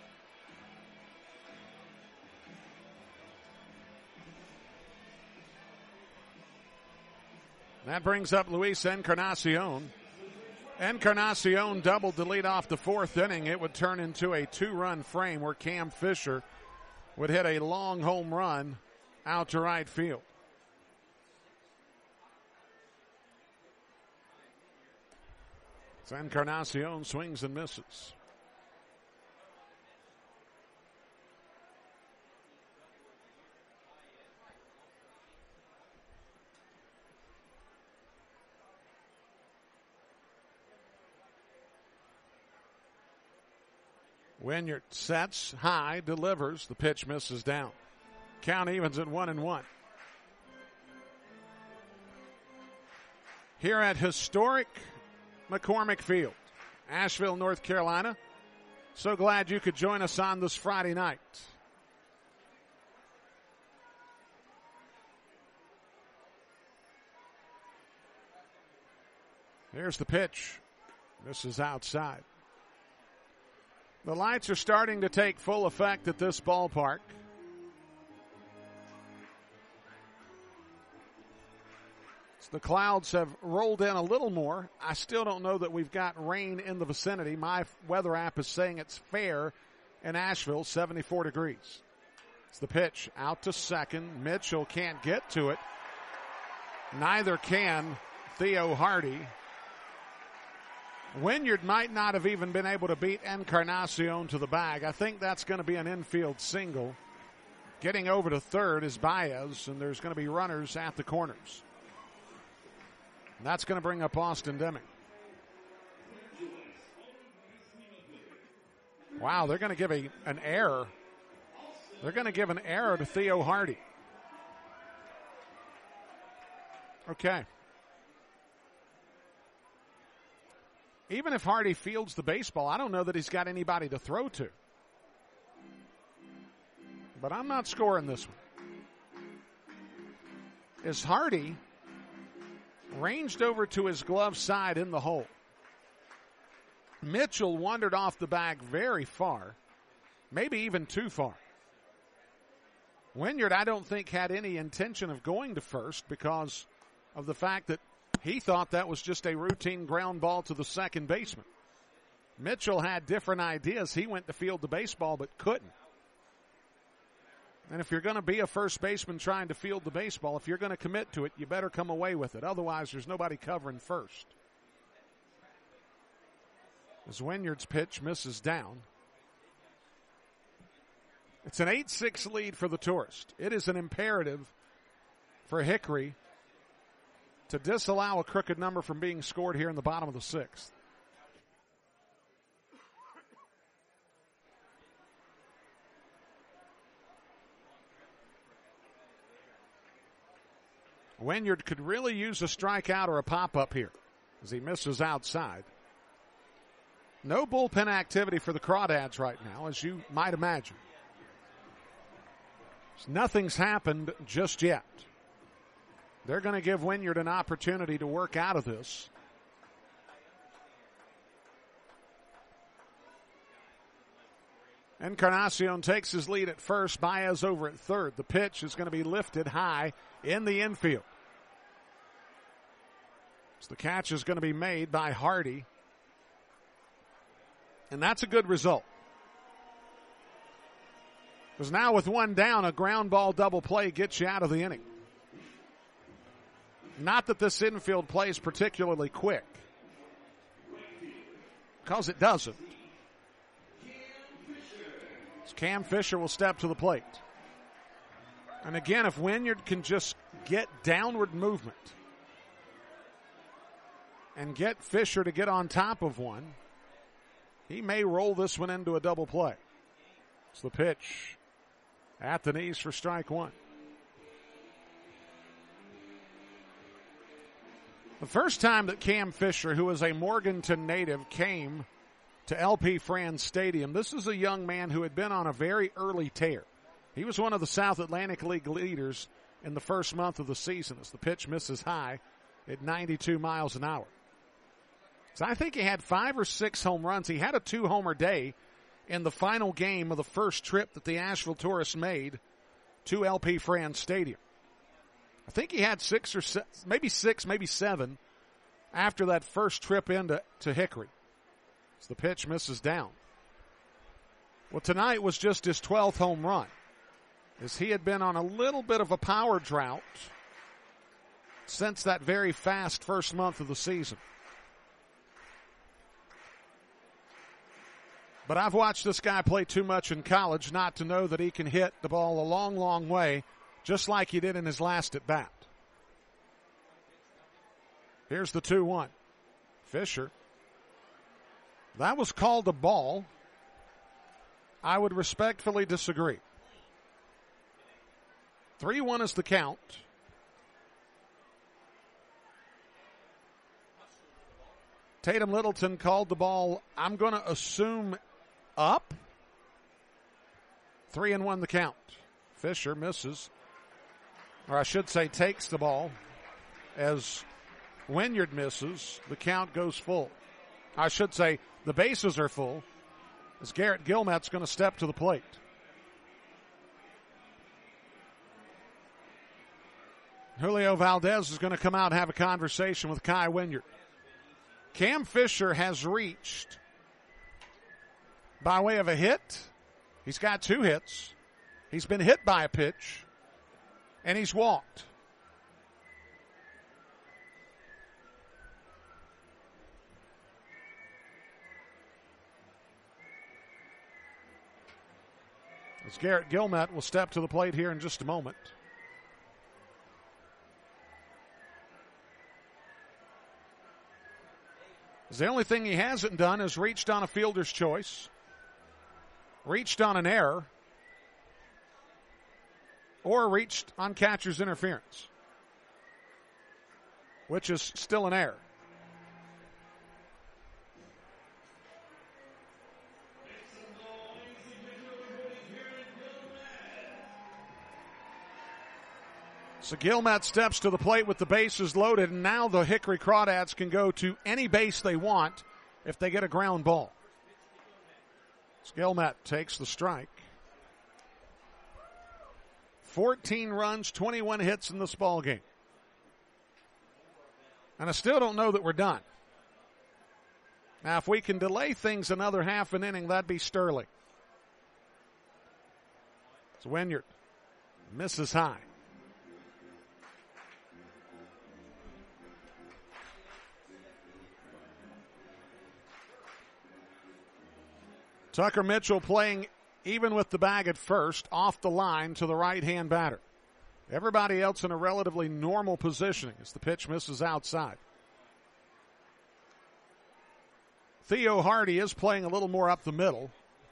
That brings up Luis Encarnacion. Encarnacion doubled to lead off the fourth inning. It would turn into a two-run frame where Cam Fisher would hit a long home run out to right field. So Encarnacion swings and misses. Wynyard sets high, delivers. The pitch misses down. Count evens at 1-1. Here at historic McCormick Field, Asheville, North Carolina. So glad you could join us on this Friday night. Here's the pitch. This is outside. The lights are starting to take full effect at this ballpark. The clouds have rolled in a little more. I still don't know that we've got rain in the vicinity. My weather app is saying it's fair in Asheville, 74 degrees. It's the pitch out to second. Mitchell can't get to it. Neither can Theo Hardy. Wynyard might not have even been able to beat Encarnacion to the bag. I think that's going to be an infield single. Getting over to third is Baez, and there's going to be runners at the corners. That's going to bring up Austin Deming. Wow, they're going to give an error. They're going to give an error to Theo Hardy. Okay. Even if Hardy fields the baseball, I don't know that he's got anybody to throw to. But I'm not scoring this one. Is Hardy ranged over to his glove side in the hole? Mitchell wandered off the bag very far, maybe even too far. Wynyard, I don't think, had any intention of going to first because of the fact that he thought that was just a routine ground ball to the second baseman. Mitchell had different ideas. He went to field the baseball but couldn't. And if you're going to be a first baseman trying to field the baseball, if you're going to commit to it, you better come away with it. Otherwise, there's nobody covering first. As Wynyard's pitch misses down. It's an 8-6 lead for the Tourist. It is an imperative for Hickory to disallow a crooked number from being scored here in the bottom of the sixth. Wynyard could really use a strikeout or a pop-up here as he misses outside. No bullpen activity for the Crawdads right now, as you might imagine. Nothing's happened just yet. They're going to give Wynyard an opportunity to work out of this. Encarnacion takes his lead at first. Baez over at third. The pitch is going to be lifted high in the infield. So the catch is going to be made by Hardy. And that's a good result. Because now with one down, a ground ball double play gets you out of the inning. Not that this infield play is particularly quick. Because it doesn't. So Cam Fisher will step to the plate. And again, if Wynyard can just get downward movement and get Fisher to get on top of one, he may roll this one into a double play. It's the pitch at the knees for strike one. The first time that Cam Fisher, who is a Morganton native, came to LP Franz Stadium, this is a young man who had been on a very early tear. He was one of the South Atlantic League leaders in the first month of the season as the pitch misses high at 92 miles an hour. So I think he had 5 or 6 home runs. He had a 2-homer day in the final game of the first trip that the Asheville Tourists made to LP Franz Stadium. I think he had 6 or 7, maybe 6, maybe 7 after that first trip into Hickory. So the pitch misses down. Well, tonight was just his 12th home run, as he had been on a little bit of a power drought since that very fast first month of the season. But I've watched this guy play too much in college not to know that he can hit the ball a long, long way, just like he did in his last at bat. Here's the 2-1. Fisher. That was called a ball. I would respectfully disagree. 3-1 is the count. Tatum Littleton called the ball, I'm going to assume, up. 3-1 the count. Fisher misses, or I should say takes the ball as Wynyard misses. The count goes full. I should say the bases are full as Garrett Gilmet's going to step to the plate. Julio Valdez is going to come out and have a conversation with Kai Wynyard. Cam Fisher has reached by way of a hit. He's got 2 hits. He's been hit by a pitch, and he's walked. As Garrett Gilmet will step to the plate here in just a moment. The only thing he hasn't done is reached on a fielder's choice, reached on an error, or reached on catcher's interference, which is still an error. So Gilmet steps to the plate with the bases loaded, and now the Hickory Crawdads can go to any base they want if they get a ground ball. So Gilmet takes the strike. 14 runs, 21 hits in this ball game. And I still don't know that we're done. Now, if we can delay things another half an inning, that'd be sterling. So Wynyard misses high. Tucker Mitchell playing even with the bag at first, off the line to the right-hand batter. Everybody else in a relatively normal positioning as the pitch misses outside. Theo Hardy is playing a little more up the middle.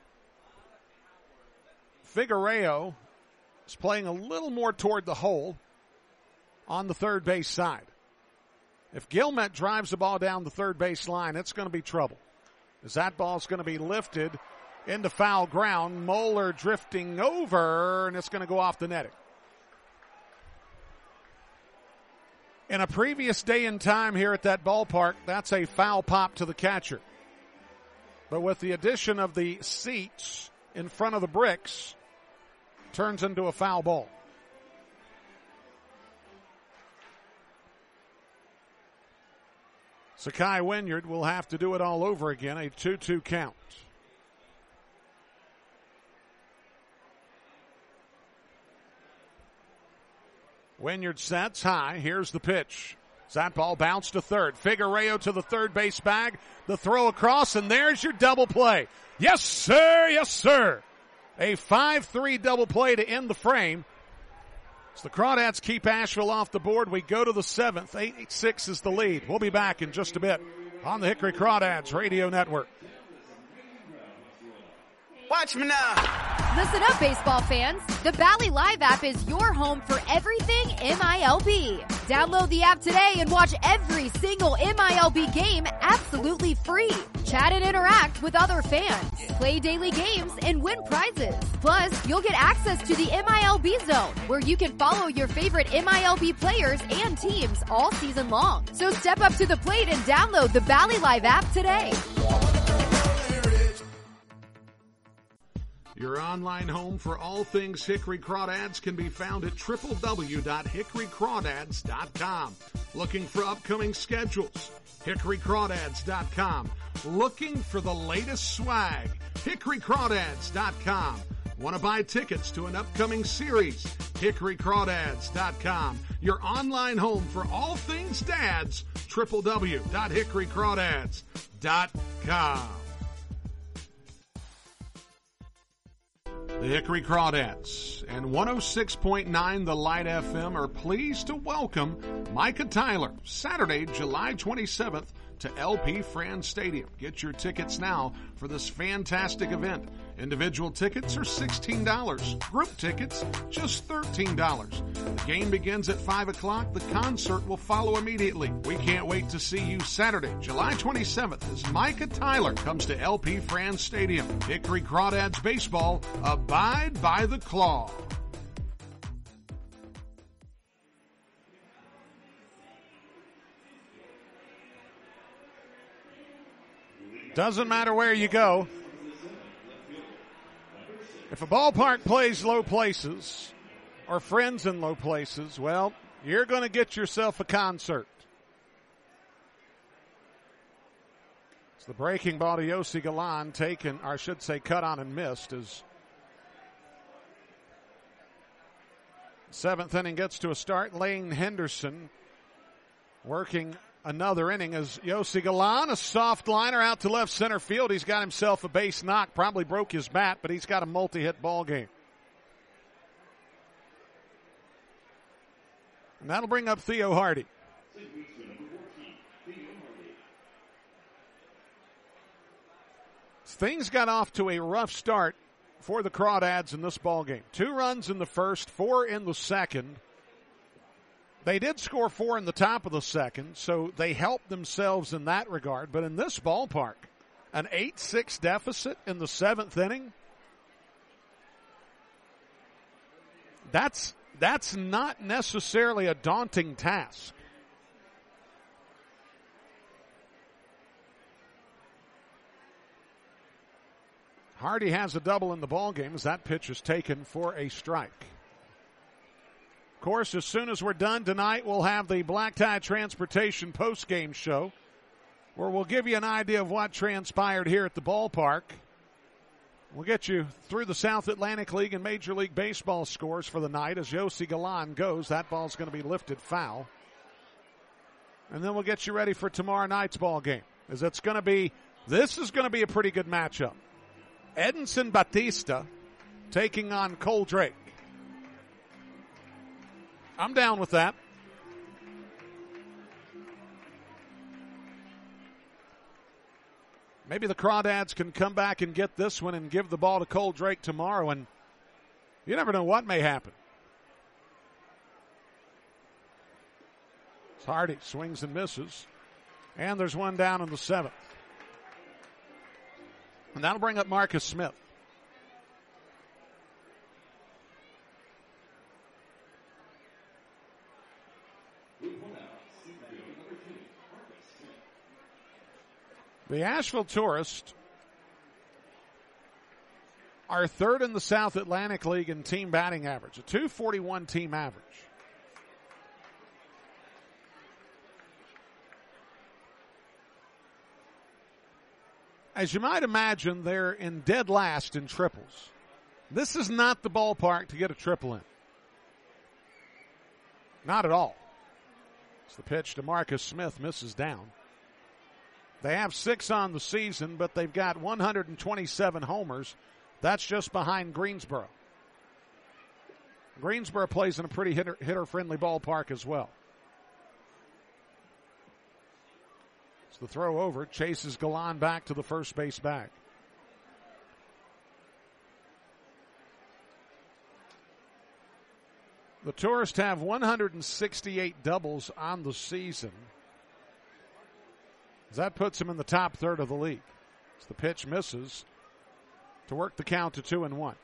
Figueroa is playing a little more toward the hole on the third base side. If Gilmet drives the ball down the third base line, it's going to be trouble, as that ball's going to be lifted into foul ground. Moeller drifting over, and it's going to go off the netting. In a previous day and time here at that ballpark, that's a foul pop to the catcher. But with the addition of the seats in front of the bricks, turns into a foul ball. Sakai Wynyard will have to do it all over again, a 2-2 count. Wynyard sets high. Here's the pitch. That ball bounced to third. Figueroa to the third base bag. The throw across, and there's your double play. Yes, sir. Yes, sir. A 5-3 double play to end the frame. So the Crawdads keep Asheville off the board. We go to the seventh. 8-6 is the lead. We'll be back in just a bit on the Hickory Crawdads Radio Network. Watch me now. Listen up, baseball fans. The Bally Live app is your home for everything MILB. Download the app today and watch every single MILB game absolutely free. Chat and interact with other fans. Play daily games and win prizes. Plus, you'll get access to the MILB Zone, where you can follow your favorite MILB players and teams all season long. So step up to the plate and download the Bally Live app today. Your online home for all things Hickory Crawdads can be found at www.hickorycrawdads.com. Looking for upcoming schedules? hickorycrawdads.com. Looking for the latest swag? hickorycrawdads.com. Want to buy tickets to an upcoming series? hickorycrawdads.com. Your online home for all things dads, www.hickorycrawdads.com. The Hickory Crawdads and 106.9 The Light FM are pleased to welcome Micah Tyler Saturday, July 27th to LP Franz Stadium. Get your tickets now for this fantastic event. Individual tickets are $16. Group tickets, just $13. The game begins at 5 o'clock. The concert will follow immediately. We can't wait to see you Saturday, July 27th, as Micah Tyler comes to LP Franz Stadium. Hickory Crawdads baseball, abide by the claw. Doesn't matter where you go. If a ballpark plays low places or friends in low places, well, you're going to get yourself a concert. It's the breaking ball to Yossi Galan taken, or I should say cut on and missed, as seventh inning gets to a start. Lane Henderson working another inning as Yossi Galan, a soft liner out to left center field. He's got himself a base knock, probably broke his bat, but he's got a multi-hit ball game. And that'll bring up Theo Hardy. Things got off to a rough start for the Crawdads in this ball game. 2 runs in the first, 4 in the second. They did score 4 in the top of the second, so they helped themselves in that regard. But in this ballpark, an 8-6 deficit in the 7th inning, that's not necessarily a daunting task. Hardy has a double in the ballgame as that pitch is taken for a strike. Of course, as soon as we're done tonight, we'll have the Black Tie Transportation post-game show where we'll give you an idea of what transpired here at the ballpark. We'll get you through the South Atlantic League and Major League Baseball scores for the night as Yossi Galan goes. That ball's going to be lifted foul. And then we'll get you ready for tomorrow night's ball game, as this is going to be a pretty good matchup. Edinson Batista taking on Cole Drake. I'm down with that. Maybe the Crawdads can come back and get this one and give the ball to Cole Drake tomorrow, and you never know what may happen. Hardy swings and misses, and there's one down in the 7th. And that'll bring up Marcus Smith. The Asheville Tourists are third in the South Atlantic League in team batting average, a .241 team average. As you might imagine, they're in dead last in triples. This is not the ballpark to get a triple in. Not at all. It's the pitch to Marcus Smith, misses down. They have 6 on the season, but they've got 127 homers. That's just behind Greensboro. Greensboro plays in a pretty hitter-friendly ballpark as well. It's the throw over, chases Galan back to the first base bag. The Tourists have 168 doubles on the season. That puts him in the top third of the league. As the pitch misses to work the count to 2-1.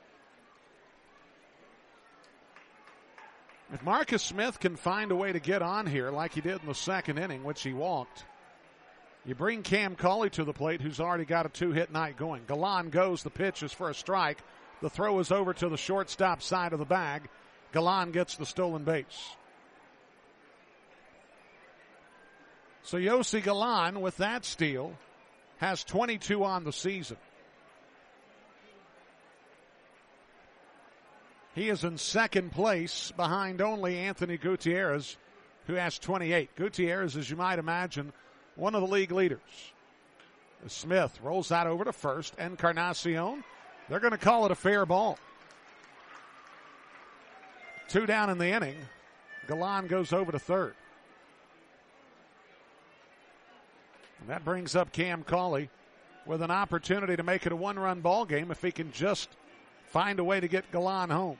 If Marcus Smith can find a way to get on here like he did in the second inning, which he walked, you bring Cam Cauley to the plate, who's already got a 2-hit night going. Galan goes, the pitch is for a strike. The throw is over to the shortstop side of the bag. Galan gets the stolen base. So Yossi Galan, with that steal, has 22 on the season. He is in second place behind only Anthony Gutierrez, who has 28. Gutierrez, as you might imagine, one of the league leaders. Smith rolls that over to first. Encarnacion, they're going to call it a fair ball. 2 down in the inning. Galan goes over to third. And that brings up Cam Cauley with an opportunity to make it a 1-run ball game if he can just find a way to get Galan home.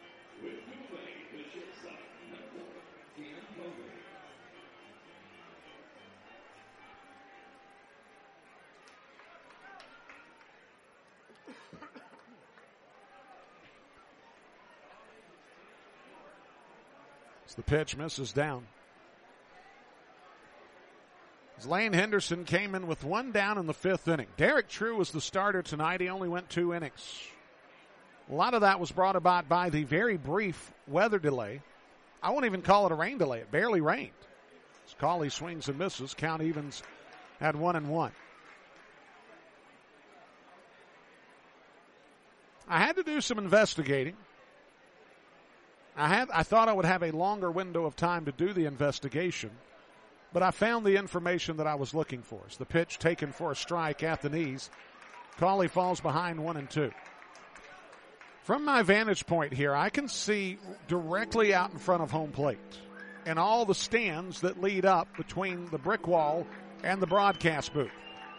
As the pitch misses down. As Lane Henderson came in with 1 down in the 5th inning. Derek True was the starter tonight. He only went 2 innings. A lot of that was brought about by the very brief weather delay. I won't even call it a rain delay. It barely rained. As Cauley swings and misses, count evens at 1-1. I had to do some investigating. I thought I would have a longer window of time to do the investigation, but I found the information that I was looking for. It's the pitch taken for a strike at the knees. Cauley falls behind 1-2. From my vantage point here, I can see directly out in front of home plate and all the stands that lead up between the brick wall and the broadcast booth.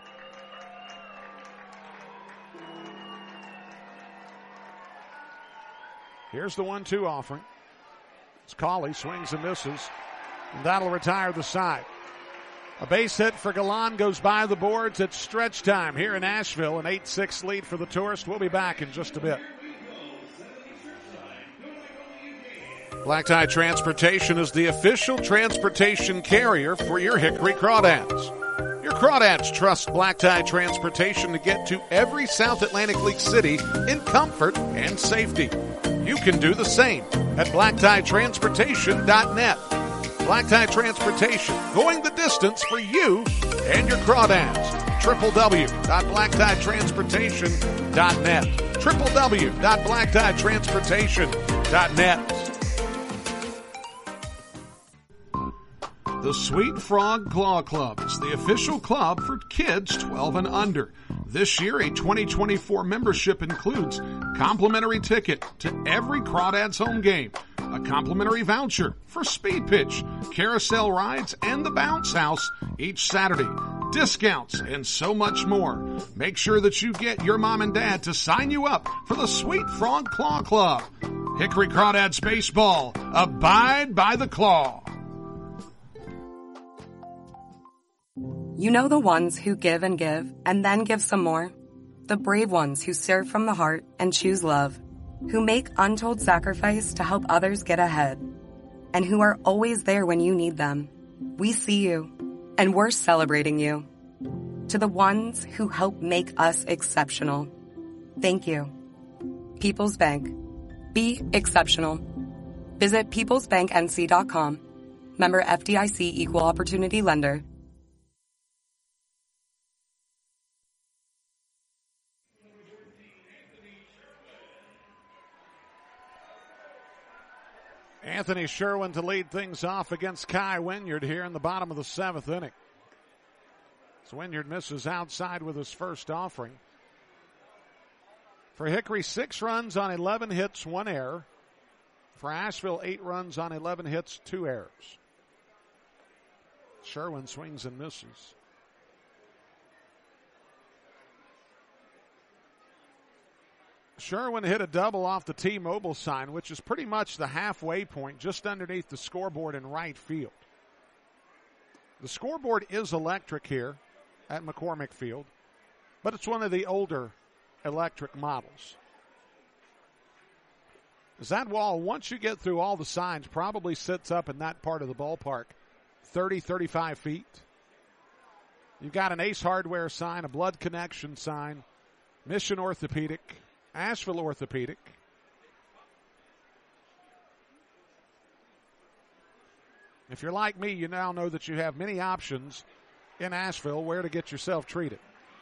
Here's the 1-2 offering. As Cauley swings and misses, and that'll retire the side. A base hit for Galan goes by the boards. It's stretch time here in Asheville. An 8-6 lead for the Tourists. We'll be back in just a bit. Black Tie Transportation is the official transportation carrier for your Hickory Crawdads. Your Crawdads trust Black Tie Transportation to get to every South Atlantic League city in comfort and safety. You can do the same at BlackTieTransportation.net. Black Tie Transportation, going the distance for you and your Crawdads. www.BlackTieTransportation.net. www.BlackTieTransportation.net. The Sweet Frog Claw Club is the official club for kids 12 and under. This year, a 2024 membership includes complimentary ticket to every Crawdads home game, a complimentary voucher for Speed Pitch, carousel rides, and the Bounce House each Saturday, discounts, and so much more. Make sure that you get your mom and dad to sign you up for the Sweet Frog Claw Club. Hickory Crawdads Baseball, abide by the claw. You know the ones who give and then give some more? The brave ones who serve from the heart and choose love, who make untold sacrifice to help others get ahead, and who are always there when you need them. We see you, and we're celebrating you. To the ones who help make us exceptional, thank you. People's Bank. Be exceptional. Visit peoplesbanknc.com. Member FDIC Equal Opportunity Lender. Anthony Sherwin to lead things off against Kai Wynyard here in the bottom of the 7th inning. So Wynyard misses outside with his first offering. For Hickory, 6 runs on 11 hits, 1 error. For Asheville, 8 runs on 11 hits, 2 errors. Sherwin swings and misses. Sherwin hit a double off the T-Mobile sign, which is pretty much the halfway point, just underneath the scoreboard in right field. The scoreboard is electric here at McCormick Field, but it's one of the older electric models. As that wall, once you get through all the signs, probably sits up in that part of the ballpark 30, 35 feet. You've got an Ace Hardware sign, a Blood Connection sign, Mission Orthopedic, Asheville Orthopedic. If you're like me, you now know that you have many options in Asheville where to get yourself treated.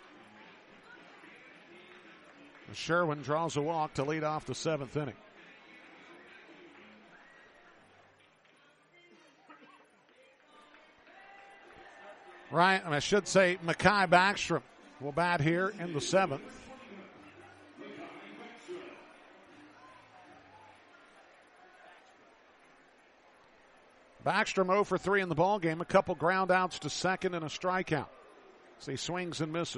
Sherwin draws a walk to lead off the 7th inning. Right, and I should say Mekhi Backstrom will bat here in the 7th. Backstrom 0 for 3 in the ballgame, a couple ground outs to second and a strikeout. So he swings and misses.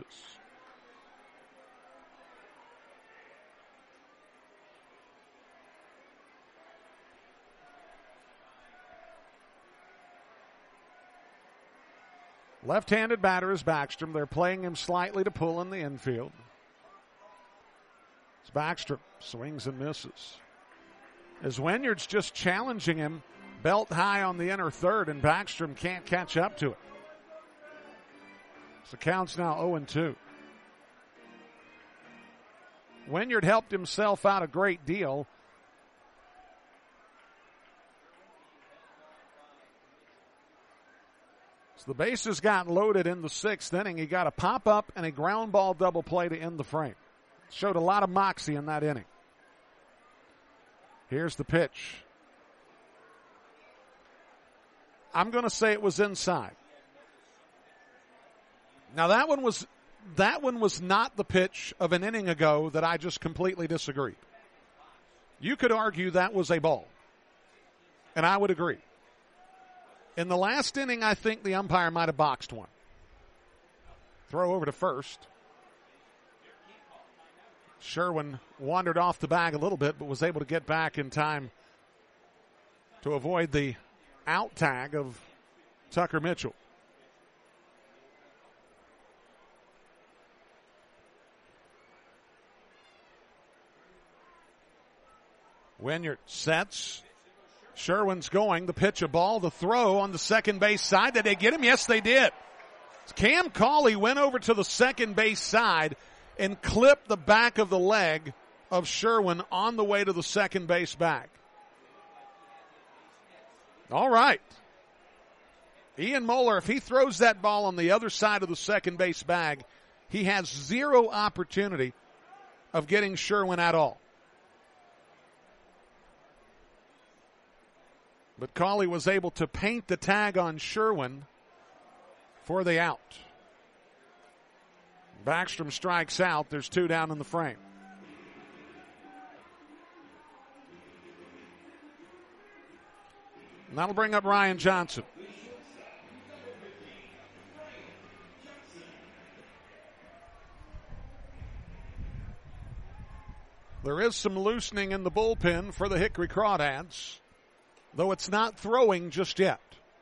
Left-handed batter is Backstrom. They're playing him slightly to pull in the infield. It's Backstrom, swings and misses. As Wynyard's just challenging him belt high on the inner third, and Backstrom can't catch up to it. So count's now 0-2. Wynyard helped himself out a great deal. So the bases got loaded in the 6th inning. He got a pop-up and a ground ball double play to end the frame. Showed a lot of moxie in that inning. Here's the pitch. I'm going to say it was inside. Now that one was not the pitch of an inning ago that I just completely disagreed. You could argue that was a ball, and I would agree. In the last inning, I think the umpire might have boxed one. Throw over to first. Sherwin wandered off the bag a little bit, but was able to get back in time to avoid the out tag of Tucker Mitchell. Wynyard sets. Sherwin's going. The pitch, a ball, the throw on the second base side. Did they get him? Yes, they did. Cam Cauley went over to the second base side and clipped the back of the leg of Sherwin on the way to the second base bag. All right. Ian Moeller, if he throws that ball on the other side of the second base bag, he has zero opportunity of getting Sherwin at all. But Cauley was able to paint the tag on Sherwin for the out. Backstrom strikes out. There's 2 down in the frame. And that'll bring up Ryan Johnson. There is some loosening in the bullpen for the Hickory Crawdads, though it's not throwing just yet.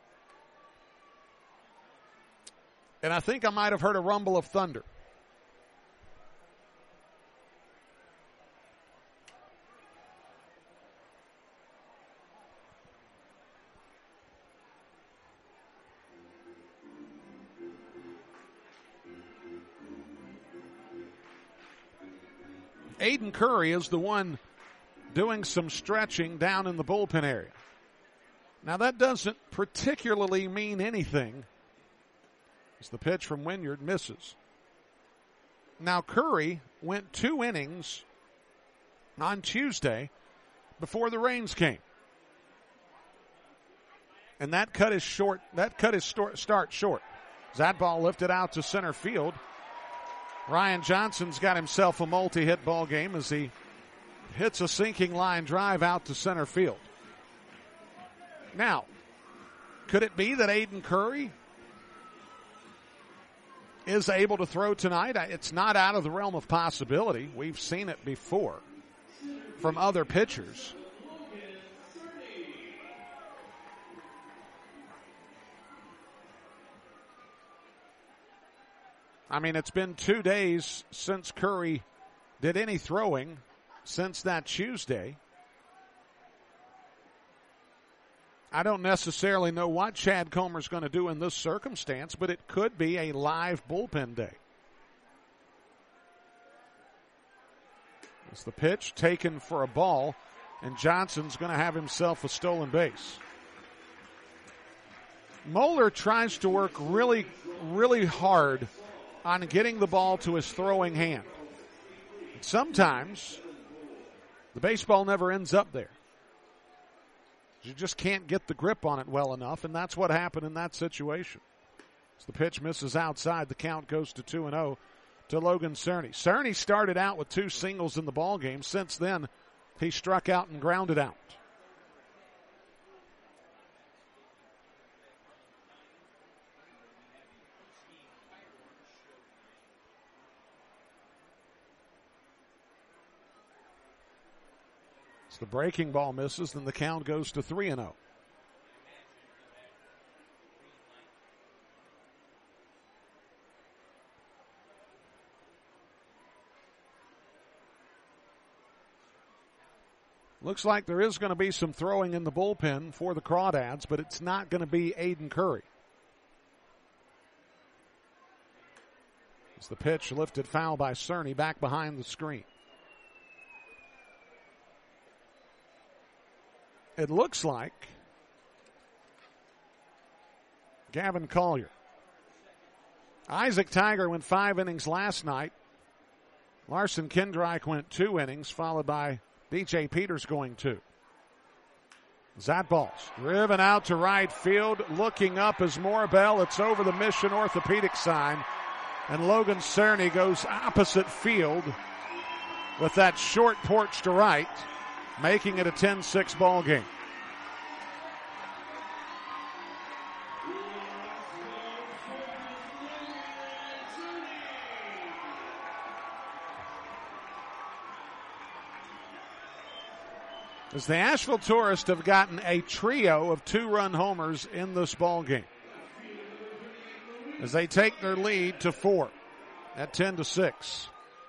And I think I might have heard a rumble of thunder. Aiden Curry is the one doing some stretching down in the bullpen area. Now that doesn't particularly mean anything as the pitch from Wynyard misses. Now Curry went 2 innings on Tuesday before the rains came. And that cut his start short. As that ball lifted out to center field. Ryan Johnson's got himself a multi-hit ball game as he hits a sinking line drive out to center field. Now, could it be that Aiden Curry is able to throw tonight? It's not out of the realm of possibility. We've seen it before from other pitchers. I mean, it's been 2 days since Curry did any throwing since that Tuesday. I don't necessarily know what Chad Comer's going to do in this circumstance, but it could be a live bullpen day. It's the pitch taken for a ball, and Johnson's going to have himself a stolen base. Moeller tries to work really, really hard on getting the ball to his throwing hand. Sometimes the baseball never ends up there. You just can't get the grip on it well enough, and that's what happened in that situation. As the pitch misses outside, the count goes to 2-0 to Logan Cerny. Cerny started out with 2 singles in the ballgame. Since then, he struck out and grounded out. The breaking ball misses, then the count goes to 3-0. Looks like there is going to be some throwing in the bullpen for the Crawdads, but it's not going to be Aiden Curry. As the pitch lifted foul by Cerny back behind the screen. It looks like Gavin Collier. Isaac Tiger went 5 innings last night. Larson Kendrike went 2 innings, followed by DJ Peters going 2. That ball's driven out to right field. Looking up is Morbell. It's over the Mission Orthopedic sign. And Logan Cerny goes opposite field with that short porch to right, making it a 10-6 ball game. As the Asheville Tourists have gotten a trio of 2-run homers in this ball game, as they take their lead to 4 at 10-6.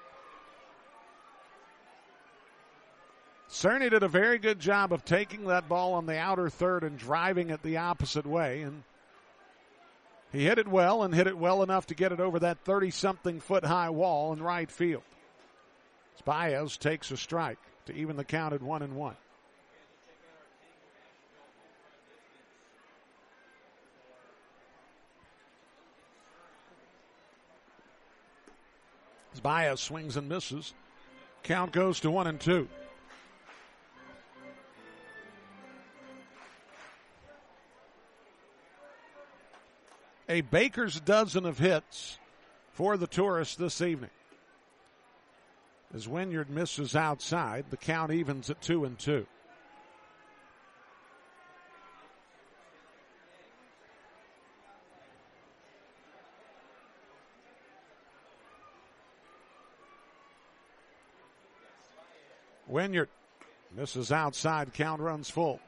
Cerny did a very good job of taking that ball on the outer third and driving it the opposite way, and he hit it well and hit it well enough to get it over that 30-something foot high wall in right field. Baez takes a strike to even the count at 1-1. Baez swings and misses. Count goes to 1-2. A baker's dozen of hits for the Tourists this evening. As Wynyard misses outside, the count evens at 2-2. Wynyard misses outside, count runs full.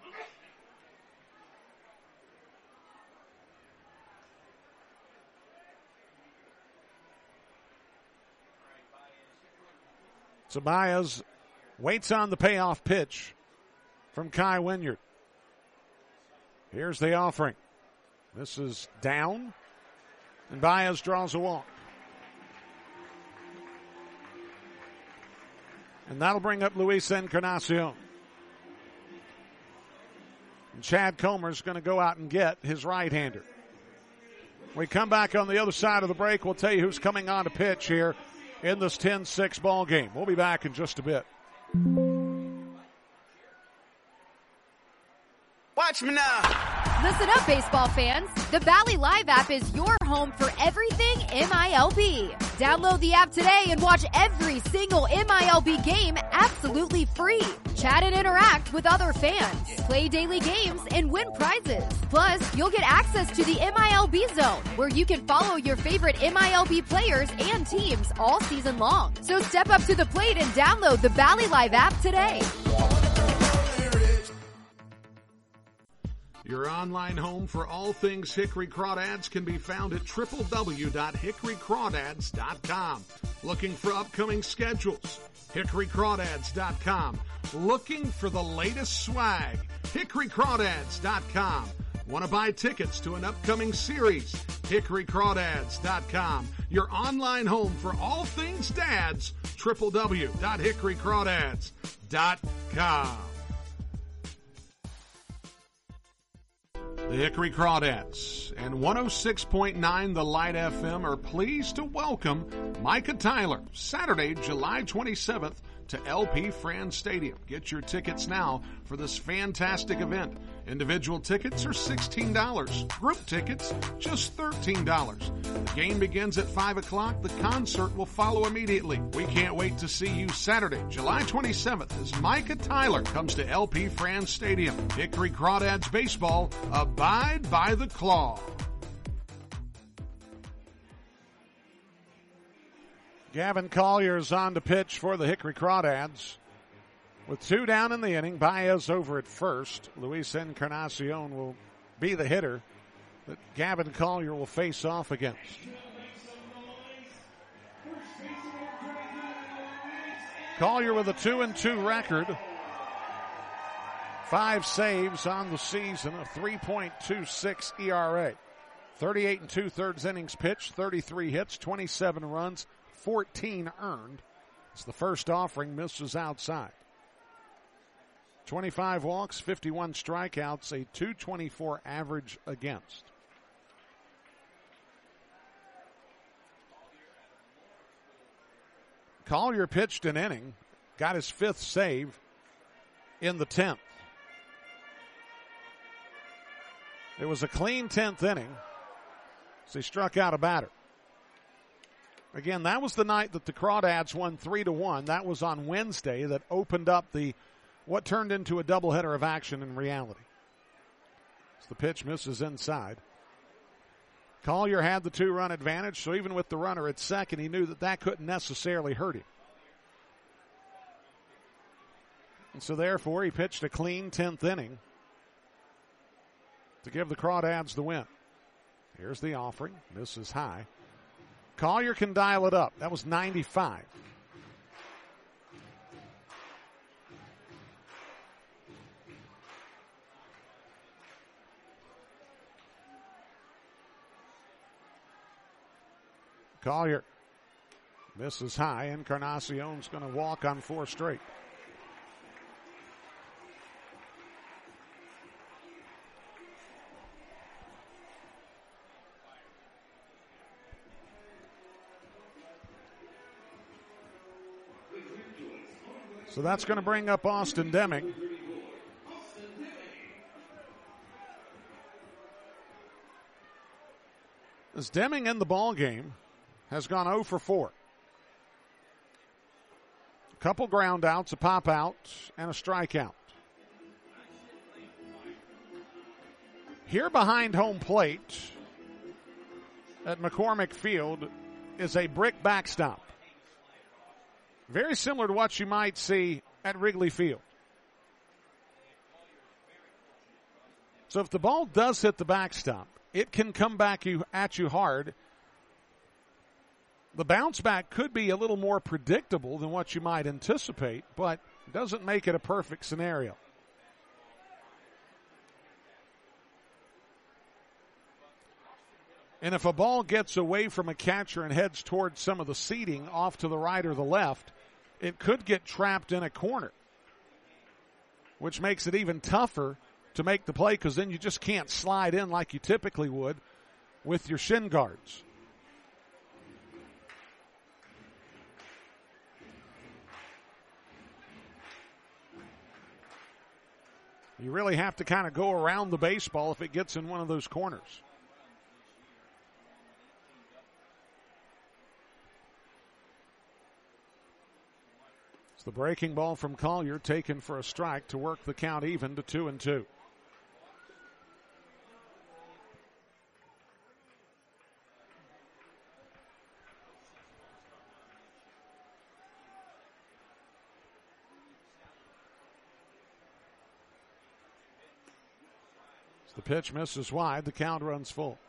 Baez waits on the payoff pitch from Kai Wynyard. Here's the offering. This is down, and Baez draws a walk. And that'll bring up Luis Encarnacion. And Chad Comer's going to go out and get his right-hander. When we come back on the other side of the break, we'll tell you who's coming on to pitch here in this 10-6 ball game. We'll be back in just a bit. Watch me now. Listen up, baseball fans. The Valley Live app is your home for everything MILB. Download the app today and watch every single MILB game absolutely free. Chat and interact with other fans. Play daily games and win prizes. Plus, you'll get access to the MILB Zone, where you can follow your favorite MILB players and teams all season long. So step up to the plate and download the Valley Live app today. Your online home for all things Hickory Crawdads can be found at www.hickorycrawdads.com. Looking for upcoming schedules? hickorycrawdads.com. Looking for the latest swag? hickorycrawdads.com. Want to buy tickets to an upcoming series? hickorycrawdads.com. Your online home for all things dads, www.hickorycrawdads.com. The Hickory Crawdads and 106.9 The Light FM are pleased to welcome Micah Tyler Saturday, July 27th to LP Franz Stadium. Get your tickets now for this fantastic event. Individual tickets are $16. Group tickets, just $13. The game begins at 5 o'clock. The concert will follow immediately. We can't wait to see you Saturday, July 27th, as Micah Tyler comes to LP Franz Stadium. Hickory Crawdads baseball, abide by the claw. Gavin Collier's on to pitch for the Hickory Crawdads. With 2 down in the inning, Baez over at first. Luis Encarnacion will be the hitter that Gavin Collier will face off against. Collier with a 2-2 record. 5 saves on the season, a 3.26 ERA. 38 2/3 innings pitched, 33 hits, 27 runs, 14 earned. It's the first offering, misses outside. 25 walks, 51 strikeouts, a .224 average against. Collier pitched an inning, got his 5th save in the 10th. It was a clean 10th inning, so he struck out a batter. Again, that was the night that the Crawdads won 3-1. That was on Wednesday. That opened up what turned into a doubleheader of action in reality. So the pitch misses inside. Collier had the 2-run advantage, so even with the runner at second, he knew that couldn't necessarily hurt him. And so therefore, he pitched a clean 10th inning to give the Crawdads the win. Here's the offering. This is high. Collier can dial it up. That was 95. Collier misses high. Encarnacion's going to walk on 4 straight. So that's going to bring up Austin Deming. As Deming in the ball game, has gone 0 for 4. A couple ground outs, a pop out, and a strikeout. Here behind home plate at McCormick Field is a brick backstop. Very similar to what you might see at Wrigley Field. So if the ball does hit the backstop, it can come back at you hard. The bounce back could be a little more predictable than what you might anticipate, but it doesn't make it a perfect scenario. And if a ball gets away from a catcher and heads towards some of the seating off to the right or the left, it could get trapped in a corner, which makes it even tougher to make the play because then you just can't slide in like you typically would with your shin guards. You really have to kind of go around the baseball if it gets in one of those corners. It's the breaking ball from Collier taken for a strike to work the count even to 2-2. The pitch misses wide. The count runs full.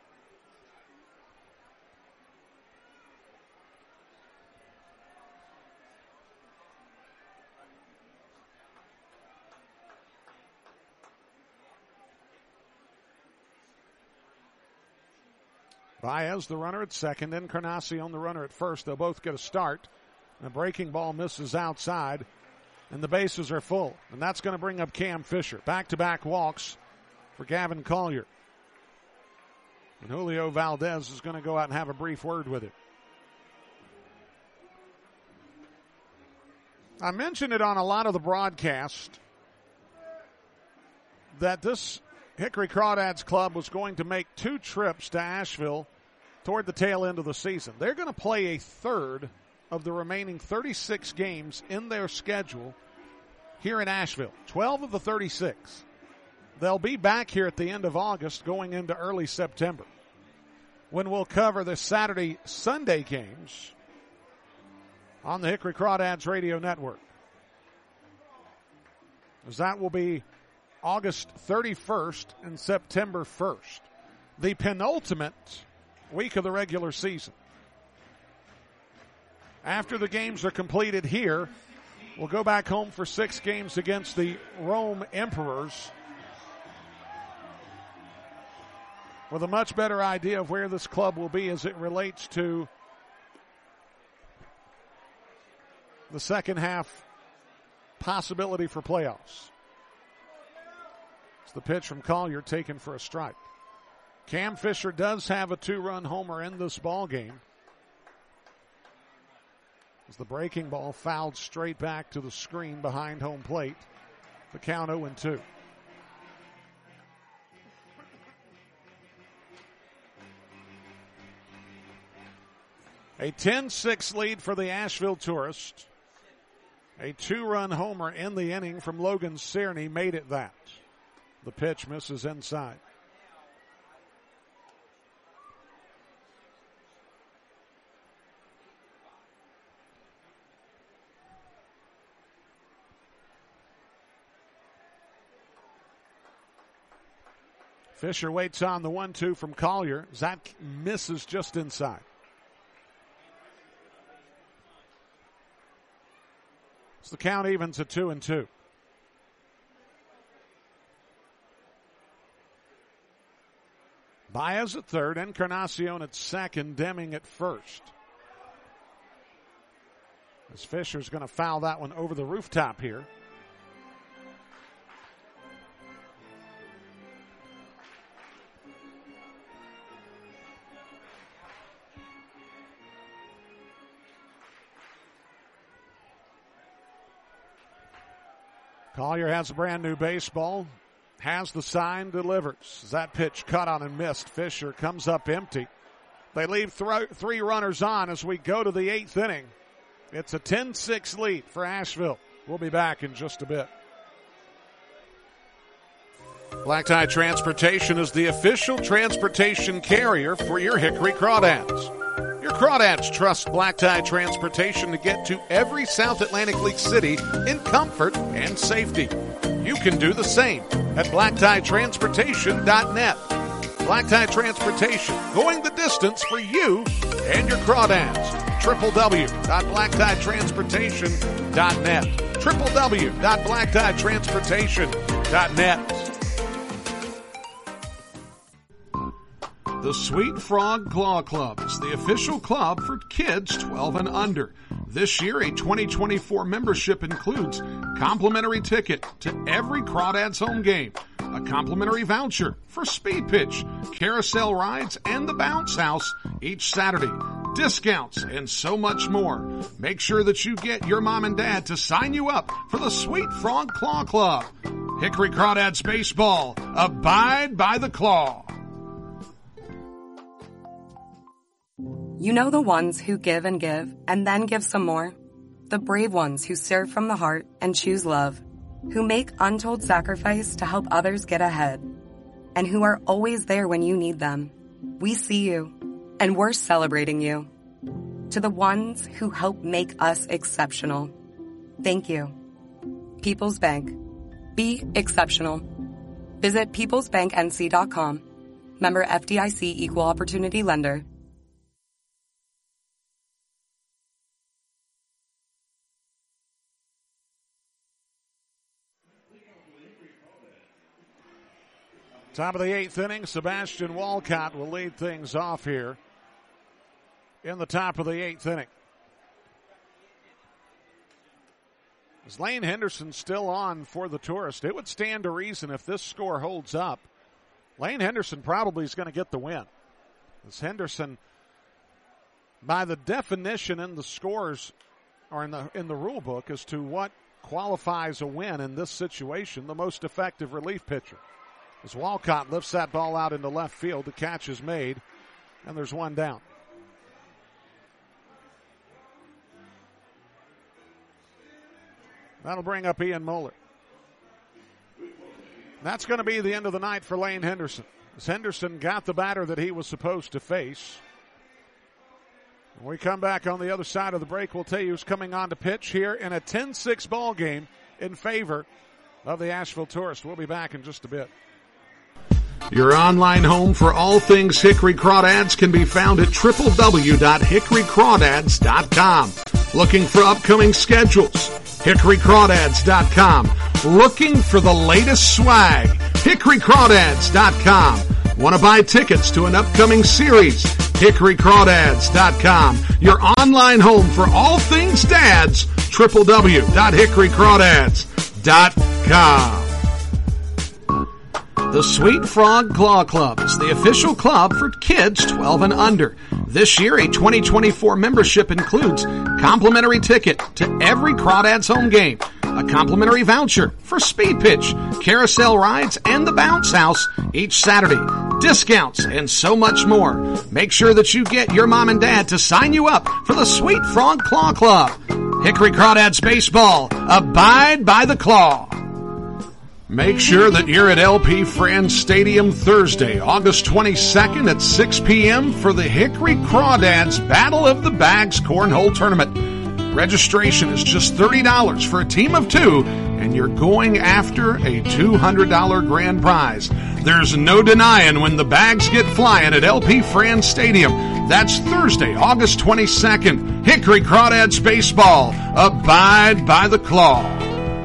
Baez, the runner at second, Encarnacion, the runner at first. They'll both get a start. The breaking ball misses outside, and the bases are full. And that's going to bring up Cam Fisher. Back-to-back walks for Gavin Collier. And Julio Valdez is going to go out and have a brief word with him. I mentioned it on a lot of the broadcast that this Hickory Crawdads club was going to make 2 trips to Asheville toward the tail end of the season. They're going to play a third of the remaining 36 games in their schedule here in Asheville, 12 of the 36. They'll be back here at the end of August going into early September when we'll cover the Saturday-Sunday games on the Hickory Crawdads Radio Network. As that will be August 31st and September 1st, the penultimate week of the regular season. After the games are completed here, we'll go back home for 6 games against the Rome Emperors with a much better idea of where this club will be as it relates to the second half possibility for playoffs. It's the pitch from Collier taken for a strike. Cam Fisher does have a 2-run homer in this ball game. As the breaking ball fouled straight back to the screen behind home plate. The count 0-2. A 10-6 lead for the Asheville Tourists. A 2-run homer in the inning from Logan Cerny made it that. The pitch misses inside. Fisher waits on the 1-2 from Collier. That misses just inside. So the count evens at 2-2. Baez at third, Encarnacion at second, Deming at first. As Fisher's going to foul that one over the rooftop here. Collier has a brand new baseball, has the sign, delivers. That pitch cut on and missed. Fisher comes up empty. They leave three runners on as we go to the 8th inning. It's a 10-6 lead for Asheville. We'll be back in just a bit. Black Tie Transportation is the official transportation carrier for your Hickory Crawdads. Your Crawdads trust Black Tie Transportation to get to every South Atlantic League city in comfort and safety. You can do the same at blacktieTransportation.net. Black Tie Transportation, going the distance for you and your Crawdads. www.blacktieTransportation.net. www.blacktieTransportation.net. The Sweet Frog Claw Club is the official club for kids 12 and under. This year, a 2024 membership includes complimentary ticket to every Crawdads home game, a complimentary voucher for speed pitch, carousel rides, and the bounce house each Saturday, discounts, and so much more. Make sure that you get your mom and dad to sign you up for the Sweet Frog Claw Club. Hickory Crawdads Baseball, abide by the claw. You know the ones who give and then give some more? The brave ones who serve from the heart and choose love, who make untold sacrifice to help others get ahead, and who are always there when you need them. We see you, and we're celebrating you. To the ones who help make us exceptional, thank you. People's Bank. Be exceptional. Visit peoplesbanknc.com. Member FDIC Equal Opportunity Lender. Top of the 8th inning, Sebastian Walcott will lead things off here in the top of the 8th inning. Is Lane Henderson still on for the Tourist? It would stand to reason if this score holds up. Lane Henderson probably is going to get the win. As Henderson, by the definition in the scores or in the rule book as to what qualifies a win in this situation, the most effective relief pitcher. As Walcott lifts that ball out into left field, the catch is made, and there's one down. That'll bring up Ian Moeller. That's going to be the end of the night for Lane Henderson. As Henderson got the batter that he was supposed to face. When we come back on the other side of the break, we'll tell you who's coming on to pitch here in a 10-6 ball game in favor of the Asheville Tourist. We'll be back in just a bit. Your online home for all things Hickory Crawdads can be found at www.hickorycrawdads.com. Looking for upcoming schedules? hickorycrawdads.com. Looking for the latest swag? hickorycrawdads.com. Want to buy tickets to an upcoming series? hickorycrawdads.com. Your online home for all things dads? www.hickorycrawdads.com. The Sweet Frog Claw Club is the official club for kids 12 and under. This year, a 2024 membership includes complimentary ticket to every Crawdads home game, a complimentary voucher for speed pitch, carousel rides, and the bounce house each Saturday, discounts, and so much more. Make sure that you get your mom and dad to sign you up for the Sweet Frog Claw Club. Hickory Crawdads Baseball, abide by the claw. Make sure that you're at LP Franz Stadium Thursday, August 22nd at 6 p.m. for the Hickory Crawdads Battle of the Bags Cornhole Tournament. Registration is just $30 for a team of 2, and you're going after a $200 grand prize. There's no denying when the bags get flying at LP Franz Stadium. That's Thursday, August 22nd. Hickory Crawdads Baseball, abide by the claw.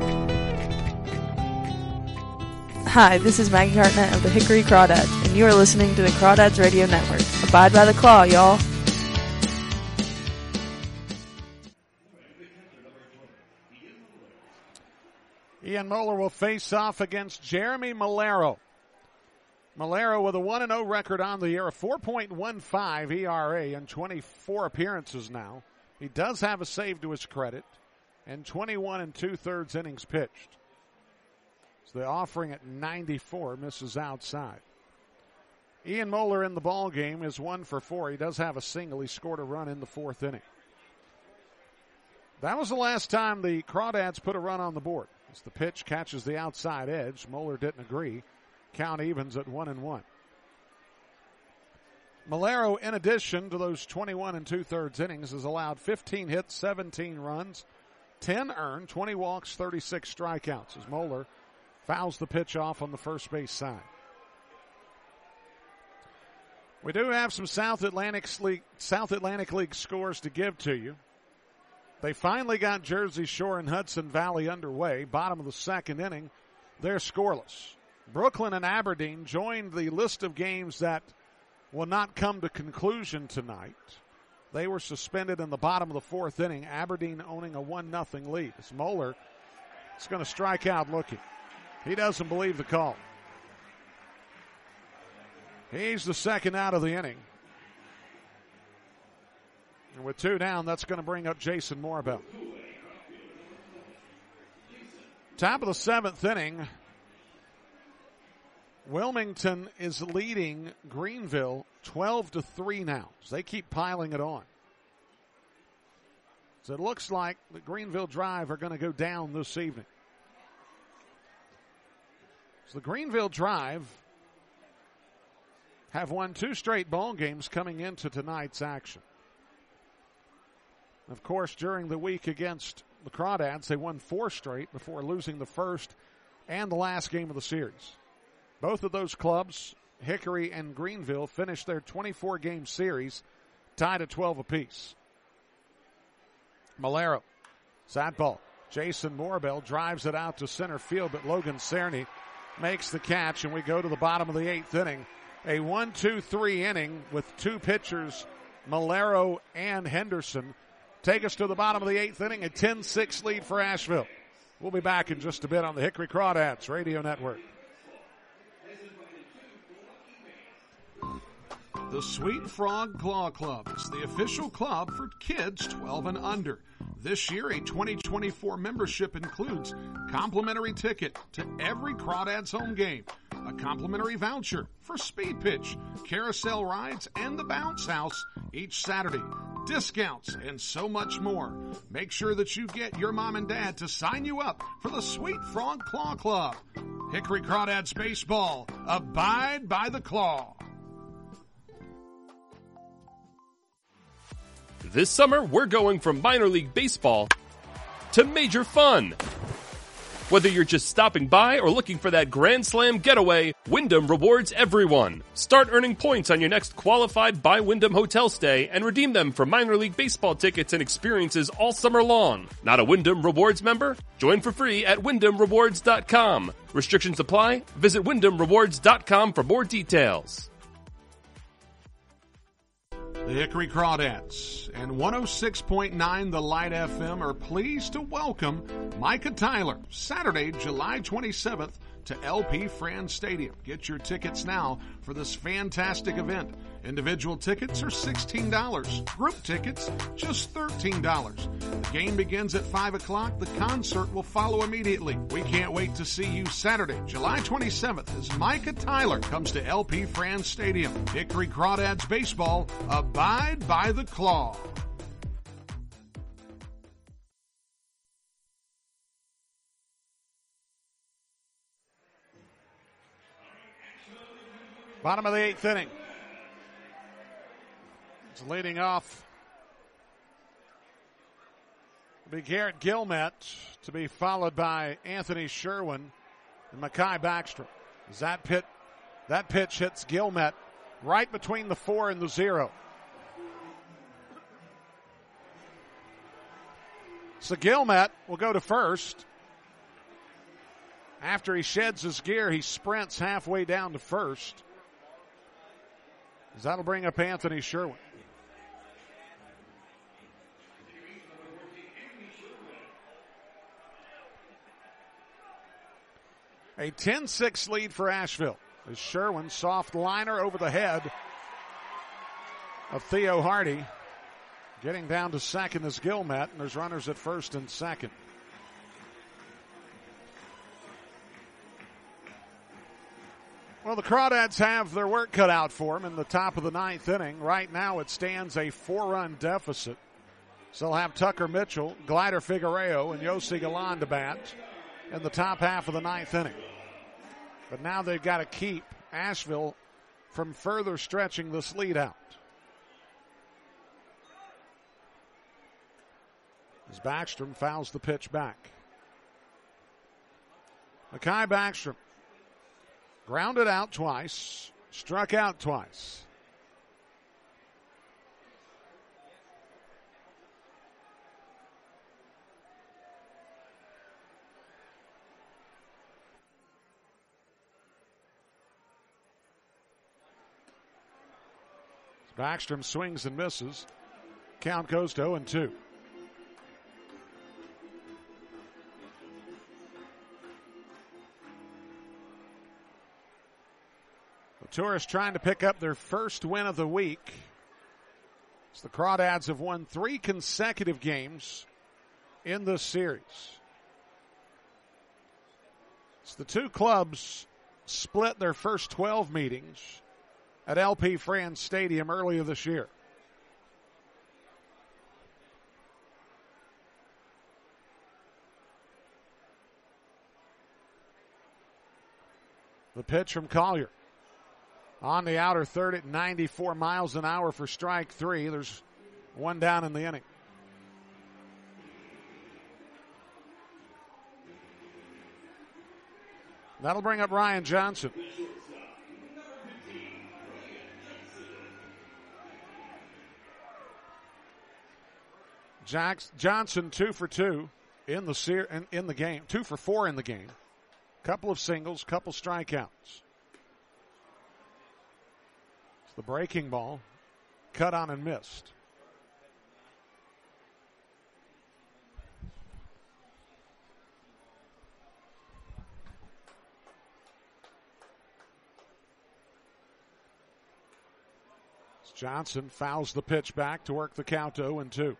Hi, this is Maggie Hartnett of the Hickory Crawdads, and you are listening to the Crawdads Radio Network. Abide by the claw, y'all. Ian Moeller will face off against Jeremy Malero. Malero with a 1-0 record on the year, a 4.15 ERA in 24 appearances now. He does have a save to his credit, and 21 2/3 innings pitched. The offering at 94 misses outside. Ian Moeller in the ball game is 1 for 4. He does have a single. He scored a run in the 4th inning. That was the last time the Crawdads put a run on the board. As the pitch catches the outside edge, Moeller didn't agree. Count evens at 1-1. Malero, in addition to those 21 2/3 innings, has allowed 15 hits, 17 runs, 10 earned, 20 walks, 36 strikeouts as Moeller fouls the pitch off on the first base side. We do have some South Atlantic League scores to give to you. They finally got Jersey Shore and Hudson Valley underway. Bottom of the 2nd inning, they're scoreless. Brooklyn and Aberdeen joined the list of games that will not come to conclusion tonight. They were suspended in the bottom of the 4th inning, Aberdeen owning a 1-0 lead. As Moeller is going to strike out looking. He doesn't believe the call. He's the 2nd out of the inning. And with 2 down, that's going to bring up Jason Morabel. Top of the 7th inning, Wilmington is leading Greenville 12-3 now. So they keep piling it on. So it looks like the Greenville Drive are going to go down this evening. So the Greenville Drive have won 2 straight ball games coming into tonight's action. Of course, during the week against the Crawdads, they won 4 straight before losing the first and the last game of the series. Both of those clubs, Hickory and Greenville, finished their 24-game series tied at 12 apiece. Malero, sad ball. Jason Morabel drives it out to center field, but Logan Cerny makes the catch, and we go to the bottom of the 8th inning. A 1-2-3 inning with 2 pitchers, Malero and Henderson. Take us to the bottom of the 8th inning, a 10-6 lead for Asheville. We'll be back in just a bit on the Hickory Crawdads Radio Network. The Sweet Frog Claw Club is the official club for kids 12 and under. This year, a 2024 membership includes complimentary ticket to every Crawdads home game, a complimentary voucher for Speed Pitch, carousel rides, and the Bounce House each Saturday, discounts, and so much more. Make sure that you get your mom and dad to sign you up for the Sweet Frog Claw Club. Hickory Crawdads Baseball, abide by the claw. This summer, we're going from minor league baseball to major fun. Whether you're just stopping by or looking for that Grand Slam getaway, Wyndham rewards everyone. Start earning points on your next qualified by Wyndham hotel stay and redeem them for minor league baseball tickets and experiences all summer long. Not a Wyndham Rewards member? Join for free at WyndhamRewards.com. Restrictions apply. Visit WyndhamRewards.com for more details. The Hickory Crawdads and 106.9 The Light FM are pleased to welcome Micah Tyler Saturday, July 27th to LP Franz Stadium. Get your tickets now for this fantastic event. Individual tickets are $16. Group tickets, just $13. The game begins at 5 o'clock. The concert will follow immediately. We can't wait to see you Saturday, July 27th, as Micah Tyler comes to LP Franz Stadium. Hickory Crawdads Baseball, abide by the claw. Bottom of the 8th inning. It's leading off. It'll be Garrett Gilmet to be followed by Anthony Sherwin and Mekhi Backstrom. As that pitch hits Gilmet right between the 4 and the 0. So Gilmet will go to first. After he sheds his gear, he sprints halfway down to first. That'll bring up Anthony Sherwin. A 10-6 lead for Asheville. As Sherwin, soft liner over the head of Theo Hardy. Getting down to second is Gilmet, and there's runners at first and second. Well, the Crawdads have their work cut out for them in the top of the ninth inning. Right now it stands a 4-run deficit. So they'll have Tucker Mitchell, Glider Figueroa, and Yossi Galan to bat in the top half of the ninth inning. But now they've got to keep Asheville from further stretching this lead out. As Backstrom fouls the pitch back. Mekhi Backstrom grounded out twice, struck out twice. Backstrom swings and misses. Count goes to 0-2. The Tourists trying to pick up their first win of the week. As the Crawdads have won 3 consecutive games in this series. As the two clubs split their first 12 meetings at LP France Stadium earlier this year. The pitch from Collier. On the outer third at 94 miles an hour for strike 3. There's one down in the inning. That'll bring up Ryan Johnson. Johnson 2 for 2 in the game. 2 for 4 in the game. Couple of singles, couple strikeouts. It's the breaking ball. Cut on and missed. Johnson fouls the pitch back to work the count 0-2.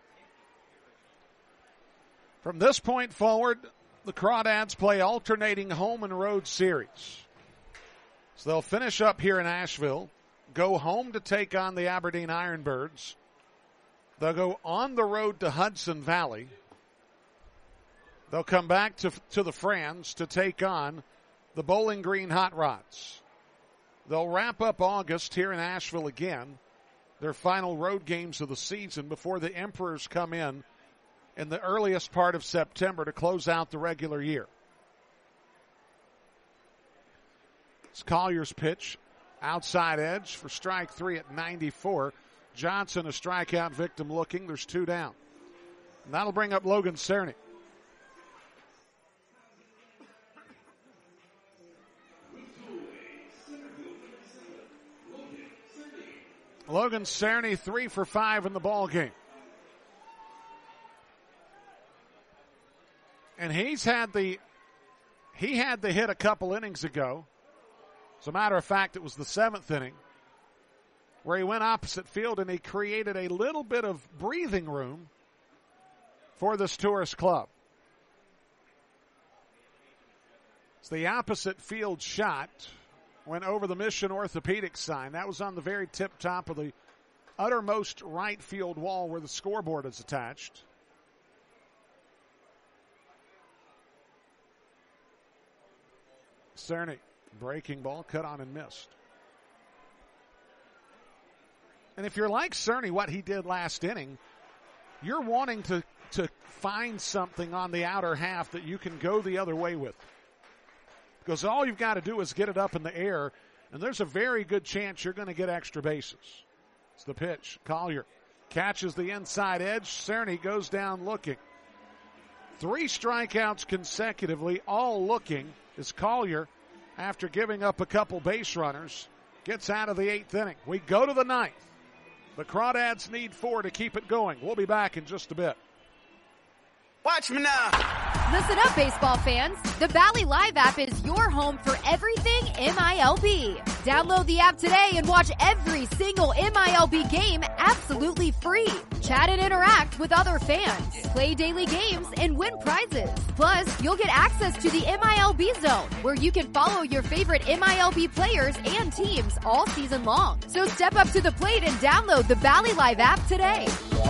From this point forward, the Crawdads play alternating home and road series. So they'll finish up here in Asheville, go home to take on the Aberdeen Ironbirds. They'll go on the road to Hudson Valley. They'll come back to the Franz to take on the Bowling Green Hot Rods. They'll wrap up August here in Asheville again, their final road games of the season, before the Emperors come in the earliest part of September to close out the regular year. It's Collier's pitch, outside edge for strike 3 at 94. Johnson, a strikeout victim looking. There's 2 down. And that'll bring up Logan Cerny. Logan Cerny 3 for 5 in the ball game. And he had the hit a couple innings ago. As a matter of fact, it was the 7th inning where he went opposite field and he created a little bit of breathing room for this Tourist club. It's the opposite field shot went over the Mission Orthopedic sign. That was on the very tip top of the uttermost right field wall where the scoreboard is attached. Cerny, breaking ball, cut on and missed. And if you're like Cerny, what he did last inning, you're wanting to find something on the outer half that you can go the other way with. Because all you've got to do is get it up in the air, and there's a very good chance you're going to get extra bases. It's the pitch. Collier catches the inside edge. Cerny goes down looking. 3 strikeouts consecutively, all looking, as Collier, after giving up a couple base runners, gets out of the 8th inning. We go to the 9th. The Crawdads need 4 to keep it going. We'll be back in just a bit. Watch me now. Listen up, baseball fans. The Bally Live app is your home for everything MILB. Download the app today and watch every single MILB game absolutely free. Chat and interact with other fans, play daily games, and win prizes. Plus, you'll get access to the MILB Zone, where you can follow your favorite MILB players and teams all season long. So step up to the plate and download the Bally Live app today.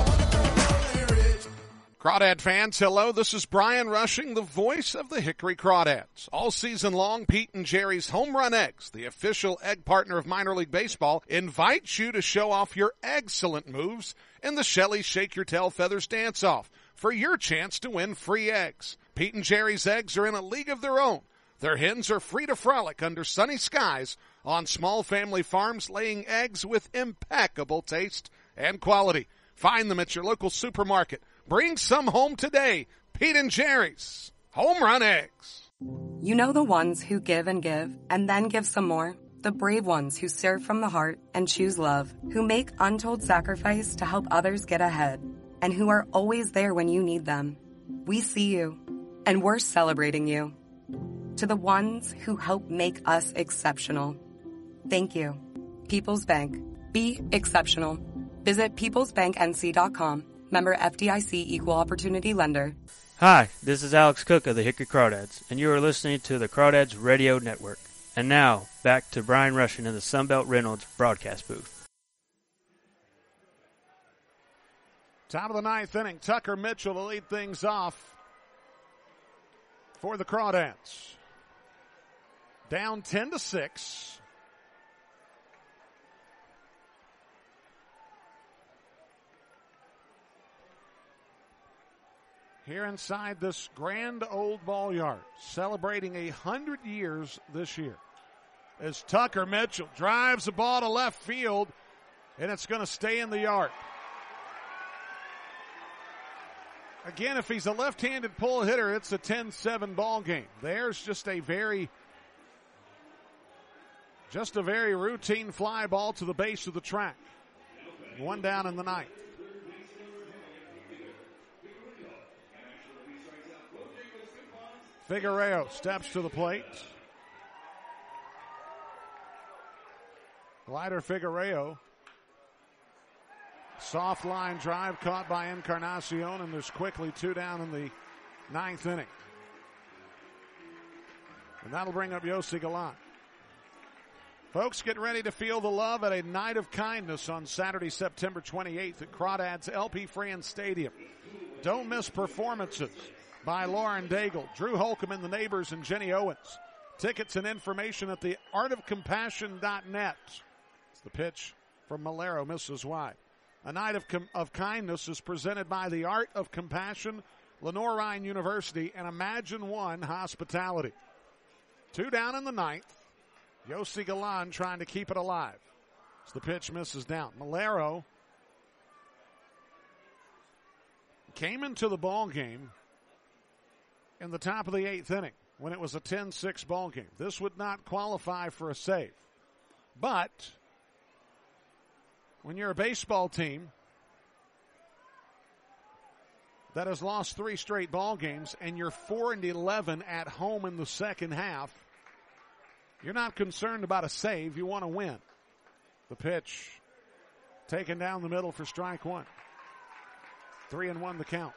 Crawdad fans, hello. This is Brian Rushing, the voice of the Hickory Crawdads. All season long, Pete and Jerry's Home Run Eggs, the official egg partner of minor league baseball, invites you to show off your excellent moves in the Shelley Shake Your Tail Feathers Dance-Off for your chance to win free eggs. Pete and Jerry's eggs are in a league of their own. Their hens are free to frolic under sunny skies on small family farms, laying eggs with impeccable taste and quality. Find them at your local supermarket. Bring some home today. Pete and Jerry's Home Run Eggs. You know the ones who give and then give some more? The brave ones who serve from the heart and choose love, who make untold sacrifice to help others get ahead, and who are always there when you need them. We see you, and we're celebrating you. To the ones who help make us exceptional, thank you. People's Bank. Be exceptional. Visit peoplesbanknc.com. Member FDIC Equal Opportunity Lender. Hi, this is Alex Cook of the Hickory Crawdads, and you are listening to the Crawdads Radio Network. And now, back to Brian Rushing in the Sunbelt Reynolds broadcast booth. Top of the ninth inning, Tucker Mitchell to lead things off for the Crawdads. Down 10-6. Here inside this grand old ball yard, celebrating 100 years this year, as Tucker Mitchell drives the ball to left field, and it's going to stay in the yard. Again, if he's a left-handed pull hitter, it's a 10-7 ball game. There's just a very routine fly ball to the base of the track. One down in the ninth. Figueroa steps to the plate. Glider Figueroa. Soft line drive caught by Encarnacion, and there's quickly two down in the ninth inning. And that'll bring up Yossi Galan. Folks, get ready to feel the love at a night of kindness on Saturday, September 28th at Crawdads LP Friends Stadium. Don't miss performances by Lauren Daigle, Drew Holcomb and the Neighbors, and Jenny Owens. Tickets and information at the artofcompassion.net. It's the pitch from Malero, misses wide. A night of kindness is presented by the Art of Compassion, Lenore Ryan University, and Imagine One Hospitality. Two down in the ninth. Yossi Galan trying to keep it alive. As the pitch misses down. Malero came into the ball game in the top of the eighth inning when it was a 10-6 ball game. This would not qualify for a save. But when you're a baseball team that has lost 3 straight ball games and you're 4-11 at home in the second half, you're not concerned about a save. You want to win. The pitch taken down the middle for strike one. 3-1 the count.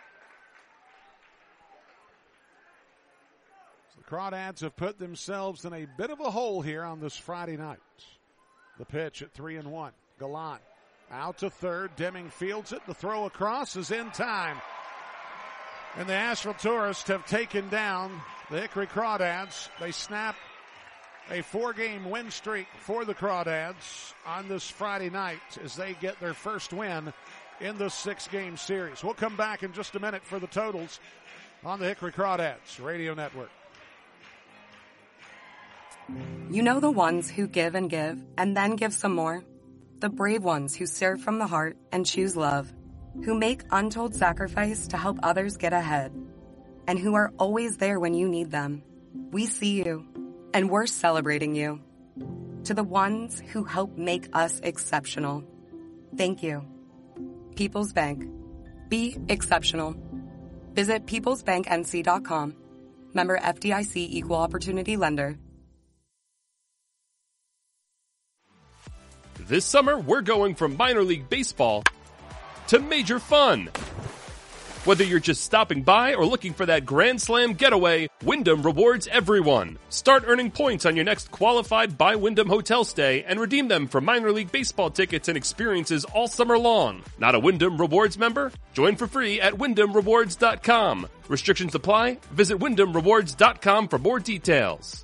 The Crawdads have put themselves in a bit of a hole here on this Friday night. The pitch at 3-1. Galan out to third. Deming fields it. The throw across is in time. And the Asheville Tourists have taken down the Hickory Crawdads. They snap a 4-game win streak for the Crawdads on this Friday night as they get their first win in this 6-game series. We'll come back in just a minute for the totals on the Hickory Crawdads Radio Network. You know the ones who give and then give some more? The brave ones who serve from the heart and choose love, who make untold sacrifice to help others get ahead, and who are always there when you need them. We see you, and we're celebrating you. To the ones who help make us exceptional, thank you. People's Bank. Be exceptional. Visit peoplesbanknc.com. Member FDIC Equal Opportunity Lender. This summer, we're going from minor league baseball to major fun. Whether you're just stopping by or looking for that Grand Slam getaway, Wyndham rewards everyone. Start earning points on your next qualified by Wyndham hotel stay and redeem them for minor league baseball tickets and experiences all summer long. Not a Wyndham Rewards member? Join for free at WyndhamRewards.com. Restrictions apply. Visit WyndhamRewards.com for more details.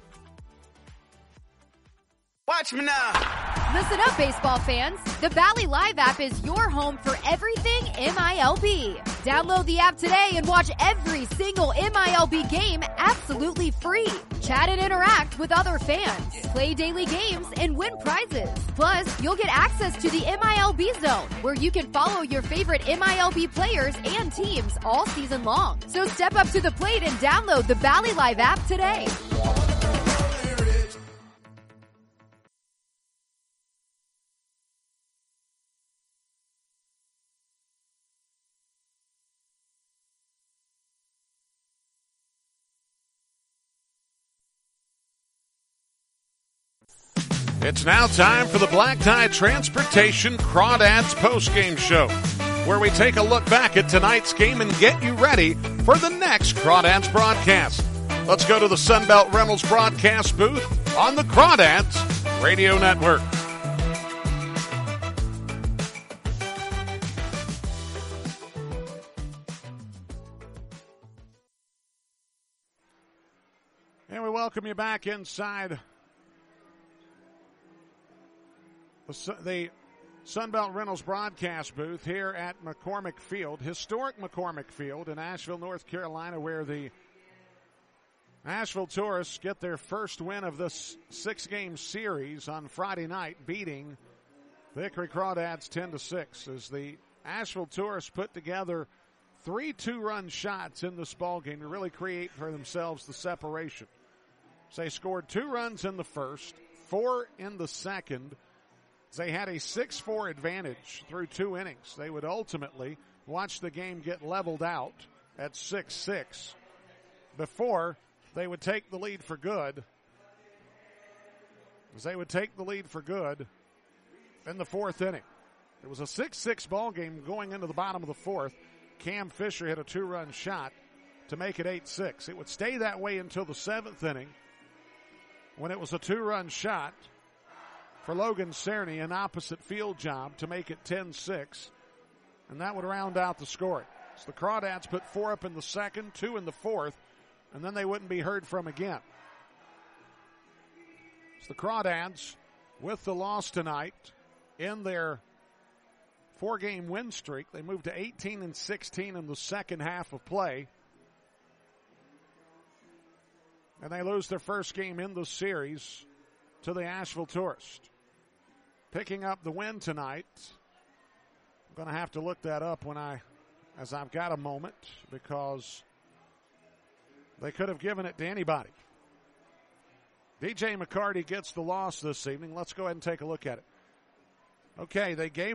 Watch me now. Listen up, baseball fans. The Bally Live app is your home for everything MILB. Download the app today and watch every single MILB game absolutely free. Chat and interact with other fans. Play daily games and win prizes. Plus, you'll get access to the MILB Zone, where you can follow your favorite MILB players and teams all season long. So step up to the plate and download the Bally Live app today. It's now time for the Black Tie Transportation Crawdads postgame show, where we take a look back at tonight's game and get you ready for the next Crawdads broadcast. Let's go to the Sunbelt Reynolds broadcast booth on the Crawdads Radio Network. And we welcome you back inside the Sunbelt Reynolds broadcast booth here at McCormick Field, historic McCormick Field in Asheville, North Carolina, where the Asheville Tourists get their first win of this 6-game series on Friday night, beating the Hickory Crawdads 10-6, as the Asheville Tourists put together 3 2-run shots in this ballgame to really create for themselves the separation. So they scored 2 runs in the first, 4 in the second. They had a 6-4 advantage through 2 innings. They would ultimately watch the game get leveled out at 6-6 before they would take the lead for good. As they would take the lead for good in the 4th inning. It was a 6-6 ball game going into the bottom of the 4th. Cam Fisher hit a 2-run shot to make it 8-6. It would stay that way until the 7th inning, when it was a 2-run shot for Logan Cerny, an opposite field job, to make it 10-6, and that would round out the scoring. So the Crawdads put 4 up in the second, 2 in the 4th, and then they wouldn't be heard from again. So the Crawdads, with the loss tonight, in their 4-game win streak, they moved to 18-16 in the second half of play, and they lose their first game in the series to the Asheville Tourists. Picking up the win tonight. I'm going to have to look that up as I've got a moment, because they could have given it to anybody. DJ McCarty gets the loss this evening. Let's go ahead and take a look at it. Okay, they gave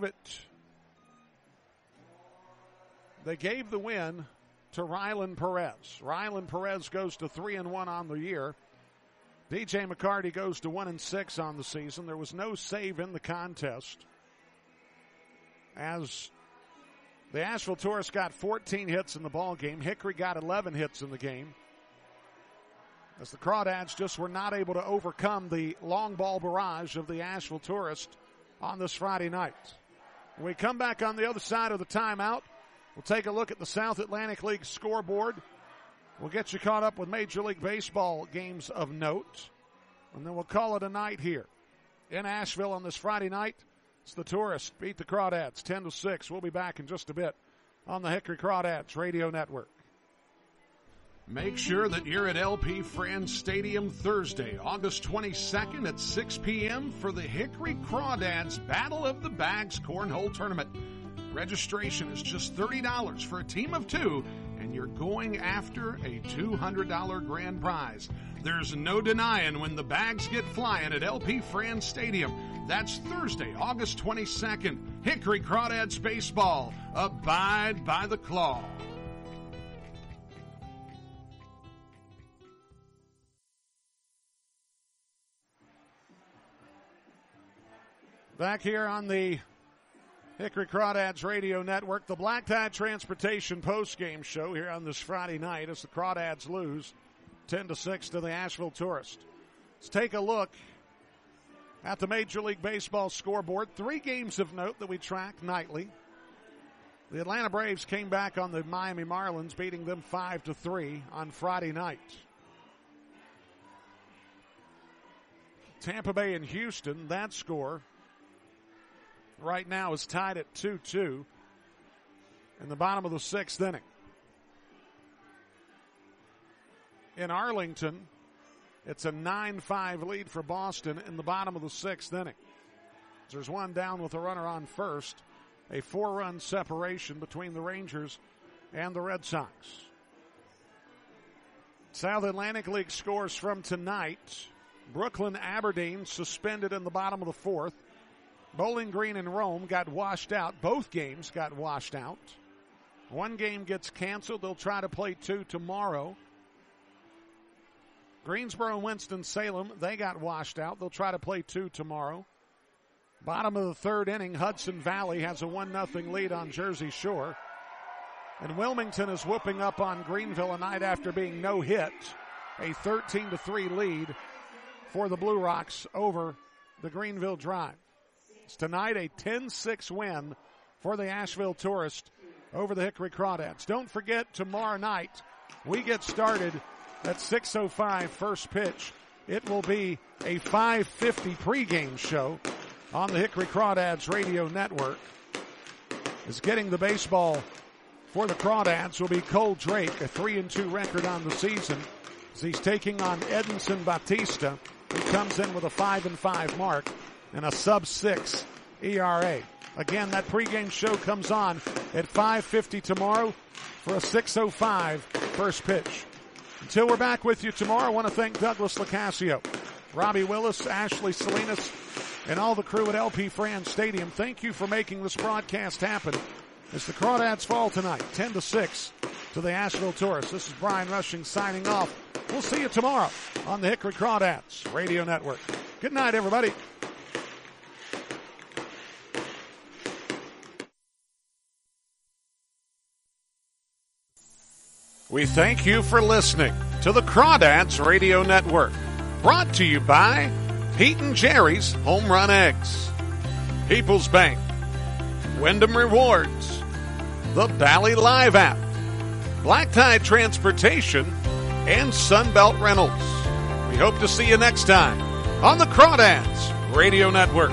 the win to Rylan Perez. Rylan Perez goes to 3-1 on the year. DJ McCarty goes to 1-6 on the season. There was no save in the contest, as the Asheville Tourists got 14 hits in the ball game. Hickory got 11 hits in the game, as the Crawdads just were not able to overcome the long ball barrage of the Asheville Tourists on this Friday night. When we come back on the other side of the timeout, we'll take a look at the South Atlantic League scoreboard. We'll get you caught up with Major League Baseball games of note, and then we'll call it a night here in Asheville on this Friday night. It's the Tourists beat the Crawdads 10-6. We'll be back in just a bit on the Hickory Crawdads Radio Network. Make sure that you're at LP Friends Stadium Thursday, August 22nd at 6 p.m. for the Hickory Crawdads Battle of the Bags Cornhole Tournament. Registration is just $30 for a team of 2, and you're going after a $200 grand prize. There's no denying when the bags get flying at LP Friends Stadium. That's Thursday, August 22nd. Hickory Crawdads Baseball. Abide by the claw. Back here on the Hickory Crawdads Radio Network, the Black Tie Transportation postgame show here on this Friday night as the Crawdads lose 10-6 to the Asheville Tourists. Let's take a look at the Major League Baseball scoreboard. 3 games of note that we track nightly. The Atlanta Braves came back on the Miami Marlins, beating them 5-3 on Friday night. Tampa Bay and Houston, that score right now is tied at 2-2 in the bottom of the 6th inning. In Arlington, it's a 9-5 lead for Boston in the bottom of the 6th inning. There's one down with a runner on first. A 4-run separation between the Rangers and the Red Sox. South Atlantic League scores from tonight. Brooklyn Aberdeen suspended in the bottom of the 4th. Bowling Green and Rome got washed out. Both games got washed out. One game gets canceled. They'll try to play 2 tomorrow. Greensboro and Winston-Salem, they got washed out. They'll try to play 2 tomorrow. Bottom of the 3rd inning, Hudson Valley has a 1-0 lead on Jersey Shore. And Wilmington is whooping up on Greenville a night after being no hit. A 13-3 lead for the Blue Rocks over the Greenville Drive. It's tonight a 10-6 win for the Asheville Tourists over the Hickory Crawdads. Don't forget, tomorrow night we get started at 6:05 first pitch. It will be a 5:50 pregame show on the Hickory Crawdads Radio Network. Is getting the baseball for the Crawdads will be Cole Drake, a 3-2 record on the season, as he's taking on Edinson Batista, who comes in with a 5-5 mark and a sub-6 ERA. Again, that pregame show comes on at 5:50 tomorrow for a 6:05 first pitch. Until we're back with you tomorrow, I want to thank Douglas Locascio, Robbie Willis, Ashley Salinas, and all the crew at LP Franz Stadium. Thank you for making this broadcast happen as the Crawdads fall tonight, 10-6 to the Asheville Tourists. This is Brian Rushing signing off. We'll see you tomorrow on the Hickory Crawdads Radio Network. Good night, everybody. We thank you for listening to the Crawdads Radio Network. Brought to you by Pete and Jerry's Home Run Eggs, People's Bank, Wyndham Rewards, the Bally Live app, Black Tie Transportation, and Sunbelt Rentals. We hope to see you next time on the Crawdads Radio Network.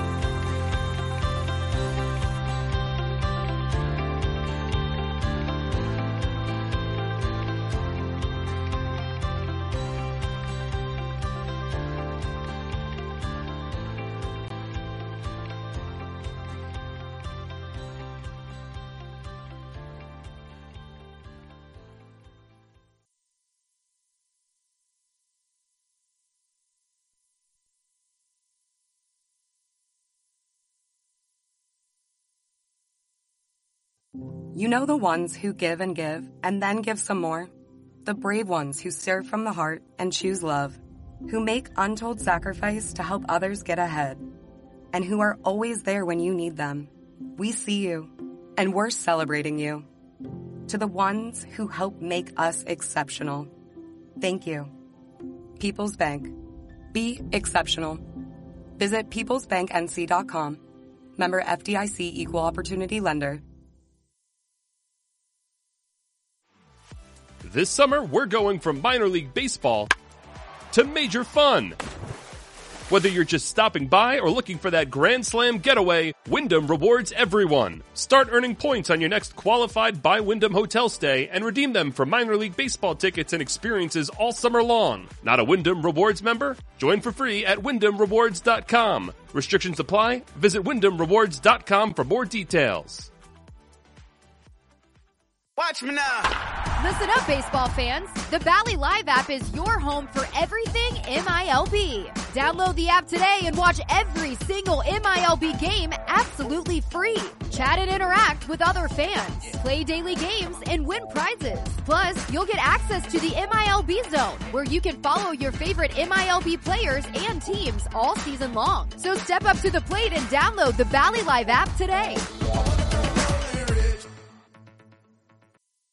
You know the ones who give and then give some more? The brave ones who serve from the heart and choose love, who make untold sacrifice to help others get ahead, and who are always there when you need them. We see you, and we're celebrating you. To the ones who help make us exceptional, thank you. People's Bank. Be exceptional. Visit peoplesbanknc.com. Member FDIC Equal Opportunity Lender. This summer, we're going from minor league baseball to major fun. Whether you're just stopping by or looking for that Grand Slam getaway, Wyndham rewards everyone. Start earning points on your next qualified by Wyndham hotel stay and redeem them for minor league baseball tickets and experiences all summer long. Not a Wyndham Rewards member? Join for free at WyndhamRewards.com. Restrictions apply. Visit WyndhamRewards.com for more details. Watch me now. Listen up, baseball fans. The Bally Live app is your home for everything MILB. Download the app today and watch every single MILB game absolutely free. Chat and interact with other fans. Play daily games and win prizes. Plus, you'll get access to the MILB Zone, where you can follow your favorite MILB players and teams all season long. So step up to the plate and download the Bally Live app today.